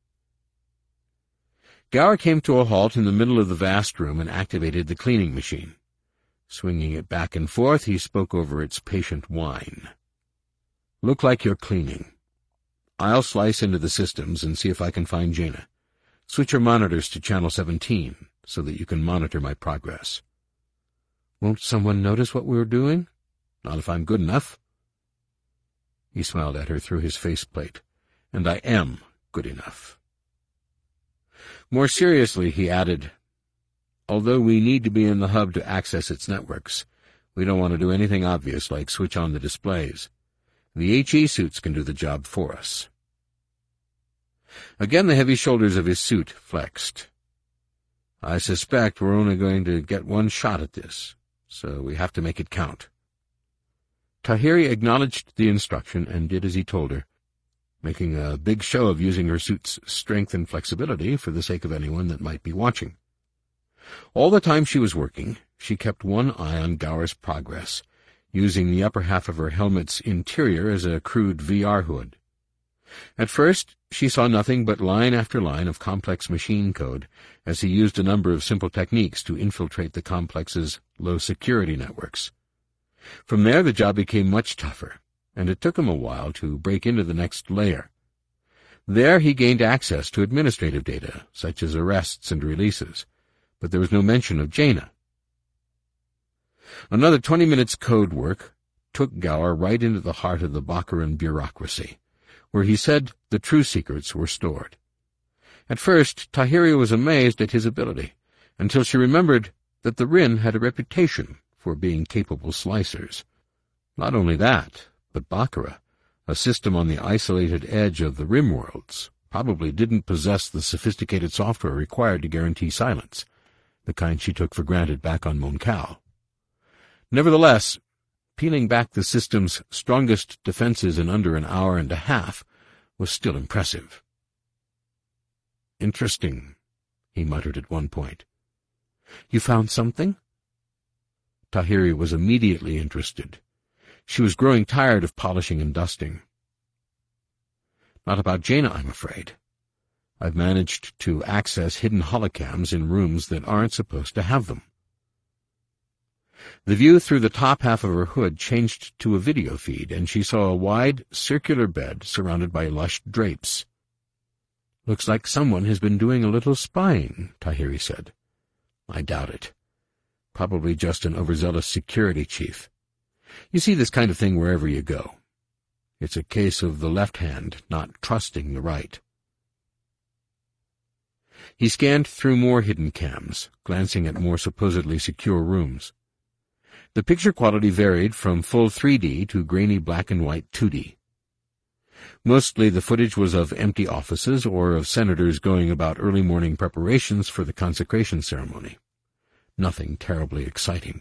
Gower came to a halt in the middle of the vast room and activated the cleaning machine. Swinging it back and forth, he spoke over its patient whine. "Look like you're cleaning. I'll slice into the systems and see if I can find Jaina. Switch your monitors to Channel 17 so that you can monitor my progress." "Won't someone notice what we're doing?" "Not if I'm good enough." He smiled at her through his faceplate. "And I am good enough." More seriously, he added, "Although we need to be in the hub to access its networks, we don't want to do anything obvious like switch on the displays. The HE suits can do the job for us." Again the heavy shoulders of his suit flexed. "I suspect we're only going to get one shot at this, so we have to make it count." Tahiri acknowledged the instruction and did as he told her, making a big show of using her suit's strength and flexibility for the sake of anyone that might be watching. All the time she was working, she kept one eye on Gower's progress, using the upper half of her helmet's interior as a crude VR hood. At first, she saw nothing but line after line of complex machine code as he used a number of simple techniques to infiltrate the complex's low-security networks. From there, the job became much tougher, and it took him a while to break into the next layer. There he gained access to administrative data, such as arrests and releases, but there was no mention of Jaina. Another 20 minutes code work took Gower right into the heart of the Baccaran bureaucracy, where he said the true secrets were stored. At first, Tahiri was amazed at his ability, until she remembered that the Rin had a reputation for being capable slicers. Not only that, but Baccara, a system on the isolated edge of the Rim worlds, probably didn't possess the sophisticated software required to guarantee silence, the kind she took for granted back on Mon Cal. Nevertheless, peeling back the system's strongest defenses in under an hour and a half was still impressive. "Interesting," he muttered at one point. "You found something?" Tahiri was immediately interested. She was growing tired of polishing and dusting. "Not about Jaina, I'm afraid. I've managed to access hidden holocams in rooms that aren't supposed to have them." The view through the top half of her hood changed to a video feed, and she saw a wide, circular bed surrounded by lush drapes. "Looks like someone has been doing a little spying," Tahiri said. "I doubt it. Probably just an overzealous security chief. You see this kind of thing wherever you go. It's a case of the left hand not trusting the right." He scanned through more hidden cams, glancing at more supposedly secure rooms. The picture quality varied from full 3D to grainy black and white 2D. Mostly the footage was of empty offices or of senators going about early morning preparations for the consecration ceremony. Nothing terribly exciting.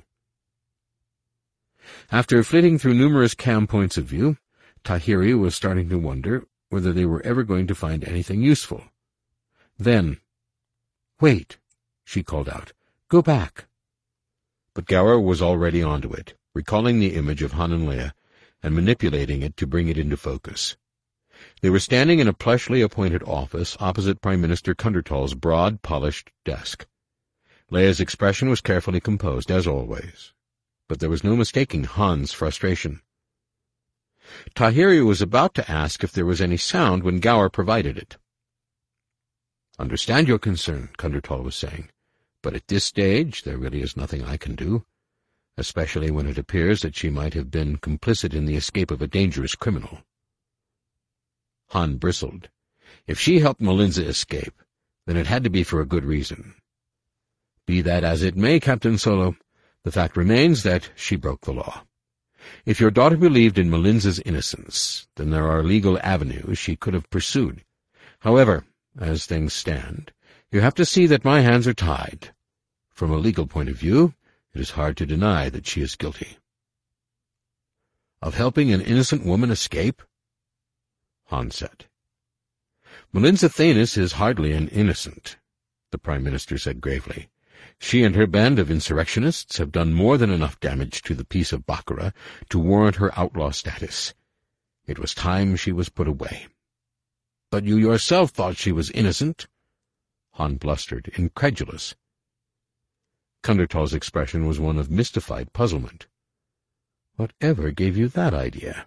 After flitting through numerous cam points of view, Tahiri was starting to wonder whether they were ever going to find anything useful. Then, "Wait," she called out. "Go back." But Gower was already onto it, recalling the image of Han and Leia and manipulating it to bring it into focus. They were standing in a plushly appointed office opposite Prime Minister Kundertal's broad, polished desk. Leia's expression was carefully composed, as always, but there was no mistaking Han's frustration. Tahiri was about to ask if there was any sound when Gower provided it. "Understand your concern," Kundertal was saying, "but at this stage there really is nothing I can do, especially when it appears that she might have been complicit in the escape of a dangerous criminal." Han bristled. If she helped Melinza escape, then it had to be for a good reason. "Be that as it may, Captain Solo, the fact remains that she broke the law. If your daughter believed in Melinza's innocence, then there are legal avenues she could have pursued. However, as things stand, you have to see that my hands are tied. From a legal point of view, it is hard to deny that she is guilty." "Of helping an innocent woman escape?" Hans said. "Melinza Thanes is hardly an innocent," the Prime Minister said gravely. "She and her band of insurrectionists have done more than enough damage to the peace of Bakura to warrant her outlaw status. It was time she was put away." "But you yourself thought she was innocent," Han blustered, incredulous. Kundertal's expression was one of mystified puzzlement. "Whatever gave you that idea?"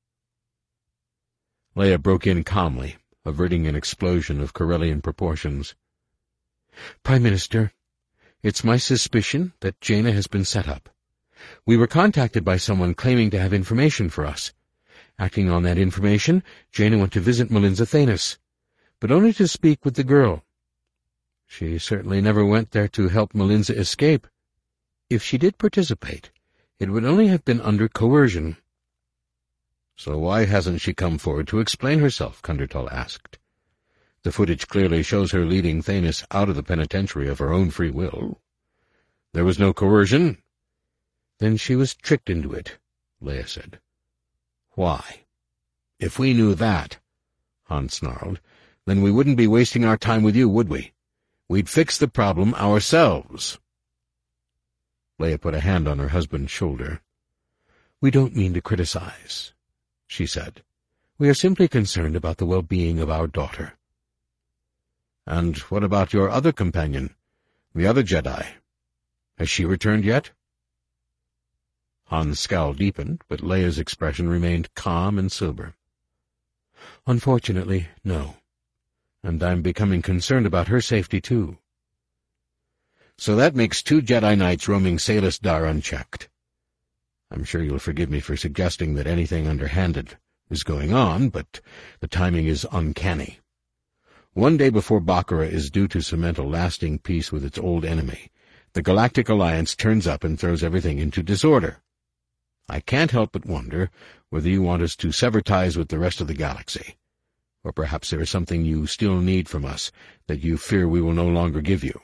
Leia broke in calmly, averting an explosion of Corellian proportions. "Prime Minister, it's my suspicion that Jaina has been set up. We were contacted by someone claiming to have information for us. Acting on that information, Jaina went to visit Melinza Thanes, but only to speak with the girl. She certainly never went there to help Melinza escape. If she did participate, it would only have been under coercion." "So why hasn't she come forward to explain herself?" Kundertal asked. "The footage clearly shows her leading Thanes out of the penitentiary of her own free will. There was no coercion." "Then she was tricked into it," Leia said. "Why? If we knew that," Han snarled, "then we wouldn't be wasting our time with you, would we? We'd fix the problem ourselves." Leia put a hand on her husband's shoulder. "We don't mean to criticize," she said. "We are simply concerned about the well-being of our daughter." "And what about your other companion, the other Jedi? Has she returned yet?" Han's scowl deepened, but Leia's expression remained calm and sober. "Unfortunately, no. And I'm becoming concerned about her safety, too." "So that makes 2 Jedi Knights roaming Salas Dar unchecked. I'm sure you'll forgive me for suggesting that anything underhanded is going on, but the timing is uncanny. One day before Bakura is due to cement a lasting peace with its old enemy, the Galactic Alliance turns up and throws everything into disorder. I can't help but wonder whether you want us to sever ties with the rest of the galaxy, or perhaps there is something you still need from us that you fear we will no longer give you."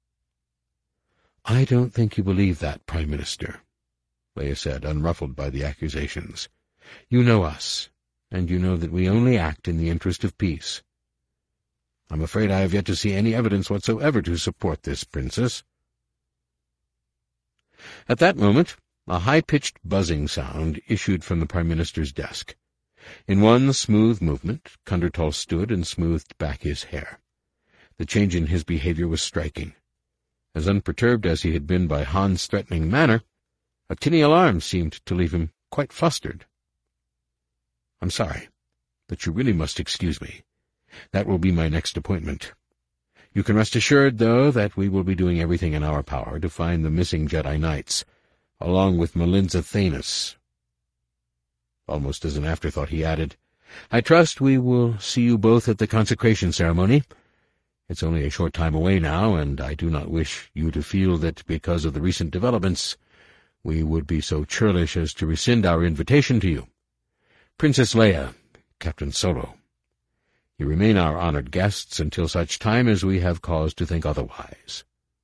"I don't think you believe that, Prime Minister," Leia said, unruffled by the accusations. "You know us, and you know that we only act in the interest of peace." "I'm afraid I have yet to see any evidence whatsoever to support this, Princess." At that moment, a high-pitched buzzing sound issued from the Prime Minister's desk. In one smooth movement, Kundertal stood and smoothed back his hair. The change in his behavior was striking. As unperturbed as he had been by Han's threatening manner, a tinny alarm seemed to leave him quite flustered. "I'm sorry, but you really must excuse me. That will be my next appointment. You can rest assured, though, that we will be doing everything in our power to find the missing Jedi Knights, along with Melinza Thanes." Almost as an afterthought he added, "I trust we will see you both at the consecration ceremony. It's only a short time away now, and I do not wish you to feel that because of the recent developments we would be so churlish as to rescind our invitation to you. Princess Leia, Captain Solo, you remain our honored guests until such time as we have cause to think otherwise."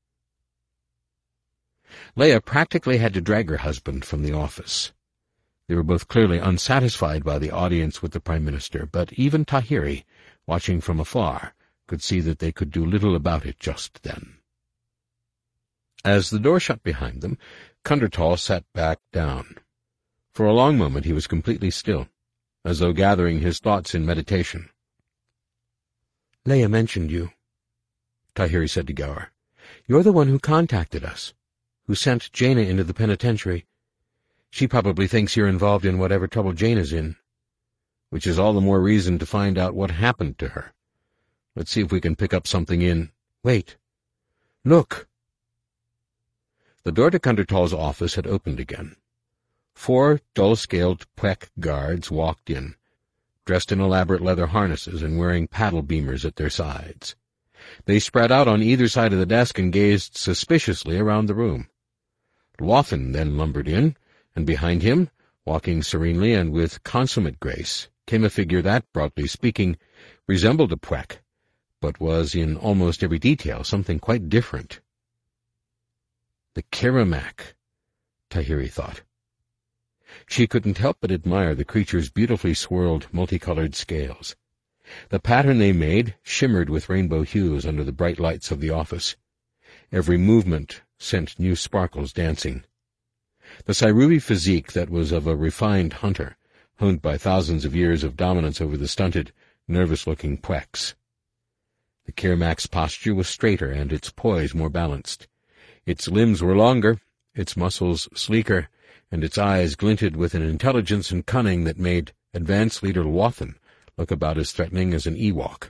Leia practically had to drag her husband from the office. They were both clearly unsatisfied by the audience with the Prime Minister, but even Tahiri, watching from afar, could see that they could do little about it just then. As the door shut behind them, Kundertal sat back down. For a long moment he was completely still, as though gathering his thoughts in meditation. "Leia mentioned you," Tahiri said to Gower. "You're the one who contacted us, who sent Jaina into the penitentiary. She probably thinks you're involved in whatever trouble Jaina's in. Which is all the more reason to find out what happened to her. Let's see if we can pick up something in— Wait. Look!" The door to Kundertal's office had opened again. 4 dull-scaled Pwek guards walked in, dressed in elaborate leather harnesses and wearing paddle beamers at their sides. They spread out on either side of the desk and gazed suspiciously around the room. Lwathan then lumbered in, and behind him, walking serenely and with consummate grace, came a figure that, broadly speaking, resembled a Pwek, but was in almost every detail something quite different. The Keramak, Tahiri thought. She couldn't help but admire the creature's beautifully swirled, multicolored scales. The pattern they made shimmered with rainbow hues under the bright lights of the office. Every movement sent new sparkles dancing. The Sairuvi physique that was of a refined hunter, honed by thousands of years of dominance over the stunted, nervous-looking Pweks. The Keramak's posture was straighter and its poise more balanced. Its limbs were longer, its muscles sleeker, and its eyes glinted with an intelligence and cunning that made advance leader Lwathan look about as threatening as an Ewok.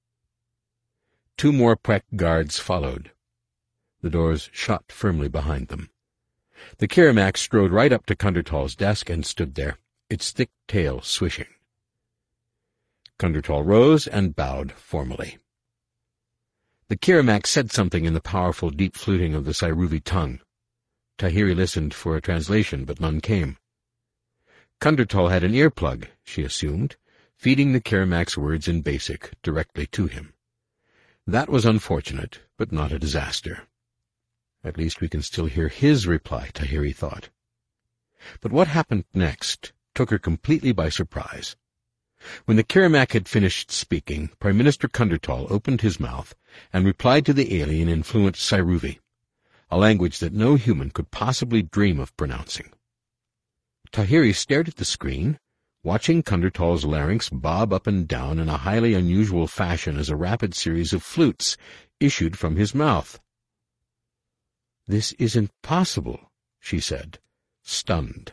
2 more Pwek guards followed. The doors shut firmly behind them. The Keramak strode right up to Kundertal's desk and stood there, its thick tail swishing. Kundertal rose and bowed formally. The Keramak said something in the powerful, deep fluting of the Sairuvi tongue. Tahiri listened for a translation, but none came. Kundertal had an earplug, she assumed, feeding the Keramak's words in Basic directly to him. That was unfortunate, but not a disaster. At least we can still hear his reply, Tahiri thought. But what happened next took her completely by surprise. When the Keramak had finished speaking, Prime Minister Kundertal opened his mouth and replied to the alien in fluent Sairuvi, a language that no human could possibly dream of pronouncing. Tahiri stared at the screen, watching Kundertal's larynx bob up and down in a highly unusual fashion as a rapid series of flutes issued from his mouth. "This isn't possible," she said, stunned.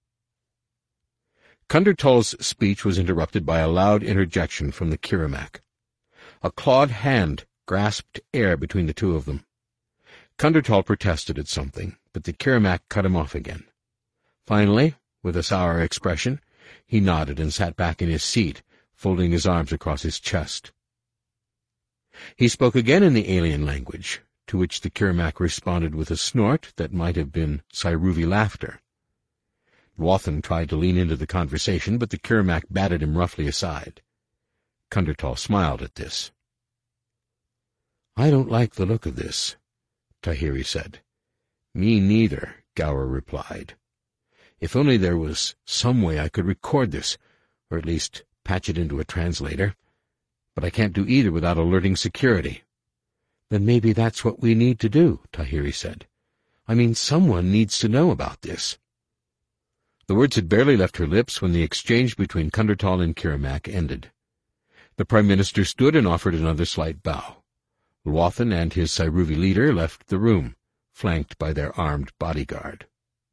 Kundertal's speech was interrupted by a loud interjection from the Keramak. A clawed hand grasped air between the two of them. Kundertal protested at something, but the Keramak cut him off again. Finally, with a sour expression, he nodded and sat back in his seat, folding his arms across his chest. He spoke again in the alien language, to which the Keramak responded with a snort that might have been Sairuvi laughter. Lwathan tried to lean into the conversation, but the Keramak batted him roughly aside. Kundertal smiled at this. "I don't like the look of this," Tahiri said. "Me neither," Gower replied. "If only there was some way I could record this, or at least patch it into a translator. But I can't do either without alerting security." "Then maybe that's what we need to do," Tahiri said. "I mean, someone needs to know about this." The words had barely left her lips when the exchange between Kundertal and Keramak ended. The Prime Minister stood and offered another slight bow. Lwathan and his Sairuvi leader left the room, flanked by their armed bodyguard.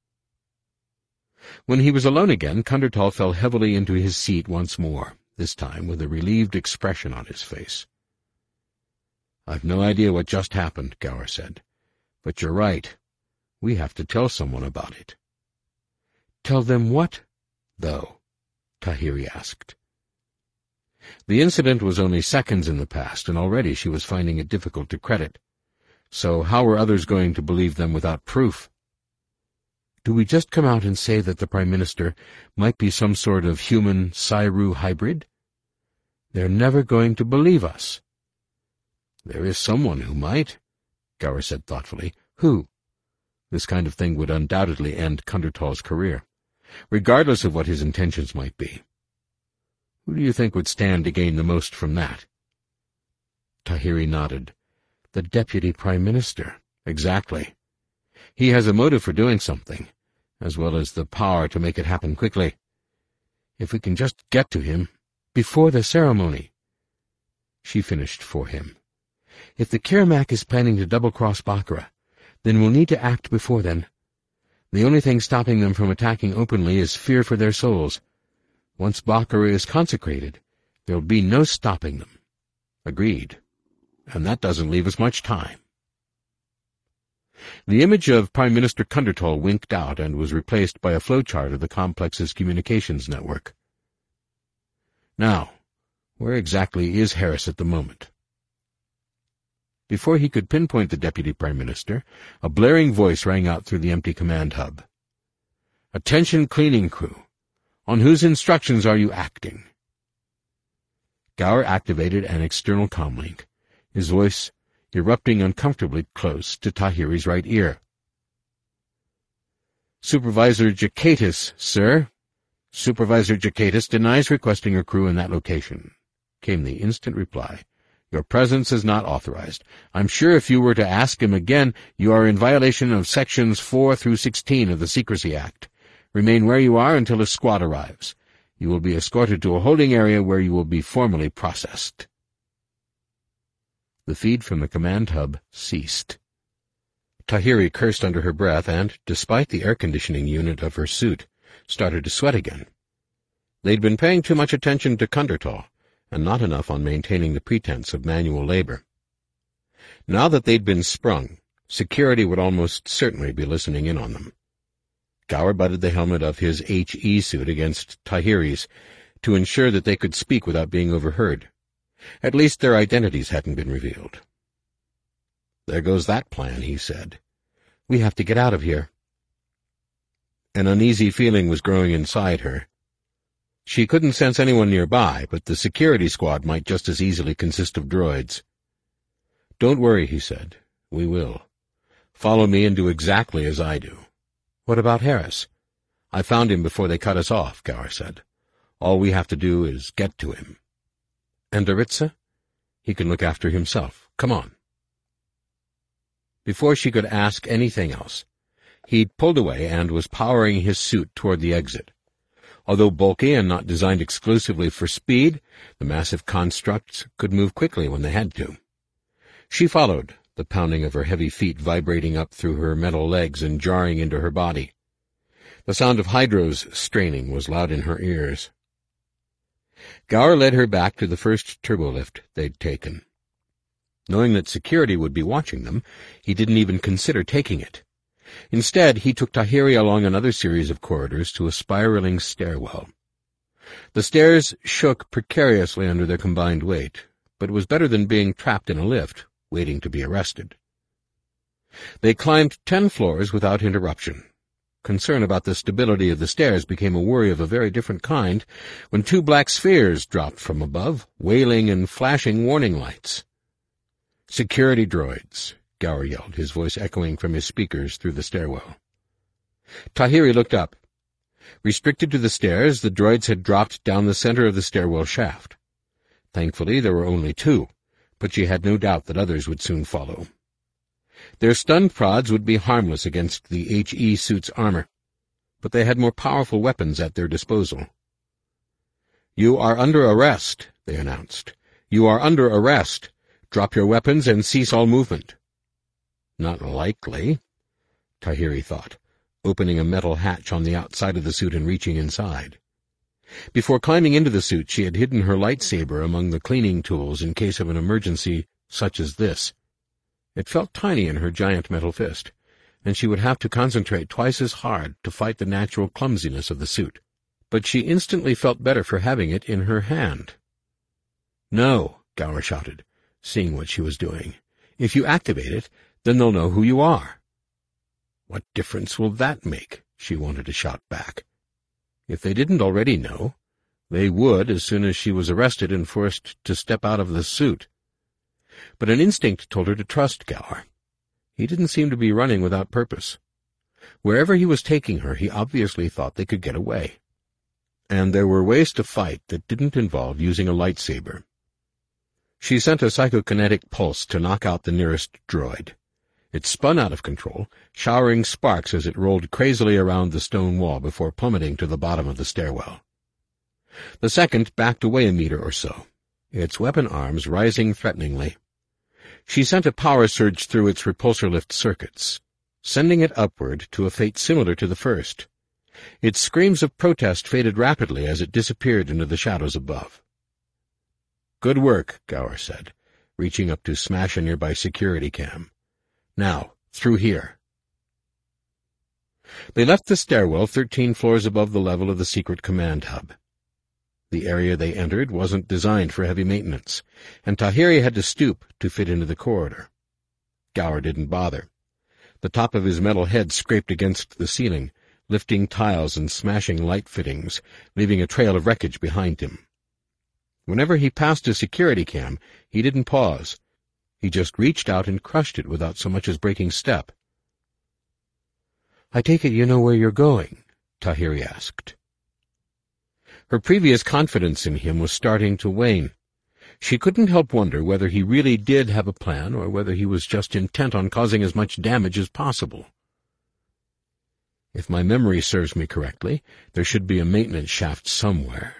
When he was alone again, Kundertal fell heavily into his seat once more, this time with a relieved expression on his face. "I've no idea what just happened," Gower said. "But you're right. We have to tell someone about it." "Tell them what, though?" Tahiri asked. The incident was only seconds in the past, and already she was finding it difficult to credit. So how were others going to believe them without proof? "Do we just come out and say that the Prime Minister might be some sort of human Sairu hybrid? They're never going to believe us." "There is someone who might," Gower said thoughtfully. "Who?" This kind of thing would undoubtedly end Kundertal's career, regardless of what his intentions might be. "Who do you think would stand to gain the most from that?" Tahiri nodded. "The Deputy Prime Minister." "Exactly. He has a motive for doing something, as well as the power to make it happen quickly. If we can just get to him before the ceremony." She finished for him. "If the Keramak is planning to double-cross Bakara, then we'll need to act before then. The only thing stopping them from attacking openly is fear for their souls. Once Bakara is consecrated, there'll be no stopping them." "Agreed. And that doesn't leave us much time." The image of Prime Minister Kundertal winked out and was replaced by a flowchart of the complex's communications network. "Now, where exactly is Harris at the moment?" Before he could pinpoint the Deputy Prime Minister, a blaring voice rang out through the empty command hub. "Attention cleaning crew. On whose instructions are you acting?" Gower activated an external comlink, his voice erupting uncomfortably close to Tahiri's right ear. "Supervisor Jakatis, sir." "Supervisor Jakatis denies requesting a crew in that location," came the instant reply. "Your presence is not authorized. I'm sure if you were to ask him again, you are in violation of Sections 4 through 16 of the Secrecy Act. Remain where you are until a squad arrives. You will be escorted to a holding area where you will be formally processed." The feed from the command hub ceased. Tahiri cursed under her breath and, despite the air-conditioning unit of her suit, started to sweat again. They'd been paying too much attention to Kundertal, and not enough on maintaining the pretense of manual labor. Now that they'd been sprung, security would almost certainly be listening in on them. Gower butted the helmet of his HE suit against Tahiri's to ensure that they could speak without being overheard. At least their identities hadn't been revealed. "There goes that plan," he said. "We have to get out of here." An uneasy feeling was growing inside her. She couldn't sense anyone nearby, but the security squad might just as easily consist of droids. "Don't worry," he said. "We will. Follow me and do exactly as I do." "What about Harris?" "I found him before they cut us off," Gower said. "All we have to do is get to him." "And Aritza?" "He can look after himself. Come on." Before she could ask anything else, he'd pulled away and was powering his suit toward the exit. Although bulky and not designed exclusively for speed, the massive constructs could move quickly when they had to. She followed, the pounding of her heavy feet vibrating up through her metal legs and jarring into her body. The sound of hydros straining was loud in her ears. Gower led her back to the first turbolift they'd taken. Knowing that security would be watching them, he didn't even consider taking it. Instead, he took Tahiri along another series of corridors to a spiraling stairwell. The stairs shook precariously under their combined weight, but it was better than being trapped in a lift, waiting to be arrested. They climbed 10 floors without interruption. Concern about the stability of the stairs became a worry of a very different kind when 2 black spheres dropped from above, wailing and flashing warning lights. "Security droids," Gower yelled, his voice echoing from his speakers through the stairwell. Tahiri looked up. Restricted to the stairs, the droids had dropped down the center of the stairwell shaft. Thankfully, there were only 2, but she had no doubt that others would soon follow. Their stunned prods would be harmless against the HE suit's armor, but they had more powerful weapons at their disposal. "You are under arrest," they announced. "You are under arrest. Drop your weapons and cease all movement." Not likely, Tahiri thought, opening a metal hatch on the outside of the suit and reaching inside. Before climbing into the suit, she had hidden her lightsaber among the cleaning tools in case of an emergency such as this. It felt tiny in her giant metal fist, and she would have to concentrate twice as hard to fight the natural clumsiness of the suit. But she instantly felt better for having it in her hand. "No," Gower shouted, seeing what she was doing. "If you activate it, then they'll know who you are." "What difference will that make?" she wanted to shout back. If they didn't already know, they would as soon as she was arrested and forced to step out of the suit. But an instinct told her to trust Gower. He didn't seem to be running without purpose. Wherever he was taking her, he obviously thought they could get away. And there were ways to fight that didn't involve using a lightsaber. She sent a psychokinetic pulse to knock out the nearest droid. It spun out of control, showering sparks as it rolled crazily around the stone wall before plummeting to the bottom of the stairwell. The second backed away a meter or so, its weapon arms rising threateningly. She sent a power surge through its repulsor lift circuits, sending it upward to a fate similar to the first. Its screams of protest faded rapidly as it disappeared into the shadows above. "Good work," Gower said, reaching up to smash a nearby security cam. "Now, through here." They left the stairwell 13 floors above the level of the secret command hub. The area they entered wasn't designed for heavy maintenance, and Tahiri had to stoop to fit into the corridor. Gower didn't bother. The top of his metal head scraped against the ceiling, lifting tiles and smashing light fittings, leaving a trail of wreckage behind him. Whenever he passed a security cam, he didn't pause. He just reached out and crushed it without so much as breaking step. "I take it you know where you're going?" Tahiri asked. Her previous confidence in him was starting to wane. She couldn't help wonder whether he really did have a plan or whether he was just intent on causing as much damage as possible. If my memory serves me correctly, there should be a maintenance shaft somewhere.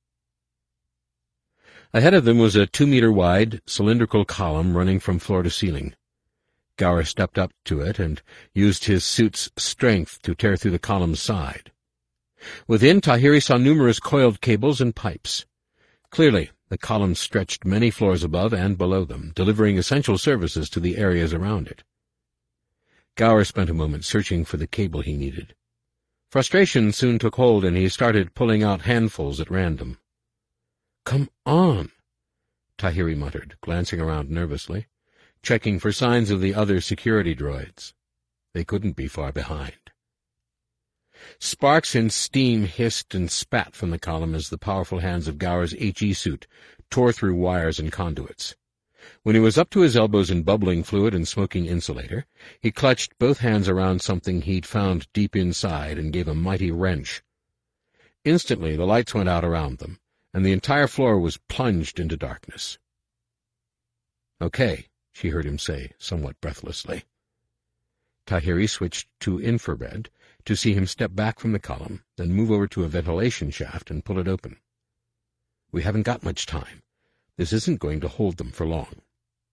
Ahead of them was a 2-meter-wide, cylindrical column running from floor to ceiling. Gower stepped up to it and used his suit's strength to tear through the column's side. Within, Tahiri saw numerous coiled cables and pipes. Clearly, the column stretched many floors above and below them, delivering essential services to the areas around it. Gower spent a moment searching for the cable he needed. Frustration soon took hold, and he started pulling out handfuls at random. "Come on," Tahiri muttered, glancing around nervously, checking for signs of the other security droids. They couldn't be far behind. Sparks and steam hissed and spat from the column as the powerful hands of Gower's HE suit tore through wires and conduits. When he was up to his elbows in bubbling fluid and smoking insulator, he clutched both hands around something he'd found deep inside and gave a mighty wrench. Instantly the lights went out around them, and the entire floor was plunged into darkness. "Okay," she heard him say, somewhat breathlessly. Tahiri switched to infrared to see him step back from the column, then move over to a ventilation shaft and pull it open. "We haven't got much time. This isn't going to hold them for long."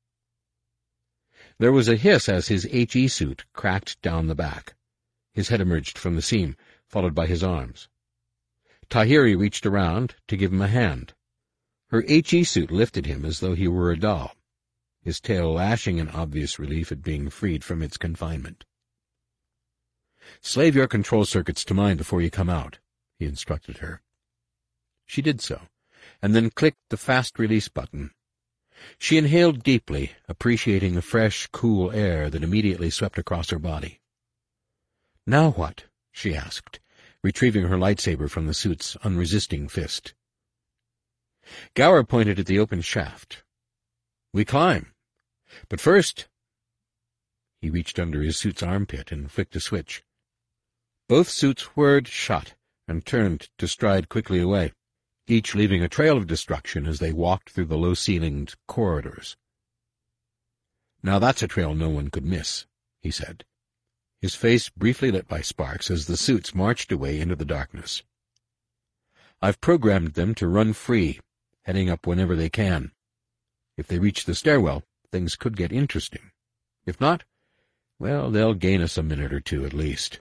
There was a hiss as his HE suit cracked down the back. His head emerged from the seam, followed by his arms. Tahiri reached around to give him a hand. Her HE suit lifted him as though he were a doll, his tail lashing in obvious relief at being freed from its confinement. "Slave your control circuits to mine before you come out," he instructed her. She did so, and then clicked the fast-release button. She inhaled deeply, appreciating the fresh, cool air that immediately swept across her body. "Now what?" she asked, retrieving her lightsaber from the suit's unresisting fist. Gower pointed at the open shaft. "We climb. But first—" He reached under his suit's armpit and flicked a switch. Both suits whirred shut and turned to stride quickly away, each leaving a trail of destruction as they walked through the low-ceilinged corridors. "Now that's a trail no one could miss," he said, his face briefly lit by sparks as the suits marched away into the darkness. "I've programmed them to run free, heading up whenever they can. If they reach the stairwell, things could get interesting. If not, well, they'll gain us a minute or two at least."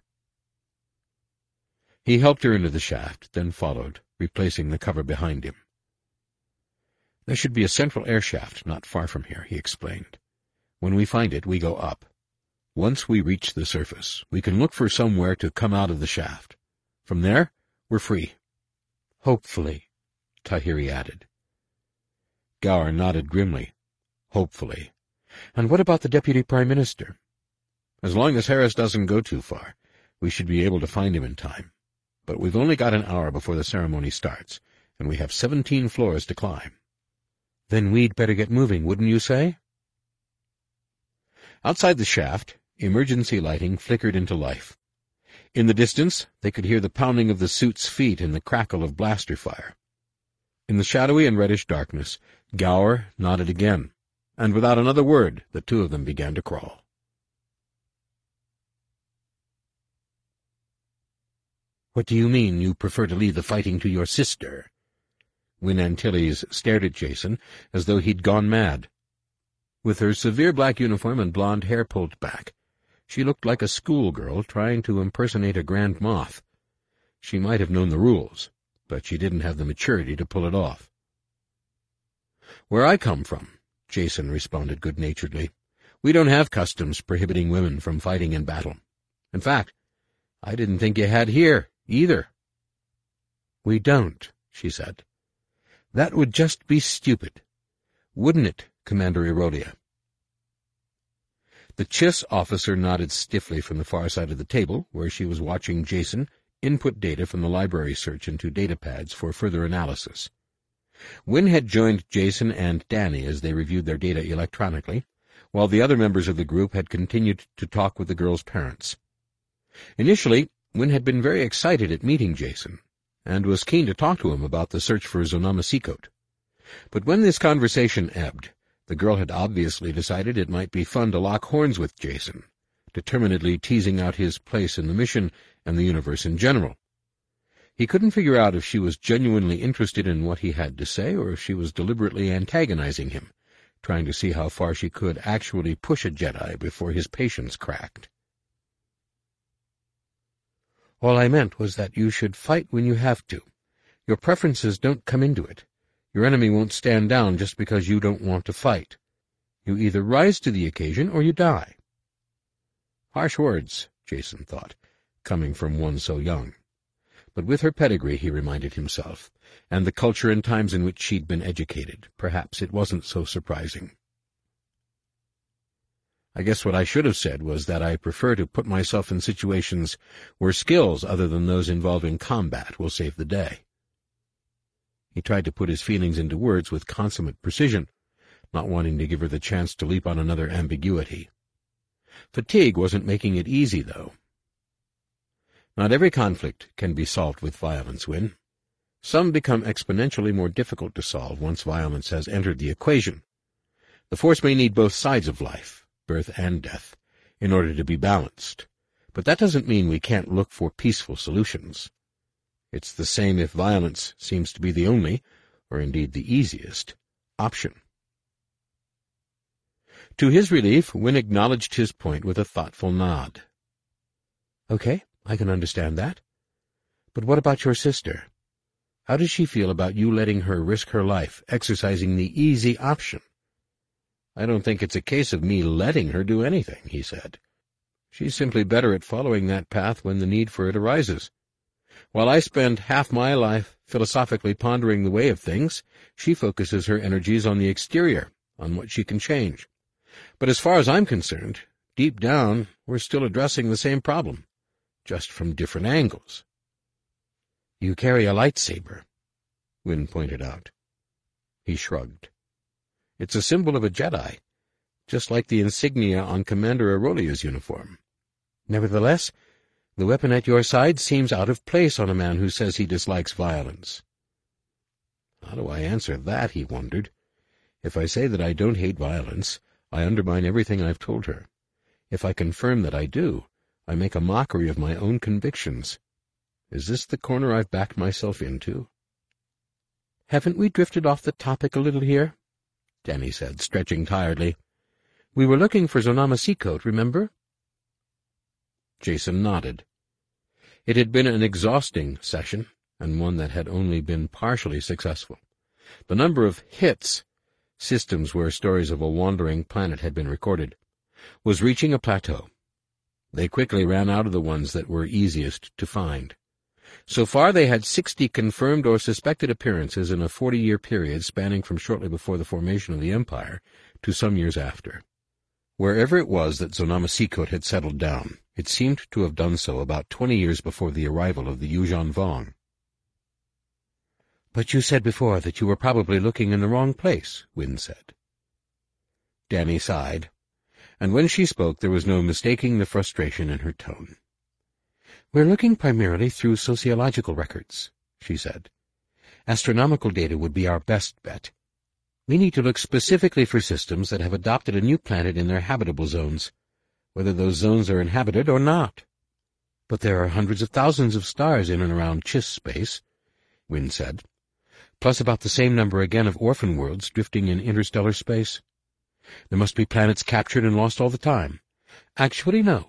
He helped her into the shaft, then followed, replacing the cover behind him. "There should be a central air shaft not far from here," he explained. "When we find it, we go up. Once we reach the surface, we can look for somewhere to come out of the shaft. From there, we're free." "Hopefully," Tahiri added. Gower nodded grimly. "Hopefully. And what about the Deputy Prime Minister?" "As long as Harris doesn't go too far, we should be able to find him in time. But we've only got an hour before the ceremony starts, and we have 17 floors to climb." "Then we'd better get moving, wouldn't you say?" Outside the shaft, emergency lighting flickered into life. In the distance, they could hear the pounding of the suit's feet and the crackle of blaster fire. In the shadowy and reddish darkness, Gower nodded again, and without another word, the two of them began to crawl. "What do you mean you prefer to leave the fighting to your sister?" Wynne Antilles stared at Jason as though he'd gone mad. With her severe black uniform and blonde hair pulled back, she looked like a schoolgirl trying to impersonate a Grand Moff. She might have known the rules, but she didn't have the maturity to pull it off. "Where I come from," Jason responded good-naturedly, "we don't have customs prohibiting women from fighting in battle. In fact, I didn't think you had here, either." "We don't," she said. "That would just be stupid. Wouldn't it, Commander Erodia?" The Chiss officer nodded stiffly from the far side of the table, where she was watching Jason input data from the library search into datapads for further analysis. Wynne had joined Jason and Danny as they reviewed their data electronically, while the other members of the group had continued to talk with the girls' parents. Initially, Wynne had been very excited at meeting Jason, and was keen to talk to him about the search for Zonama-Seacoat. But when this conversation ebbed, the girl had obviously decided it might be fun to lock horns with Jason, determinedly teasing out his place in the mission and the universe in general. He couldn't figure out if she was genuinely interested in what he had to say or if she was deliberately antagonizing him, trying to see how far she could actually push a Jedi before his patience cracked. "All I meant was that you should fight when you have to. Your preferences don't come into it. Your enemy won't stand down just because you don't want to fight. You either rise to the occasion or you die." Harsh words, Jason thought, coming from one so young. But with her pedigree, he reminded himself, and the culture and times in which she'd been educated, perhaps it wasn't so surprising. "I guess what I should have said was that I prefer to put myself in situations where skills other than those involving combat will save the day." He tried to put his feelings into words with consummate precision, not wanting to give her the chance to leap on another ambiguity. Fatigue wasn't making it easy, though. "Not every conflict can be solved with violence, Wynne. Some become exponentially more difficult to solve once violence has entered the equation. The Force may need both sides of life, birth and death, in order to be balanced, but that doesn't mean we can't look for peaceful solutions. It's the same if violence seems to be the only, or indeed the easiest, option." To his relief, Wynne acknowledged his point with a thoughtful nod. "Okay, I can understand that. But what about your sister? How does she feel about you letting her risk her life, exercising the easy option?" "I don't think it's a case of me letting her do anything," he said. "She's simply better at following that path when the need for it arises. While I spend half my life philosophically pondering the way of things, she focuses her energies on the exterior, on what she can change. But as far as I'm concerned, deep down, we're still addressing the same problem, just from different angles." "You carry a lightsaber," Wynne pointed out. He shrugged. "It's a symbol of a Jedi, just like the insignia on Commander Arolia's uniform." "Nevertheless, the weapon at your side seems out of place on a man who says he dislikes violence." How do I answer that, he wondered. If I say that I don't hate violence, I undermine everything I've told her. If I confirm that I do, I make a mockery of my own convictions. Is this the corner I've backed myself into? "Haven't we drifted off the topic a little here?" Danny said, stretching tiredly. "We were looking for Zonama-Seacoat, remember?" Jason nodded. It had been an exhausting session, and one that had only been partially successful. The number of hits, systems where stories of a wandering planet had been recorded, was reaching a plateau. They quickly ran out of the ones that were easiest to find. So far they had 60 confirmed or suspected appearances in a 40-year period spanning from shortly before the formation of the Empire to some years after. Wherever it was that Zonama-Seacoat had settled down, it seemed to have done so about 20 years before the arrival of the Yuuzhan Vong. "But you said before that you were probably looking in the wrong place," Wynne said. Danny sighed, and when she spoke there was no mistaking the frustration in her tone. "We're looking primarily through sociological records," she said. "Astronomical data would be our best bet. We need to look specifically for systems that have adopted a new planet in their habitable zones, whether those zones are inhabited or not." "But there are hundreds of thousands of stars in and around Chiss space," Wynne said, "plus about the same number again of orphan worlds drifting in interstellar space. There must be planets captured and lost all the time." "Actually, no."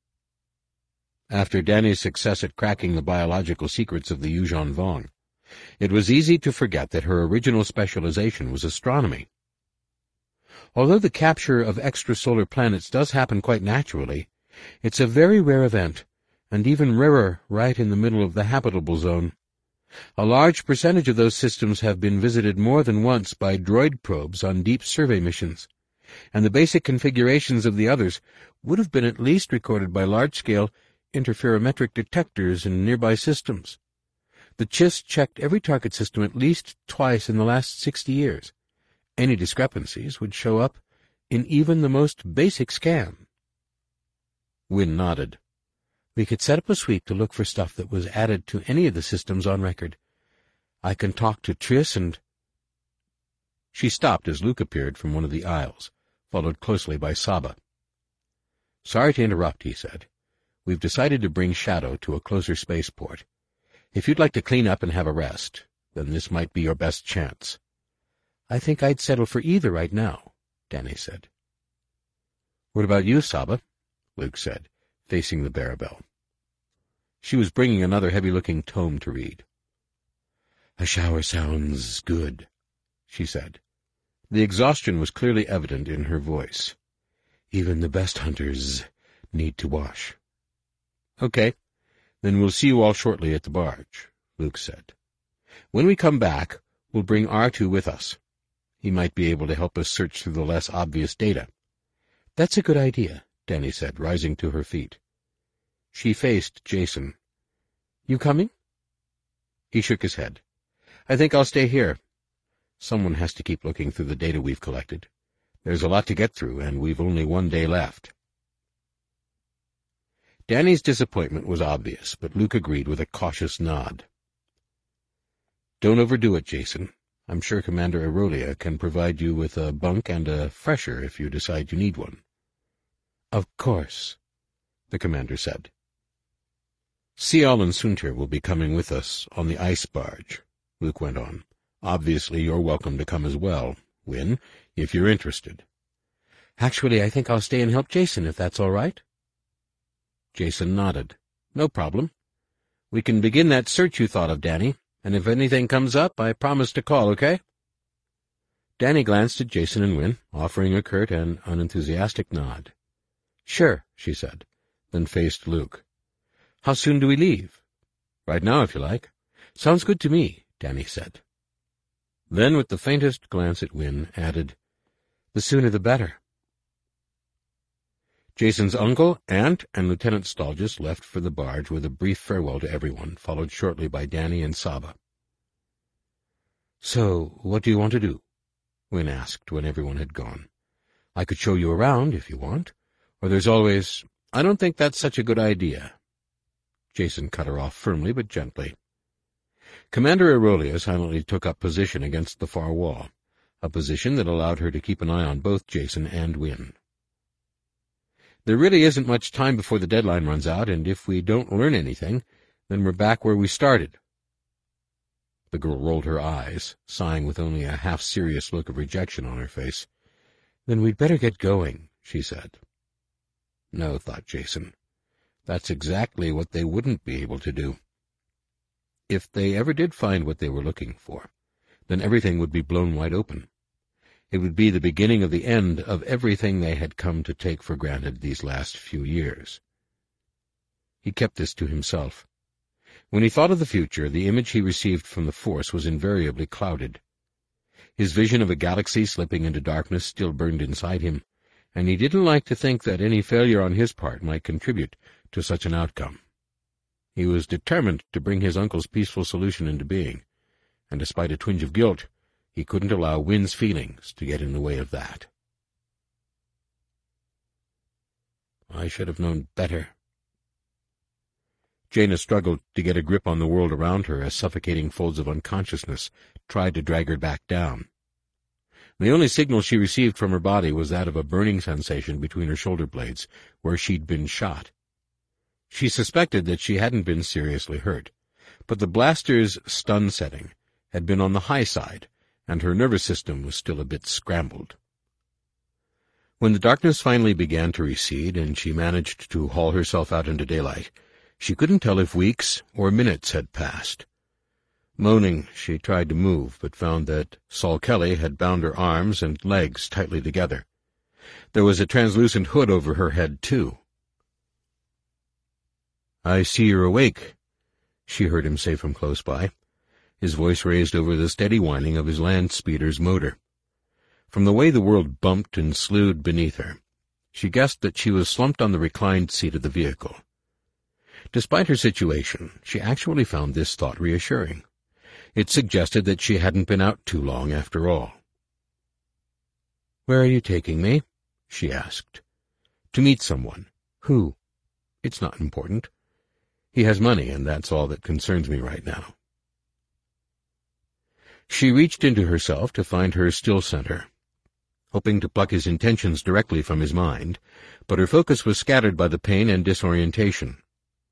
After Danny's success at cracking the biological secrets of the Yuuzhan Vong, it was easy to forget that her original specialization was astronomy. Although the capture of extrasolar planets does happen quite naturally, it's a very rare event, and even rarer right in the middle of the habitable zone. A large percentage of those systems have been visited more than once by droid probes on deep survey missions, and the basic configurations of the others would have been at least recorded by large-scale interferometric detectors in nearby systems. The CHIS checked every target system at least twice in the last 60 years. Any discrepancies would show up in even the most basic scan. Wynne nodded. We could set up a sweep to look for stuff that was added to any of the systems on record. I can talk to Triss and— She stopped as Luke appeared from one of the aisles, followed closely by Saba. "Sorry to interrupt," he said. "We've decided to bring Shadow to a closer spaceport. If you'd like to clean up and have a rest, then this might be your best chance." "I think I'd settle for either right now," Danny said. "What about you, Saba?" Luke said, facing the Barabel. She was bringing another heavy-looking tome to read. "A shower sounds good," she said. The exhaustion was clearly evident in her voice. "Even the best hunters need to wash." "Okay, then we'll see you all shortly at the barge," Luke said. "When we come back, we'll bring R2 with us. He might be able to help us search through the less obvious data." "That's a good idea," Danny said, rising to her feet. She faced Jason. "You coming?" He shook his head. "I think I'll stay here. Someone has to keep looking through the data we've collected. There's a lot to get through, and we've only one day left." Danny's disappointment was obvious, but Luke agreed with a cautious nod. "Don't overdo it, Jason. I'm sure Commander Aurelia can provide you with a bunk and a fresher if you decide you need one." "Of course," the commander said. "Sial and Suntir will be coming with us on the ice barge," Luke went on. "Obviously you're welcome to come as well, Wynne, if you're interested." "Actually, I think I'll stay and help Jason, if that's all right." Jason nodded. "No problem. We can begin that search you thought of, Danny, and if anything comes up, I promise to call, okay?" Danny glanced at Jason and Wynne, offering a curt and unenthusiastic nod. "Sure," she said, then faced Luke. "How soon do we leave?" "Right now, if you like." "Sounds good to me," Danny said. Then, with the faintest glance at Wynne, added, "The sooner the better." Jason's uncle, aunt, and Lieutenant Stalgis left for the barge with a brief farewell to everyone, followed shortly by Danny and Saba. "So, what do you want to do?" Wynne asked when everyone had gone. "I could show you around, if you want. Or there's always—" "I don't think that's such a good idea." Jason cut her off firmly but gently. Commander Aurelia silently took up position against the far wall, a position that allowed her to keep an eye on both Jason and Wynne. "There really isn't much time before the deadline runs out, and if we don't learn anything, then we're back where we started." The girl rolled her eyes, sighing with only a half-serious look of rejection on her face. "Then we'd better get going," she said. No, thought Jason. That's exactly what they wouldn't be able to do. If they ever did find what they were looking for, then everything would be blown wide open. It would be the beginning of the end of everything they had come to take for granted these last few years. He kept this to himself. When he thought of the future, the image he received from the Force was invariably clouded. His vision of a galaxy slipping into darkness still burned inside him, and he didn't like to think that any failure on his part might contribute to such an outcome. He was determined to bring his uncle's peaceful solution into being, and despite a twinge of guilt, he couldn't allow Wynne's feelings to get in the way of that. I should have known better. Jaina struggled to get a grip on the world around her as suffocating folds of unconsciousness tried to drag her back down. The only signal she received from her body was that of a burning sensation between her shoulder blades, where she'd been shot. She suspected that she hadn't been seriously hurt, but the blaster's stun setting had been on the high side, and her nervous system was still a bit scrambled. When the darkness finally began to recede and she managed to haul herself out into daylight, she couldn't tell if weeks or minutes had passed. Moaning, she tried to move, but found that Saul Kelly had bound her arms and legs tightly together. There was a translucent hood over her head, too. "I see you're awake," she heard him say from close by, his voice raised over the steady whining of his land speeder's motor. From the way the world bumped and slewed beneath her, she guessed that she was slumped on the reclined seat of the vehicle. Despite her situation, she actually found this thought reassuring. It suggested that she hadn't been out too long after all. "Where are you taking me?" she asked. "To meet someone." "Who?" "It's not important. He has money, and that's all that concerns me right now." She reached into herself to find her still center, hoping to pluck his intentions directly from his mind, but her focus was scattered by the pain and disorientation.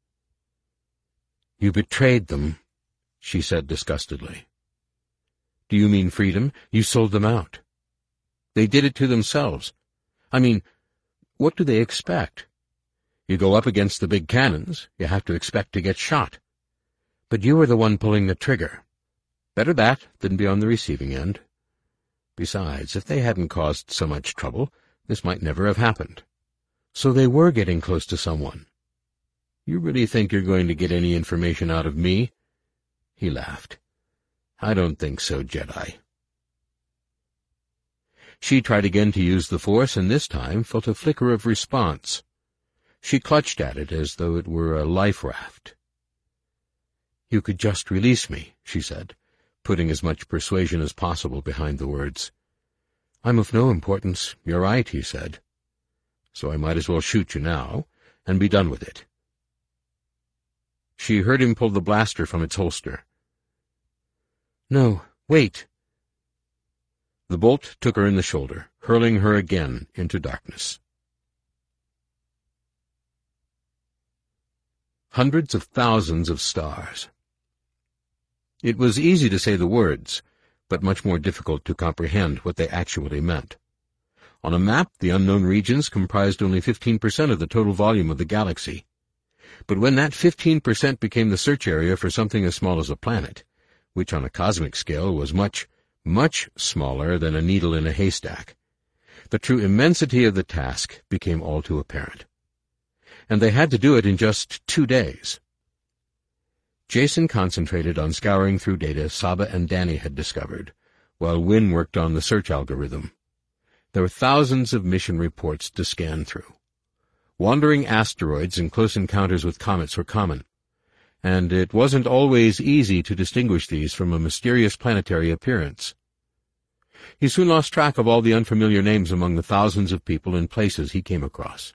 "You betrayed them," she said disgustedly. "Do you mean freedom? You sold them out." They did it to themselves. I mean, what do they expect? You go up against the big cannons, you have to expect to get shot. But you were the one pulling the trigger. Better that than be on the receiving end. Besides, if they hadn't caused so much trouble, this might never have happened. So they were getting close to someone. You really think you're going to get any information out of me? He laughed. I don't think so, Jedi. She tried again to use the Force, and this time felt a flicker of response. She clutched at it as though it were a life raft. "You could just release me," she said, putting as much persuasion as possible behind the words. "I'm of no importance." "You're right," he said. "So I might as well shoot you now, and be done with it." She heard him pull the blaster from its holster. "No, wait." The bolt took her in the shoulder, hurling her again into darkness. Hundreds of thousands of stars. It was easy to say the words, but much more difficult to comprehend what they actually meant. On a map, the unknown regions comprised only 15% of the total volume of the galaxy. But when that 15% became the search area for something as small as a planet, which on a cosmic scale was much, much smaller than a needle in a haystack, the true immensity of the task became all too apparent. And they had to do it in just 2 days. Jacen concentrated on scouring through data Saba and Danny had discovered, while Wynne worked on the search algorithm. There were thousands of mission reports to scan through. Wandering asteroids and close encounters with comets were common, and it wasn't always easy to distinguish these from a mysterious planetary appearance. He soon lost track of all the unfamiliar names among the thousands of people and places he came across.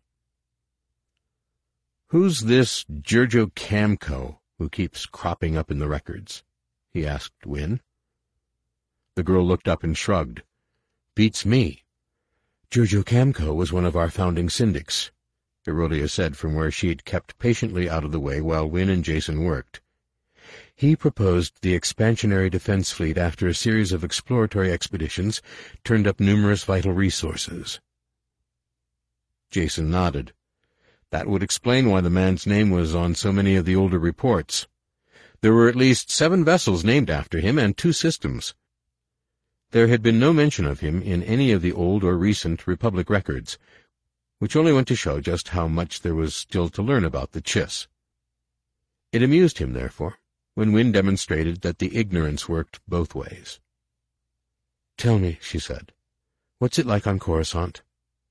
"Who's this Giorgio Camco who keeps cropping up in the records?" he asked Wynne. The girl looked up and shrugged. "Beats me." "Giorgio Camco was one of our founding syndics," Erodia said from where she had kept patiently out of the way while Wynne and Jacen worked. "He proposed the expansionary defense fleet after a series of exploratory expeditions turned up numerous vital resources." Jacen nodded. That would explain why the man's name was on so many of the older reports. There were at least 7 vessels named after him and 2 systems. There had been no mention of him in any of the old or recent Republic records, which only went to show just how much there was still to learn about the Chiss. It amused him, therefore, when Wynne demonstrated that the ignorance worked both ways. "Tell me," she said, "what's it like on Coruscant?"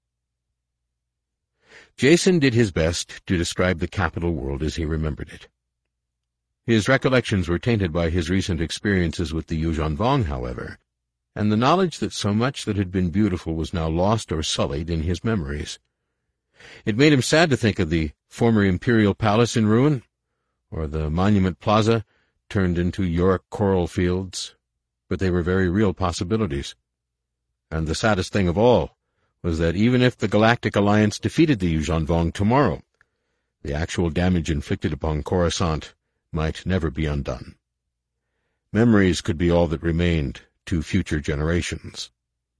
Jacen did his best to describe the capital world as he remembered it. His recollections were tainted by his recent experiences with the Yuuzhan Vong, however, and the knowledge that so much that had been beautiful was now lost or sullied in his memories. It made him sad to think of the former Imperial Palace in ruin, or the Monument Plaza turned into Yorick coral fields, but they were very real possibilities. And the saddest thing of all was that even if the Galactic Alliance defeated the Yuuzhan Vong tomorrow, the actual damage inflicted upon Coruscant might never be undone. Memories could be all that remained to future generations.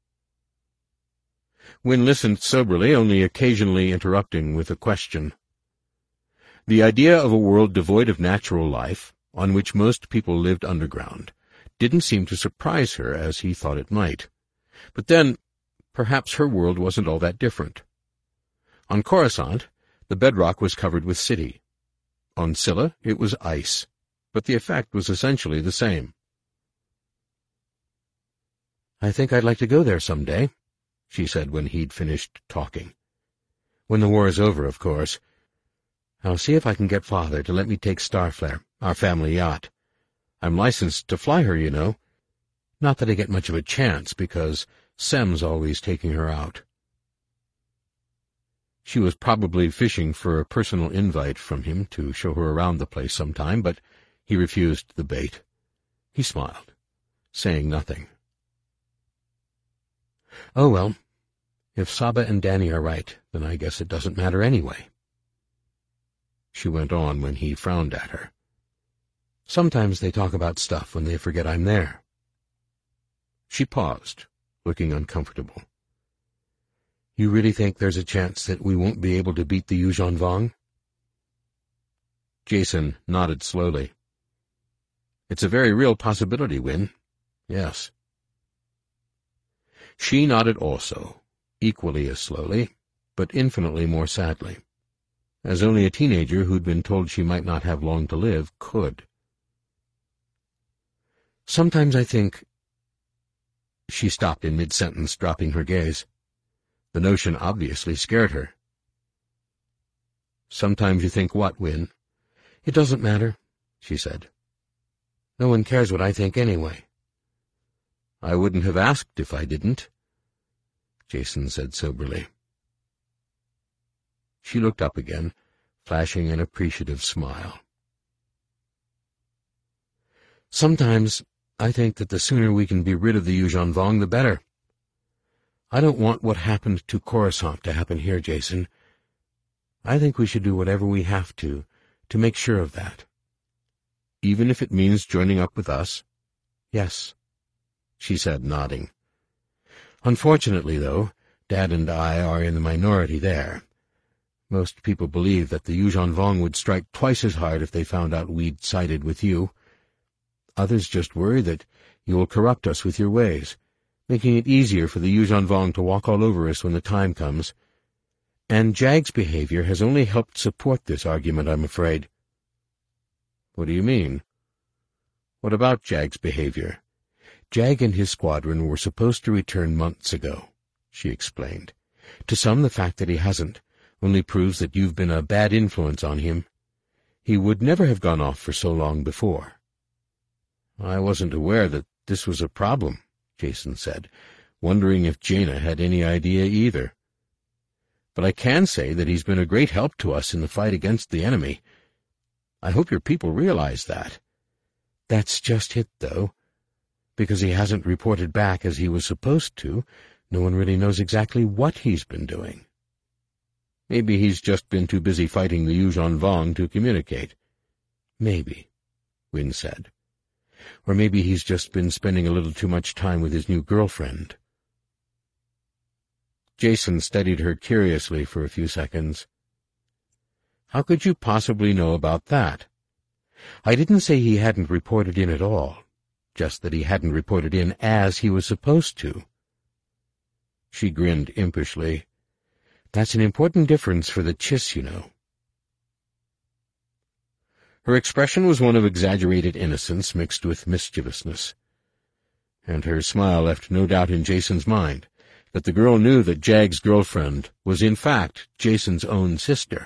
Wynne listened soberly, only occasionally interrupting with a question. The idea of a world devoid of natural life, on which most people lived underground, didn't seem to surprise her as he thought it might. But then, perhaps her world wasn't all that different. On Coruscant, the bedrock was covered with city. On Scylla, it was ice, but the effect was essentially the same. "I think I'd like to go there someday," she said when he'd finished talking. "When the war is over, of course. I'll see if I can get Father to let me take Starflare, our family yacht. I'm licensed to fly her, you know. Not that I get much of a chance, because Sem's always taking her out. She was probably fishing for a personal invite from him to show her around the place sometime, but he refused the bait. He smiled, saying nothing. Oh, well, if Saba and Danny are right, then I guess it doesn't matter anyway. She went on when he frowned at her. Sometimes they talk about stuff when they forget I'm there. She paused, looking uncomfortable. You really think there's a chance that we won't be able to beat the Yuuzhan Vong? Jason nodded slowly. It's a very real possibility, Wynne. Yes. She nodded also, equally as slowly, but infinitely more sadly, as only a teenager who'd been told she might not have long to live could. Sometimes I think— She stopped in mid-sentence, dropping her gaze. The notion obviously scared her. Sometimes you think what, Wynne? It doesn't matter, she said. No one cares what I think anyway. I wouldn't have asked if I didn't, Jason said soberly. She looked up again, flashing an appreciative smile. Sometimes I think that the sooner we can be rid of the Yuuzhan Vong, the better. I don't want what happened to Coruscant to happen here, Jason. I think we should do whatever we have to make sure of that. Even if it means joining up with us? Yes, she said, nodding. Unfortunately, though, Dad and I are in the minority there. Most people believe that the Yuuzhan Vong would strike twice as hard if they found out we'd sided with you. Others just worry that you will corrupt us with your ways, making it easier for the Yuuzhan Vong to walk all over us when the time comes. And Jag's behavior has only helped support this argument, I'm afraid. What do you mean? What about Jag's behavior? Jag and his squadron were supposed to return months ago, she explained. To some, the fact that he hasn't only proves that you've been a bad influence on him. He would never have gone off for so long before. I wasn't aware that this was a problem, Jason said, wondering if Jaina had any idea either. But I can say that he's been a great help to us in the fight against the enemy. I hope your people realize that. That's just it, though. Because he hasn't reported back as he was supposed to, no one really knows exactly what he's been doing. Maybe he's just been too busy fighting the Yuuzhan Vong to communicate. Maybe, Wynne said. Or maybe he's just been spending a little too much time with his new girlfriend. Jason studied her curiously for a few seconds. How could you possibly know about that? I didn't say he hadn't reported in at all, just that he hadn't reported in as he was supposed to. She grinned impishly. That's an important difference for the Chiss, you know. Her expression was one of exaggerated innocence mixed with mischievousness, and her smile left no doubt in Jason's mind that the girl knew that Jag's girlfriend was in fact Jason's own sister.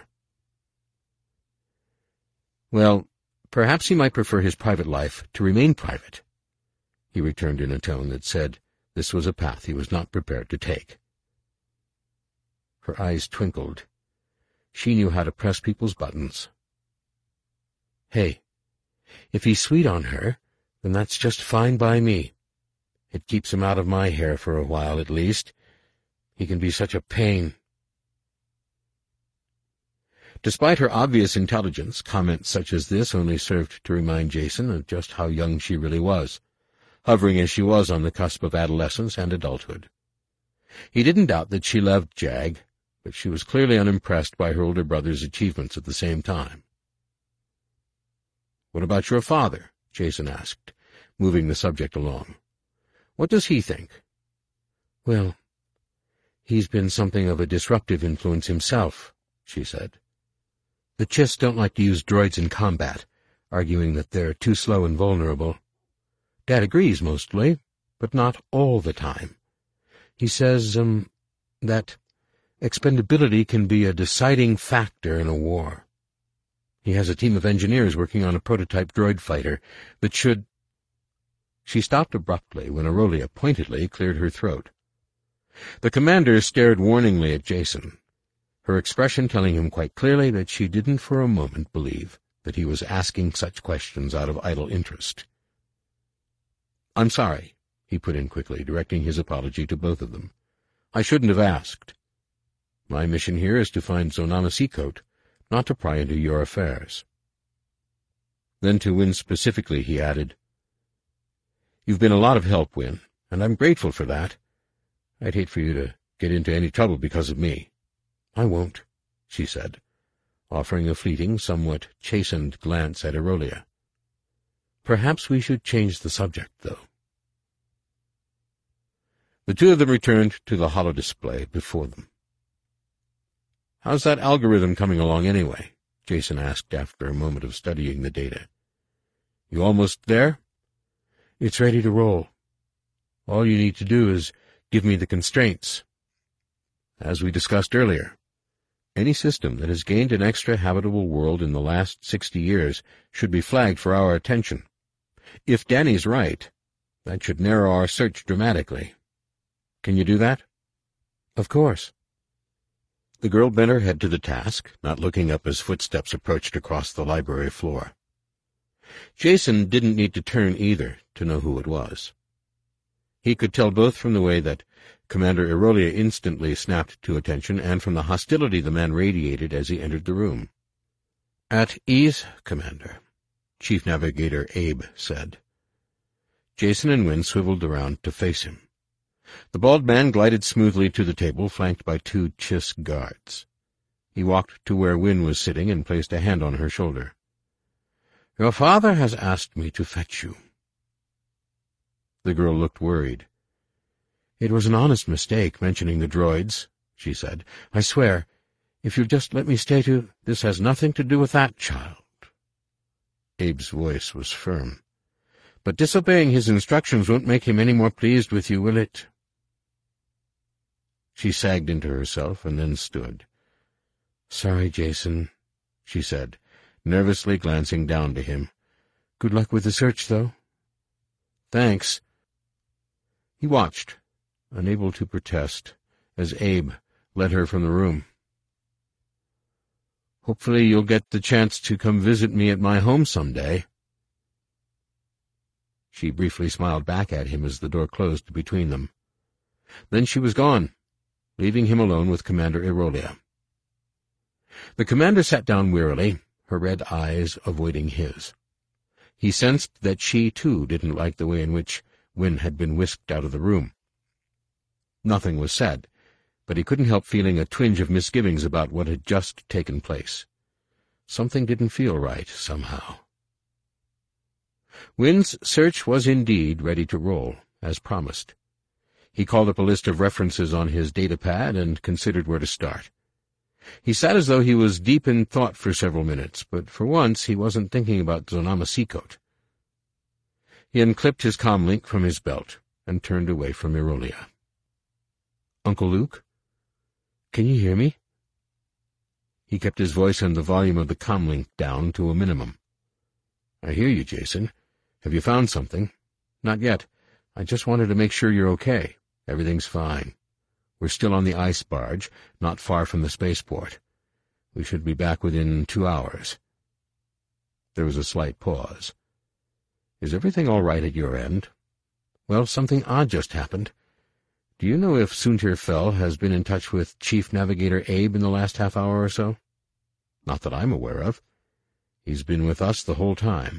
Well, perhaps he might prefer his private life to remain private, he returned in a tone that said this was a path he was not prepared to take. Her eyes twinkled. She knew how to press people's buttons. Hey, if he's sweet on her, then that's just fine by me. It keeps him out of my hair for a while, at least. He can be such a pain. Despite her obvious intelligence, comments such as this only served to remind Jason of just how young she really was, hovering as she was on the cusp of adolescence and adulthood. He didn't doubt that she loved Jag, but she was clearly unimpressed by her older brother's achievements at the same time. "What about your father?" Jason asked, moving the subject along. "What does he think?" "Well, he's been something of a disruptive influence himself," she said. "The Chiss don't like to use droids in combat, arguing that they're too slow and vulnerable. Dad agrees mostly, but not all the time. He says, that expendability can be a deciding factor in a war." He has a team of engineers working on a prototype droid fighter that should—" She stopped abruptly when Aurelia pointedly cleared her throat. The commander stared warningly at Jason, her expression telling him quite clearly that she didn't for a moment believe that he was asking such questions out of idle interest. "I'm sorry," he put in quickly, directing his apology to both of them. "I shouldn't have asked. My mission here is to find Zonama Seacoat, not to pry into your affairs." Then to Wynne specifically he added, "You've been a lot of help, Wynne, and I'm grateful for that. I'd hate for you to get into any trouble because of me." "I won't," she said, offering a fleeting, somewhat chastened glance at Aurelia. "Perhaps we should change the subject, though." The two of them returned to the holodisplay before them. "How's that algorithm coming along, anyway?" Jason asked after a moment of studying the data. "You almost there?" "It's ready to roll. All you need to do is give me the constraints." "As we discussed earlier, any system that has gained an extra habitable world in the last 60 years should be flagged for our attention. If Danny's right, that should narrow our search dramatically. Can you do that?" "Of course." The girl bent her head to the task, not looking up as footsteps approached across the library floor. Jason didn't need to turn either to know who it was. He could tell both from the way that Commander Aurelia instantly snapped to attention and from the hostility the man radiated as he entered the room. "At ease, Commander," Chief Navigator Abe said. Jason and Wynne swiveled around to face him. The bald man glided smoothly to the table, flanked by 2 Chiss guards. He walked to where Wynne was sitting and placed a hand on her shoulder. "Your father has asked me to fetch you." The girl looked worried. "It was an honest mistake, mentioning the droids," she said. "I swear, if you'll just let me stay to— This has nothing to do with that, child." Abe's voice was firm. "But disobeying his instructions won't make him any more pleased with you, will it?" She sagged into herself and then stood. "Sorry, Jason," she said, nervously glancing down to him. "Good luck with the search, though." "Thanks." He watched, unable to protest, as Abe led her from the room. "Hopefully you'll get the chance to come visit me at my home someday." She briefly smiled back at him as the door closed between them. Then she was gone, leaving him alone with Commander Aurelia. The commander sat down wearily, her red eyes avoiding his. He sensed that she, too, didn't like the way in which Wynne had been whisked out of the room. Nothing was said, but he couldn't help feeling a twinge of misgivings about what had just taken place. Something didn't feel right, somehow. Wynne's search was indeed ready to roll, as promised. He called up a list of references on his datapad and considered where to start. He sat as though he was deep in thought for several minutes, but for once he wasn't thinking about Zonama Seacoat. He unclipped his comlink from his belt and turned away from Aurelia. "Uncle Luke? Can you hear me?" He kept his voice and the volume of the comlink down to a minimum. "I hear you, Jason. Have you found something?" "Not yet. I just wanted to make sure you're okay." "Everything's fine. We're still on the ice barge, not far from the spaceport. We should be back within 2 hours. There was a slight pause. "Is everything all right at your end?" "Well, something odd just happened. Do you know if Soontir Fel has been in touch with Chief Navigator Abe in the last half hour or so?" "Not that I'm aware of. He's been with us the whole time."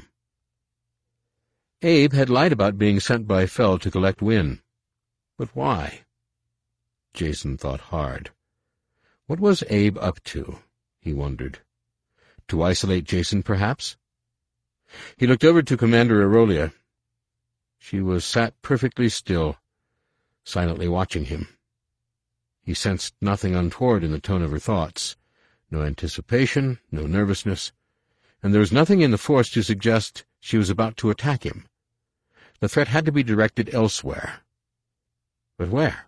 Abe had lied about being sent by Fel to collect Wynne. But why? Jason thought hard. What was Abe up to, he wondered. To isolate Jason, perhaps? He looked over to Commander Aurelia. She was sat perfectly still, silently watching him. He sensed nothing untoward in the tone of her thoughts, no anticipation, no nervousness, and there was nothing in the Force to suggest she was about to attack him. The threat had to be directed elsewhere. But where?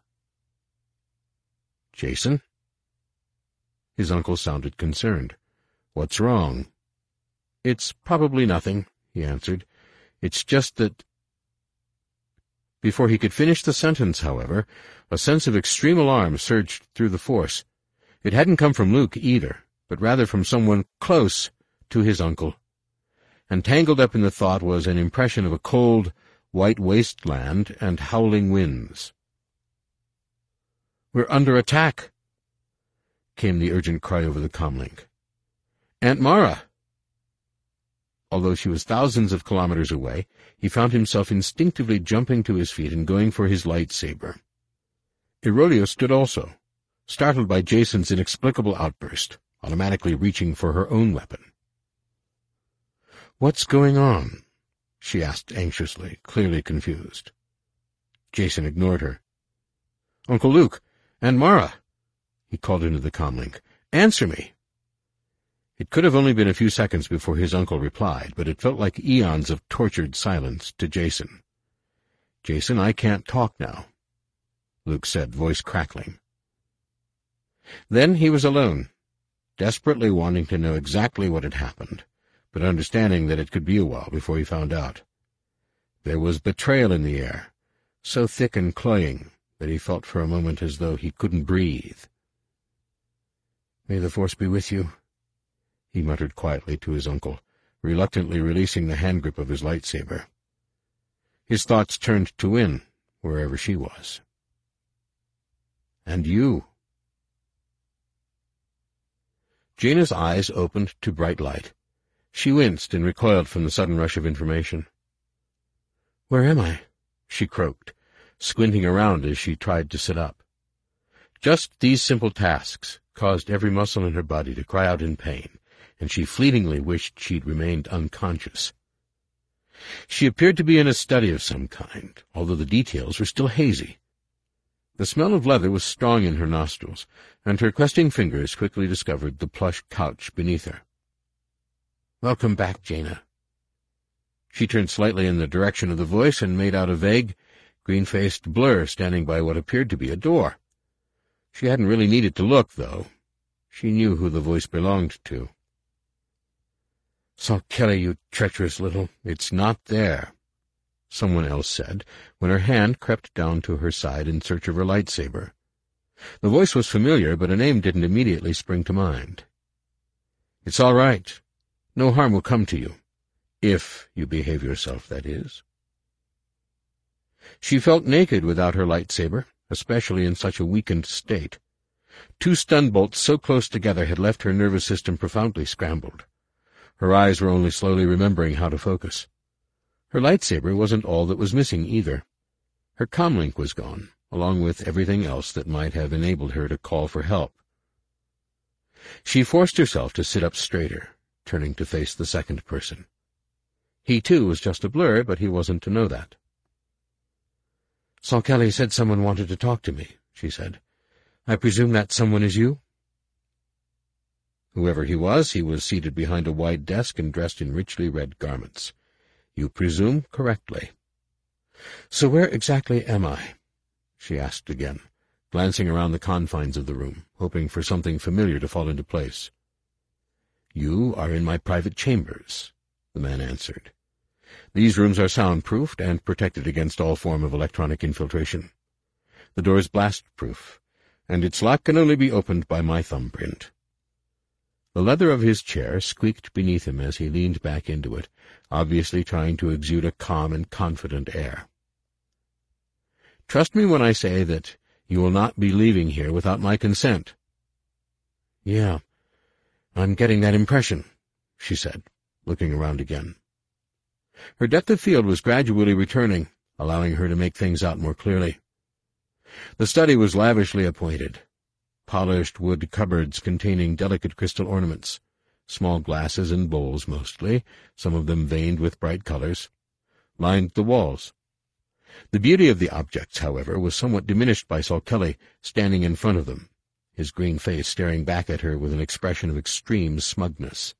"Jason?" His uncle sounded concerned. "What's wrong?" "It's probably nothing," he answered. "It's just that—" Before he could finish the sentence, however, a sense of extreme alarm surged through the force. It hadn't come from Luke either, but rather from someone close to his uncle. And tangled up in the thought was an impression of a cold, white wasteland and howling winds. "We're under attack!" came the urgent cry over the comlink. "Aunt Mara!" Although she was thousands of kilometers away, he found himself instinctively jumping to his feet and going for his lightsaber. Irolia stood also, startled by Jason's inexplicable outburst, automatically reaching for her own weapon. "What's going on?" she asked anxiously, clearly confused. Jason ignored her. "Uncle Luke, Aunt Mara," he called into the comlink. "Answer me." It could have only been a few seconds before his uncle replied, but it felt like eons of tortured silence to Jason. "Jason, I can't talk now," Luke said, voice crackling. Then he was alone, desperately wanting to know exactly what had happened, but understanding that it could be a while before he found out. There was betrayal in the air, so thick and cloying that he felt for a moment as though he couldn't breathe. "May the Force be with you," he muttered quietly to his uncle, reluctantly releasing the hand-grip of his lightsaber. His thoughts turned to Wynne, wherever she was. "And you?" Jaina's eyes opened to bright light. She winced and recoiled from the sudden rush of information. "Where am I?" she croaked, squinting around as she tried to sit up. Just these simple tasks caused every muscle in her body to cry out in pain, and she fleetingly wished she'd remained unconscious. She appeared to be in a study of some kind, although the details were still hazy. The smell of leather was strong in her nostrils, and her questing fingers quickly discovered the plush couch beneath her. "Welcome back, Jaina." She turned slightly in the direction of the voice and made out a vague, green-faced blur standing by what appeared to be a door. She hadn't really needed to look, though. She knew who the voice belonged to. "Saul Kelly, you treacherous little— It's not there," someone else said, when her hand crept down to her side in search of her lightsaber. The voice was familiar, but a name didn't immediately spring to mind. "It's all right. No harm will come to you. If you behave yourself, that is." She felt naked without her lightsaber, especially in such a weakened state. 2 stun bolts so close together had left her nervous system profoundly scrambled. Her eyes were only slowly remembering how to focus. Her lightsaber wasn't all that was missing, either. Her comlink was gone, along with everything else that might have enabled her to call for help. She forced herself to sit up straighter, turning to face the second person. He, too, was just a blur, but he wasn't to know that. "Saul Kelly said someone wanted to talk to me," she said. "I presume that someone is you?" Whoever he was seated behind a wide desk and dressed in richly red garments. "You presume correctly." "So where exactly am I?" she asked again, glancing around the confines of the room, hoping for something familiar to fall into place. "You are in my private chambers," the man answered. "These rooms are soundproofed and protected against all form of electronic infiltration. The door is blast-proof, and its lock can only be opened by my thumbprint." The leather of his chair squeaked beneath him as he leaned back into it, obviously trying to exude a calm and confident air. "Trust me when I say that you will not be leaving here without my consent." "Yeah, I'm getting that impression," she said, looking around again. Her depth of field was gradually returning, allowing her to make things out more clearly. The study was lavishly appointed. Polished wood cupboards containing delicate crystal ornaments, small glasses and bowls mostly, some of them veined with bright colors, lined the walls. The beauty of the objects, however, was somewhat diminished by Saul Kelly standing in front of them, his green face staring back at her with an expression of extreme smugness.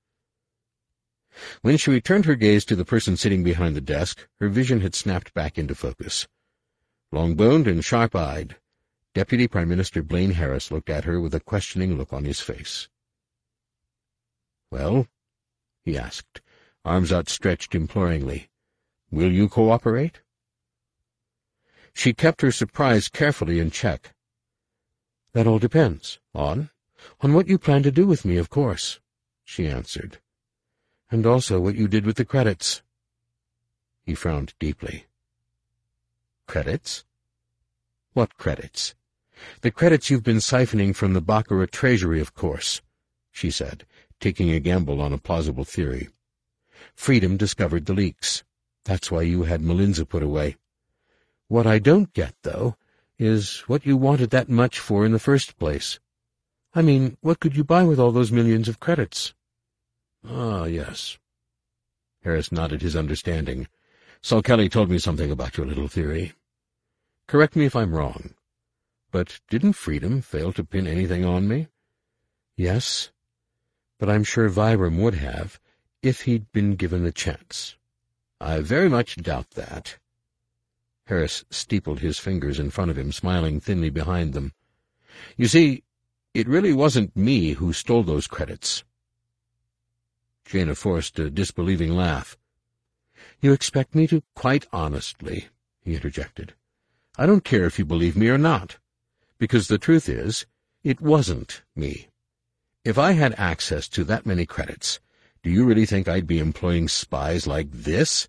When she returned her gaze to the person sitting behind the desk, her vision had snapped back into focus. Long-boned and sharp-eyed, Deputy Prime Minister Blaine Harris looked at her with a questioning look on his face. "Well?" he asked, arms outstretched imploringly. "Will you cooperate?" She kept her surprise carefully in check. "That all depends. "On?" "On what you plan to do with me, of course," she answered. "And also what you did with the credits." He frowned deeply. "Credits? What credits?" "The credits you've been siphoning from the Baccarat treasury, of course," she said, taking a gamble on a plausible theory. "Freedom discovered the leaks. That's why you had Melinza put away. What I don't get, though, is what you wanted that much for in the first place. I mean, what could you buy with all those millions of credits?" "Ah, yes." Harris nodded his understanding. "Sol Kelly told me something about your little theory. Correct me if I'm wrong, but didn't Freedom fail to pin anything on me?" "Yes, but I'm sure Vyram would have, if he'd been given the chance." "I very much doubt that." Harris steepled his fingers in front of him, smiling thinly behind them. "You see, it really wasn't me who stole those credits." Jaina forced a disbelieving laugh. "You expect me to—" "Quite honestly," he interjected, "I don't care if you believe me or not, because the truth is, it wasn't me. If I had access to that many credits, do you really think I'd be employing spies like this?"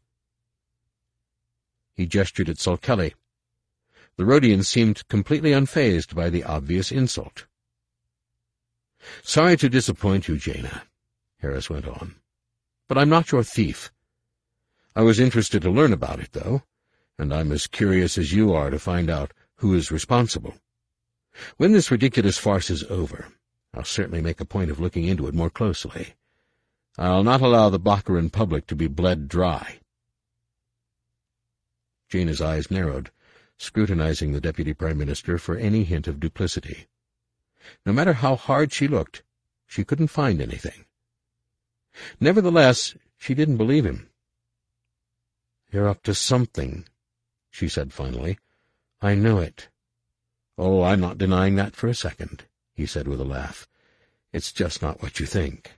He gestured at Sol Kelly. The Rhodian seemed completely unfazed by the obvious insult. "Sorry to disappoint you, Jaina," Harris went on, "but I'm not your thief. I was interested to learn about it, though, and I'm as curious as you are to find out who is responsible. When this ridiculous farce is over, I'll certainly make a point of looking into it more closely. I'll not allow the Baccaran public to be bled dry." Jaina's eyes narrowed, scrutinizing the Deputy Prime Minister for any hint of duplicity. No matter how hard she looked, she couldn't find anything. Nevertheless, she didn't believe him. "You're up to something," she said finally. "I know it." "Oh, I'm not denying that for a second," he said with a laugh. "It's just not what you think."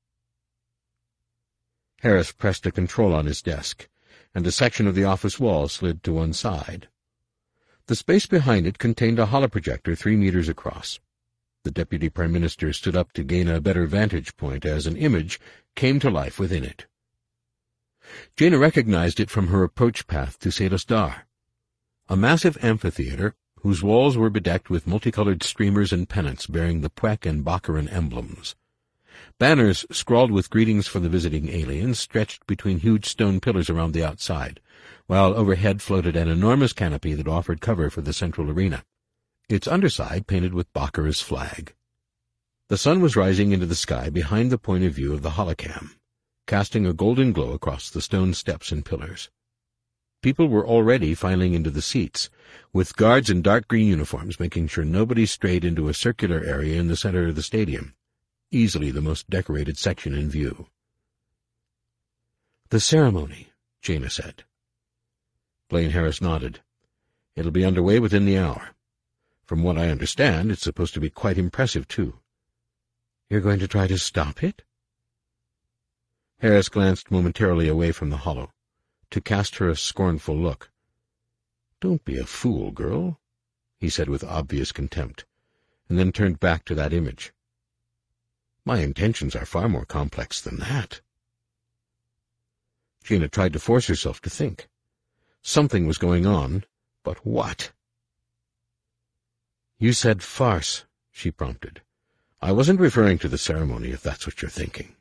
Harris pressed a control on his desk, and a section of the office wall slid to one side. The space behind it contained a holoprojector 3 meters across. The Deputy Prime Minister stood up to gain a better vantage point as an image came to life within it. Jaina recognized it from her approach path to Sedos Dar, a massive amphitheater whose walls were bedecked with multicolored streamers and pennants bearing the Puek and Baccaran emblems. Banners scrawled with greetings for the visiting aliens stretched between huge stone pillars around the outside, while overhead floated an enormous canopy that offered cover for the central arena, its underside painted with Baccarat's flag. The sun was rising into the sky behind the point of view of the holocam, casting a golden glow across the stone steps and pillars. People were already filing into the seats, with guards in dark green uniforms making sure nobody strayed into a circular area in the center of the stadium, easily the most decorated section in view. "The ceremony," Jaina said. Blaine Harris nodded. "It'll be underway within the hour. From what I understand, it's supposed to be quite impressive, too." "You're going to try to stop it?" Harris glanced momentarily away from the hollow, to cast her a scornful look. "Don't be a fool, girl," he said with obvious contempt, and then turned back to that image. "My intentions are far more complex than that." Jaina tried to force herself to think. Something was going on, but what? "You said farce," she prompted. "I wasn't referring to the ceremony, if that's what you're thinking."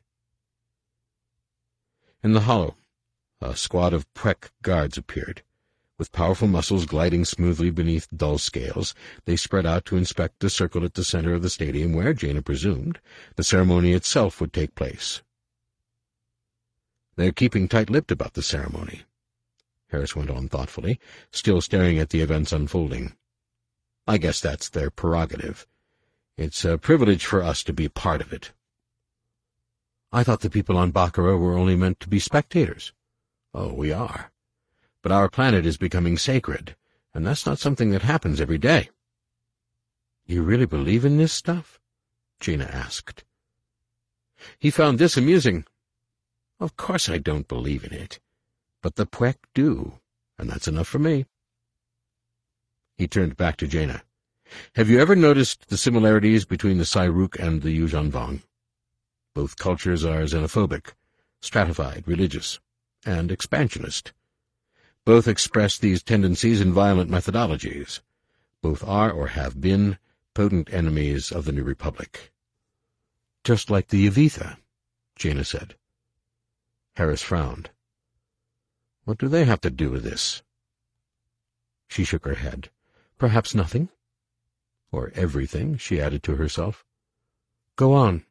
In the hollow, a squad of Puek guards appeared. With powerful muscles gliding smoothly beneath dull scales, they spread out to inspect the circle at the center of the stadium where, Jaina presumed, the ceremony itself would take place. "They're keeping tight-lipped about the ceremony," Harris went on thoughtfully, still staring at the events unfolding. "I guess that's their prerogative. It's a privilege for us to be part of it." "I thought the people on Baccarat were only meant to be spectators." "Oh, we are. But our planet is becoming sacred, and that's not something that happens every day." "You really believe in this stuff?" Jaina asked. He found this amusing. Of course I don't believe in it. But the Pwek do, and that's enough for me. He turned back to Jaina. Have you ever noticed the similarities between the Sairuk and the Yuuzhan Vong? Both cultures are xenophobic, stratified, religious, and expansionist. Both express these tendencies in violent methodologies. Both are, or have been, potent enemies of the New Republic. Just like the Yavitha, Jaina said. Harris frowned. What do they have to do with this? She shook her head. Perhaps nothing. Or everything, she added to herself. Go on.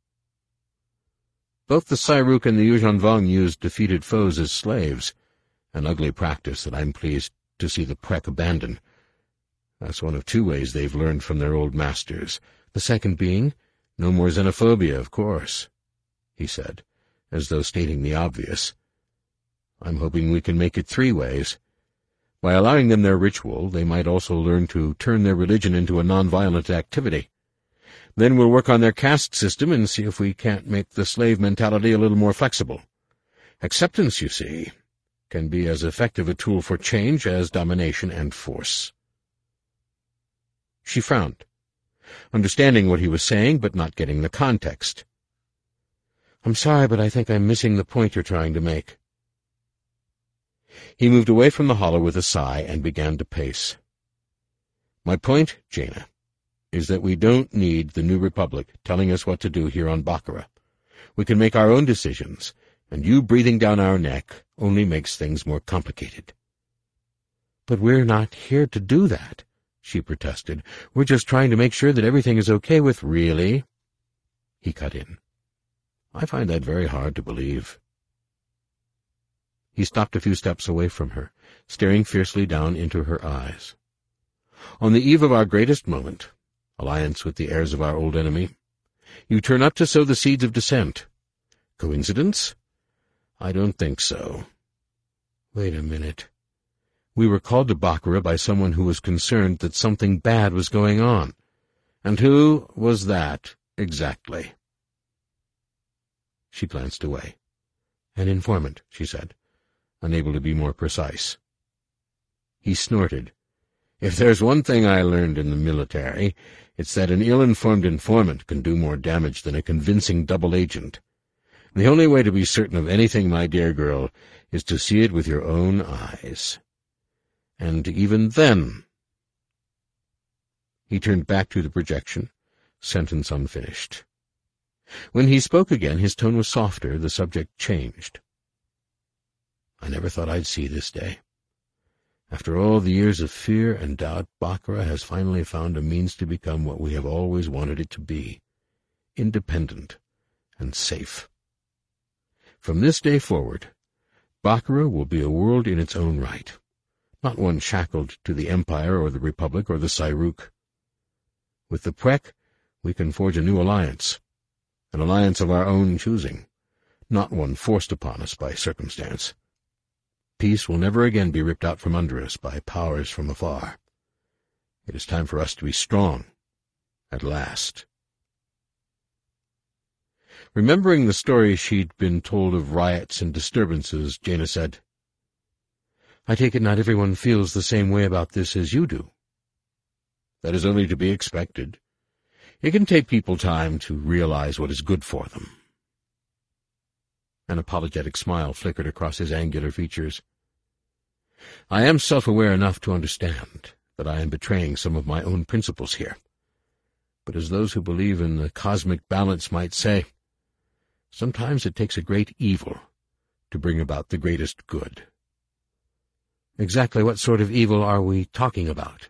Both the Sairuk and the Yuuzhan Vong used defeated foes as slaves, an ugly practice that I'm pleased to see the Pwek abandon. That's one of two ways they've learned from their old masters. The second being, no more xenophobia, of course, he said, as though stating the obvious. I'm hoping we can make it 3 ways. By allowing them their ritual, they might also learn to turn their religion into a non-violent activity. Then we'll work on their caste system and see if we can't make the slave mentality a little more flexible. Acceptance, you see, can be as effective a tool for change as domination and force. She frowned, understanding what he was saying but not getting the context. I'm sorry, but I think I'm missing the point you're trying to make. He moved away from the hollow with a sigh and began to pace. My point, Jaina, is that we don't need the New Republic telling us what to do here on Bakara. We can make our own decisions, and you breathing down our neck only makes things more complicated. But we're not here to do that, she protested. We're just trying to make sure that everything is okay with— Really? He cut in. I find that very hard to believe. He stopped a few steps away from her, staring fiercely down into her eyes. On the eve of our greatest moment, alliance with the heirs of our old enemy, you turn up to sow the seeds of dissent. Coincidence? I don't think so. Wait a minute. We were called to Bakara by someone who was concerned that something bad was going on. And who was that, exactly? She glanced away. An informant, she said, unable to be more precise. He snorted. If there's one thing I learned in the military, it's that an ill-informed informant can do more damage than a convincing double agent. The only way to be certain of anything, my dear girl, is to see it with your own eyes. And even then— He turned back to the projection, sentence unfinished. When he spoke again, his tone was softer, the subject changed. I never thought I'd see this day. After all the years of fear and doubt, Bakara has finally found a means to become what we have always wanted it to be, independent and safe. From this day forward, Bakara will be a world in its own right, not one shackled to the Empire or the Republic or the Sairuk. With the Pwek, we can forge a new alliance, an alliance of our own choosing, not one forced upon us by circumstance. Peace will never again be ripped out from under us by powers from afar. It is time for us to be strong, at last. Remembering the story she'd been told of riots and disturbances, Jaina said, I take it not everyone feels the same way about this as you do. That is only to be expected. It can take people time to realize what is good for them. An apologetic smile flickered across his angular features. I am self-aware enough to understand that I am betraying some of my own principles here. But as those who believe in the cosmic balance might say, sometimes it takes a great evil to bring about the greatest good. Exactly what sort of evil are we talking about?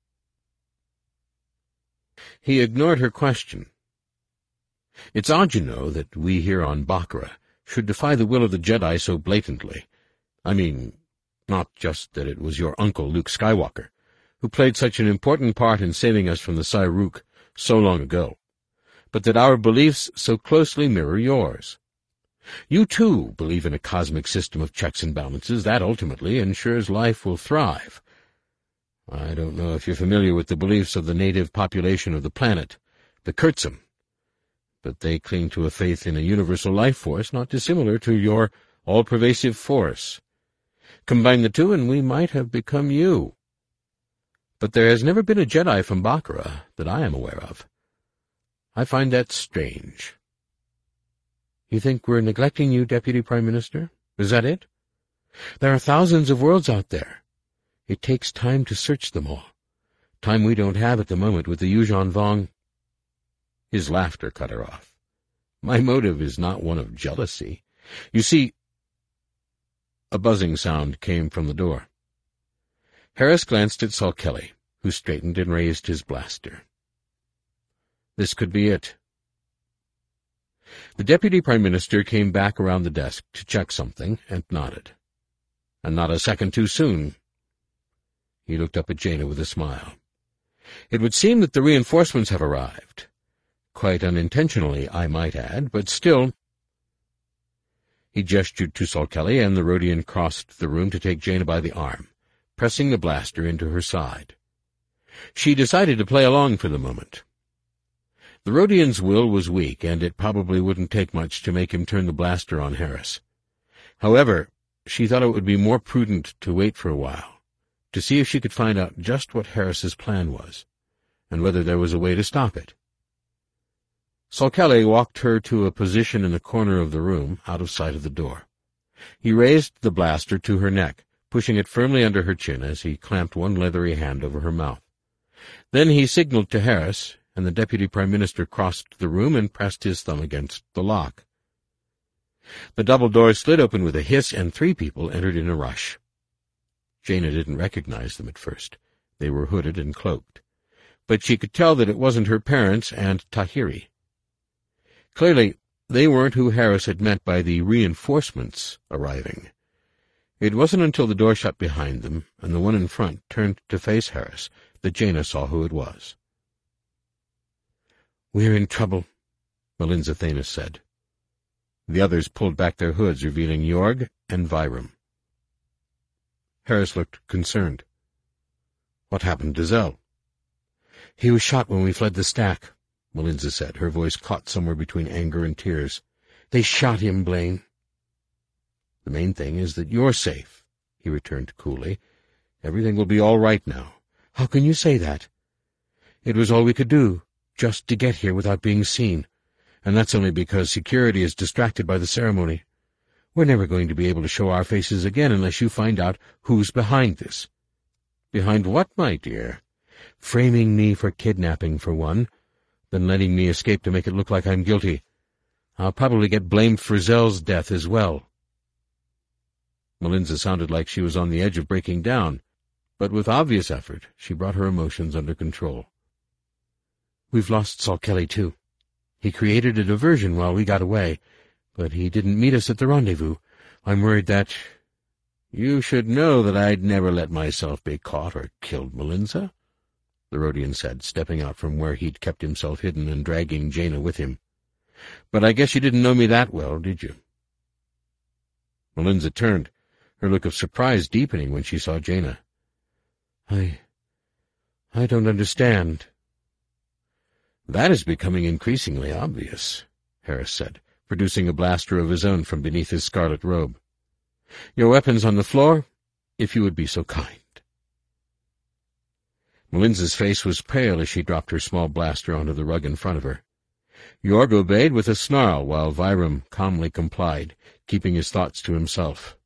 He ignored her question. It's odd, you know, that we here on Bakara should defy the will of the Jedi so blatantly. I mean, not just that it was your uncle, Luke Skywalker, who played such an important part in saving us from the Sairuk so long ago, but that our beliefs so closely mirror yours. You, too, believe in a cosmic system of checks and balances that ultimately ensures life will thrive. I don't know if you're familiar with the beliefs of the native population of the planet, the Kurtzim, but they cling to a faith in a universal life force not dissimilar to your all-pervasive force. Combine the two, and we might have become you. But there has never been a Jedi from Bakura that I am aware of. I find that strange. You think we're neglecting you, Deputy Prime Minister? Is that it? There are thousands of worlds out there. It takes time to search them all. Time we don't have at the moment with the Yuuzhan Vong. His laughter cut her off. My motive is not one of jealousy. You see, a buzzing sound came from the door. Harris glanced at Saul Kelly, who straightened and raised his blaster. This could be it. The Deputy Prime Minister came back around the desk to check something and nodded. And not a second too soon. He looked up at Jaina with a smile. It would seem that the reinforcements have arrived. Quite unintentionally, I might add, but still. He gestured to Saul Kelly, and the Rodian crossed the room to take Jaina by the arm, pressing the blaster into her side. She decided to play along for the moment. The Rodian's will was weak, and it probably wouldn't take much to make him turn the blaster on Harris. However, she thought it would be more prudent to wait for a while, to see if she could find out just what Harris's plan was, and whether there was a way to stop it. Saul Kelly walked her to a position in the corner of the room, out of sight of the door. He raised the blaster to her neck, pushing it firmly under her chin as he clamped one leathery hand over her mouth. Then he signaled to Harris, and the Deputy Prime Minister crossed the room and pressed his thumb against the lock. The double doors slid open with a hiss, and 3 people entered in a rush. Jaina didn't recognize them at first. They were hooded and cloaked. But she could tell that it wasn't her parents and Tahiri. Clearly, they weren't who Harris had meant by the reinforcements arriving. It wasn't until the door shut behind them, and the one in front turned to face Harris, that Jaina saw who it was. "We're in trouble," Melinza Thanos said. The others pulled back their hoods, revealing Yorg and Vyram. Harris looked concerned. "What happened to Zell?" "He was shot when we fled the stack," Melinza said, her voice caught somewhere between anger and tears. "They shot him, Blaine." "The main thing is that you're safe," he returned coolly. "Everything will be all right now." "How can you say that?" "It was all we could do, just to get here without being seen. And that's only because security is distracted by the ceremony. We're never going to be able to show our faces again unless you find out who's behind this." "Behind what, my dear?" "Framing me for kidnapping, for one, then letting me escape to make it look like I'm guilty. I'll probably get blamed for Zell's death as well." Melinza sounded like she was on the edge of breaking down, but with obvious effort she brought her emotions under control. "We've lost Saul Kelly, too. He created a diversion while we got away, but he didn't meet us at the rendezvous. I'm worried that—" "You should know that I'd never let myself be caught or killed, Melinza," the Rodian said, stepping out from where he'd kept himself hidden and dragging Jaina with him. "But I guess you didn't know me that well, did you?" Melinza turned, her look of surprise deepening when she saw Jaina. I don't understand." "That is becoming increasingly obvious," Harris said, producing a blaster of his own from beneath his scarlet robe. "Your weapons on the floor, if you would be so kind." Melinza's face was pale as she dropped her small blaster onto the rug in front of her. Yorg obeyed with a snarl, while Vyram calmly complied, keeping his thoughts to himself.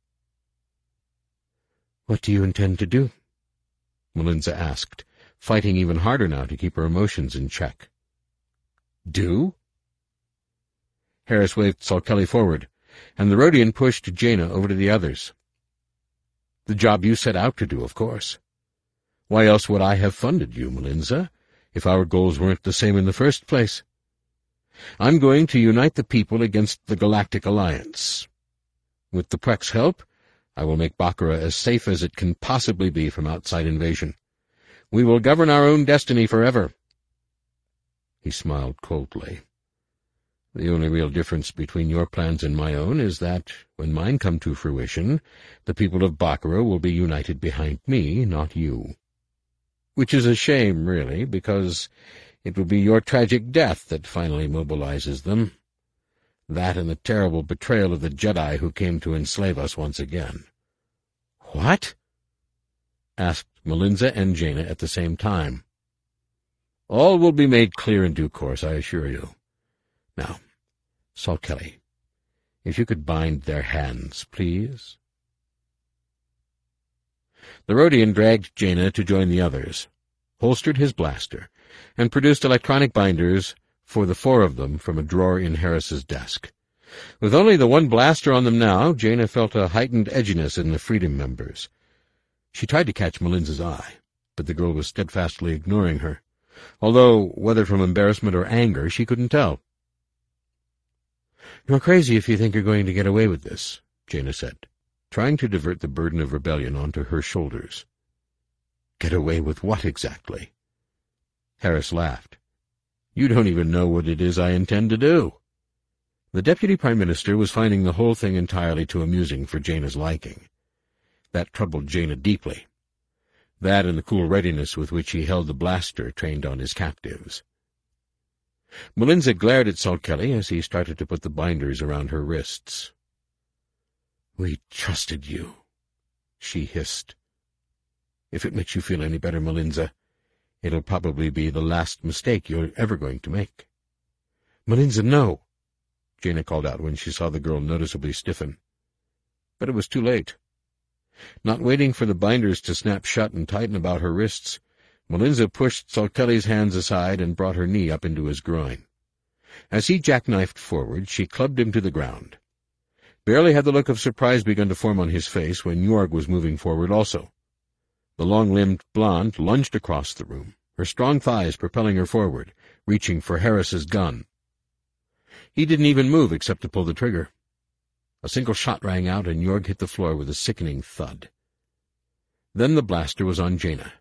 "What do you intend to do?" Melinza asked, fighting even harder now to keep her emotions in check. "Do?" Harris waved Saul Kelly forward, and the Rodian pushed Jaina over to the others. "The job you set out to do, of course. Why else would I have funded you, Melinza, if our goals weren't the same in the first place? I'm going to unite the people against the Galactic Alliance. With the Prek's help, I will make Bakura as safe as it can possibly be from outside invasion. We will govern our own destiny forever." He smiled coldly. "The only real difference between your plans and my own is that, when mine come to fruition, the people of Bakura will be united behind me, not you. Which is a shame, really, because It will be your tragic death that finally mobilizes them. That and the terrible betrayal of the Jedi who came to enslave us once again." "What?" asked Melinza and Jaina at the same time. "All will be made clear in due course, I assure you. Now, Sol Kelly, if you could bind their hands, please." The Rhodian dragged Jaina to join the others, holstered his blaster, and produced electronic binders for the 4 of them from a drawer in Harris's desk. With only the one blaster on them now, Jaina felt a heightened edginess in the Freedom members. She tried to catch Melinza's eye, but the girl was steadfastly ignoring her, although, whether from embarrassment or anger, she couldn't tell. "You're crazy if you think you're going to get away with this," Jaina said, trying to divert the burden of rebellion onto her shoulders. "Get away with what exactly?" Harris laughed. "You don't even know what it is I intend to do." The Deputy Prime Minister was finding the whole thing entirely too amusing for Jaina's liking. That troubled Jaina deeply. That and the cool readiness with which he held the blaster trained on his captives. Melinza glared at Sol Kelly as he started to put the binders around her wrists. "We trusted you," she hissed. "If it makes you feel any better, Melinza, it'll probably be the last mistake you're ever going to make." "Melinza, no!" Jaina called out when she saw the girl noticeably stiffen. But it was too late. Not waiting for the binders to snap shut and tighten about her wrists, Melinza pushed Sol Kelly's hands aside and brought her knee up into his groin. As he jackknifed forward, she clubbed him to the ground. Barely had the look of surprise begun to form on his face when Yorg was moving forward also. The long-limbed blonde lunged across the room, her strong thighs propelling her forward, reaching for Harris's gun. He didn't even move except to pull the trigger. A single shot rang out, and Yorg hit the floor with a sickening thud. Then the blaster was on Jaina.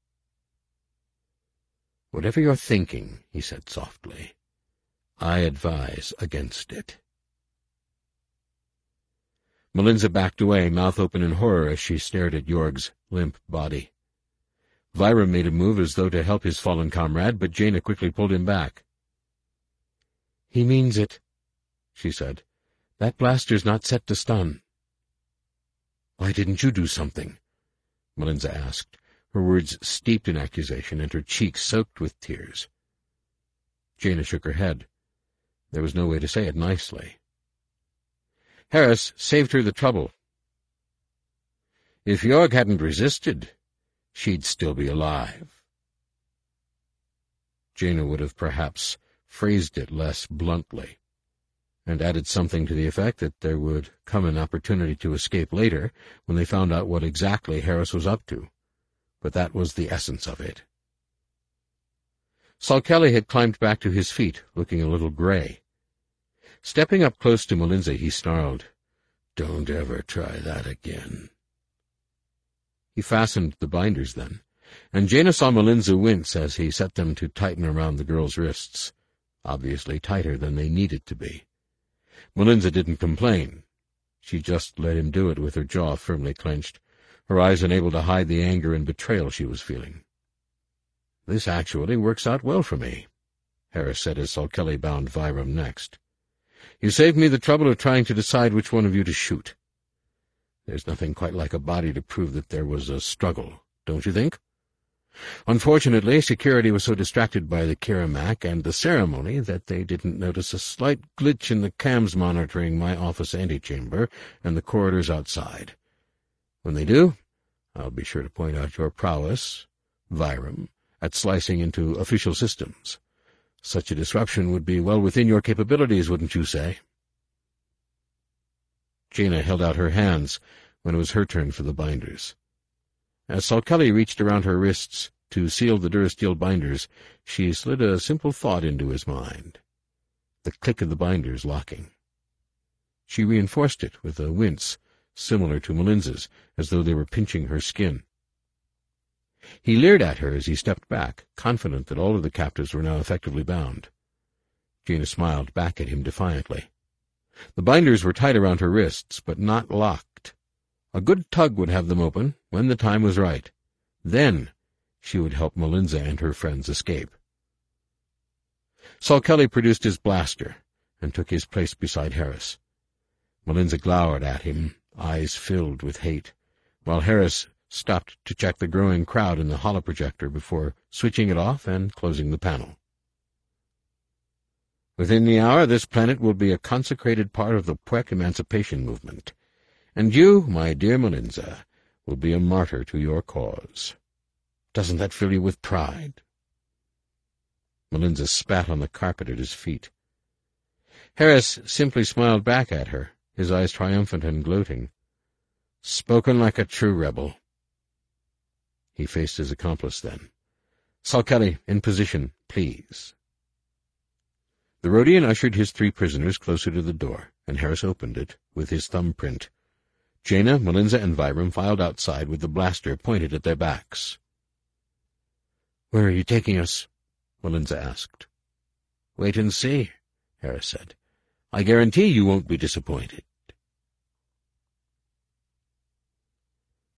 "Whatever you're thinking," he said softly, "I advise against it." Melinza backed away, mouth open in horror as she stared at Yorg's limp body. Vyram made a move as though to help his fallen comrade, but Jaina quickly pulled him back. "He means it," she said. "That blaster's not set to stun." "Why didn't you do something?" Melinza asked, her words steeped in accusation and her cheeks soaked with tears. Jaina shook her head. There was no way to say it nicely. Harris saved her the trouble. If Yorg hadn't resisted, she'd still be alive. Jaina would have perhaps phrased it less bluntly, and added something to the effect that there would come an opportunity to escape later when they found out what exactly Harris was up to, but that was the essence of it. Sol Kelly had climbed back to his feet, looking a little gray. Stepping up close to Melinza, he snarled, "Don't ever try that again." He fastened the binders then, and Jaina saw Melinza wince as he set them to tighten around the girl's wrists, obviously tighter than they needed to be. Melinza didn't complain. She just let him do it with her jaw firmly clenched, her eyes unable to hide the anger and betrayal she was feeling. "This actually works out well for me," Harris said as Sol Kelly bound Vyram next. "You saved me the trouble of trying to decide which one of you to shoot. There's nothing quite like a body to prove that there was a struggle, don't you think? Unfortunately, security was so distracted by the Kiramak and the ceremony that they didn't notice a slight glitch in the cams monitoring my office antechamber and the corridors outside. When they do, I'll be sure to point out your prowess, Vyram, at slicing into official systems. Such a disruption would be well within your capabilities, wouldn't you say?" Jaina held out her hands when it was her turn for the binders. As Sol Kelly reached around her wrists to seal the Durasteel binders, she slid a simple thought into his mind. The click of the binders locking. She reinforced it with a wince similar to Melinza's, as though they were pinching her skin. He leered at her as he stepped back, confident that all of the captives were now effectively bound. Jaina smiled back at him defiantly. The binders were tight around her wrists, but not locked. A good tug would have them open when the time was right. Then she would help Melinza and her friends escape. Saul Kelly produced his blaster and took his place beside Harris. Melinza glowered at him, eyes filled with hate, while Harris stopped to check the growing crowd in the holoprojector before switching it off and closing the panel. Within the hour, this planet will be a consecrated part of the Pwek emancipation movement, and you, my dear Melinza, will be a martyr to your cause. Doesn't that fill you with pride? Melinza spat on the carpet at his feet. Harris simply smiled back at her, his eyes triumphant and gloating. Spoken like a true rebel. He faced his accomplice then. Saul Kelly, in position, please. The Rhodian ushered his 3 prisoners closer to the door, and Harris opened it with his thumbprint. Jaina, Melinza, and Vyram filed outside with the blaster pointed at their backs. "Where are you taking us?" Melinza asked. "Wait and see," Harris said. "I guarantee you won't be disappointed."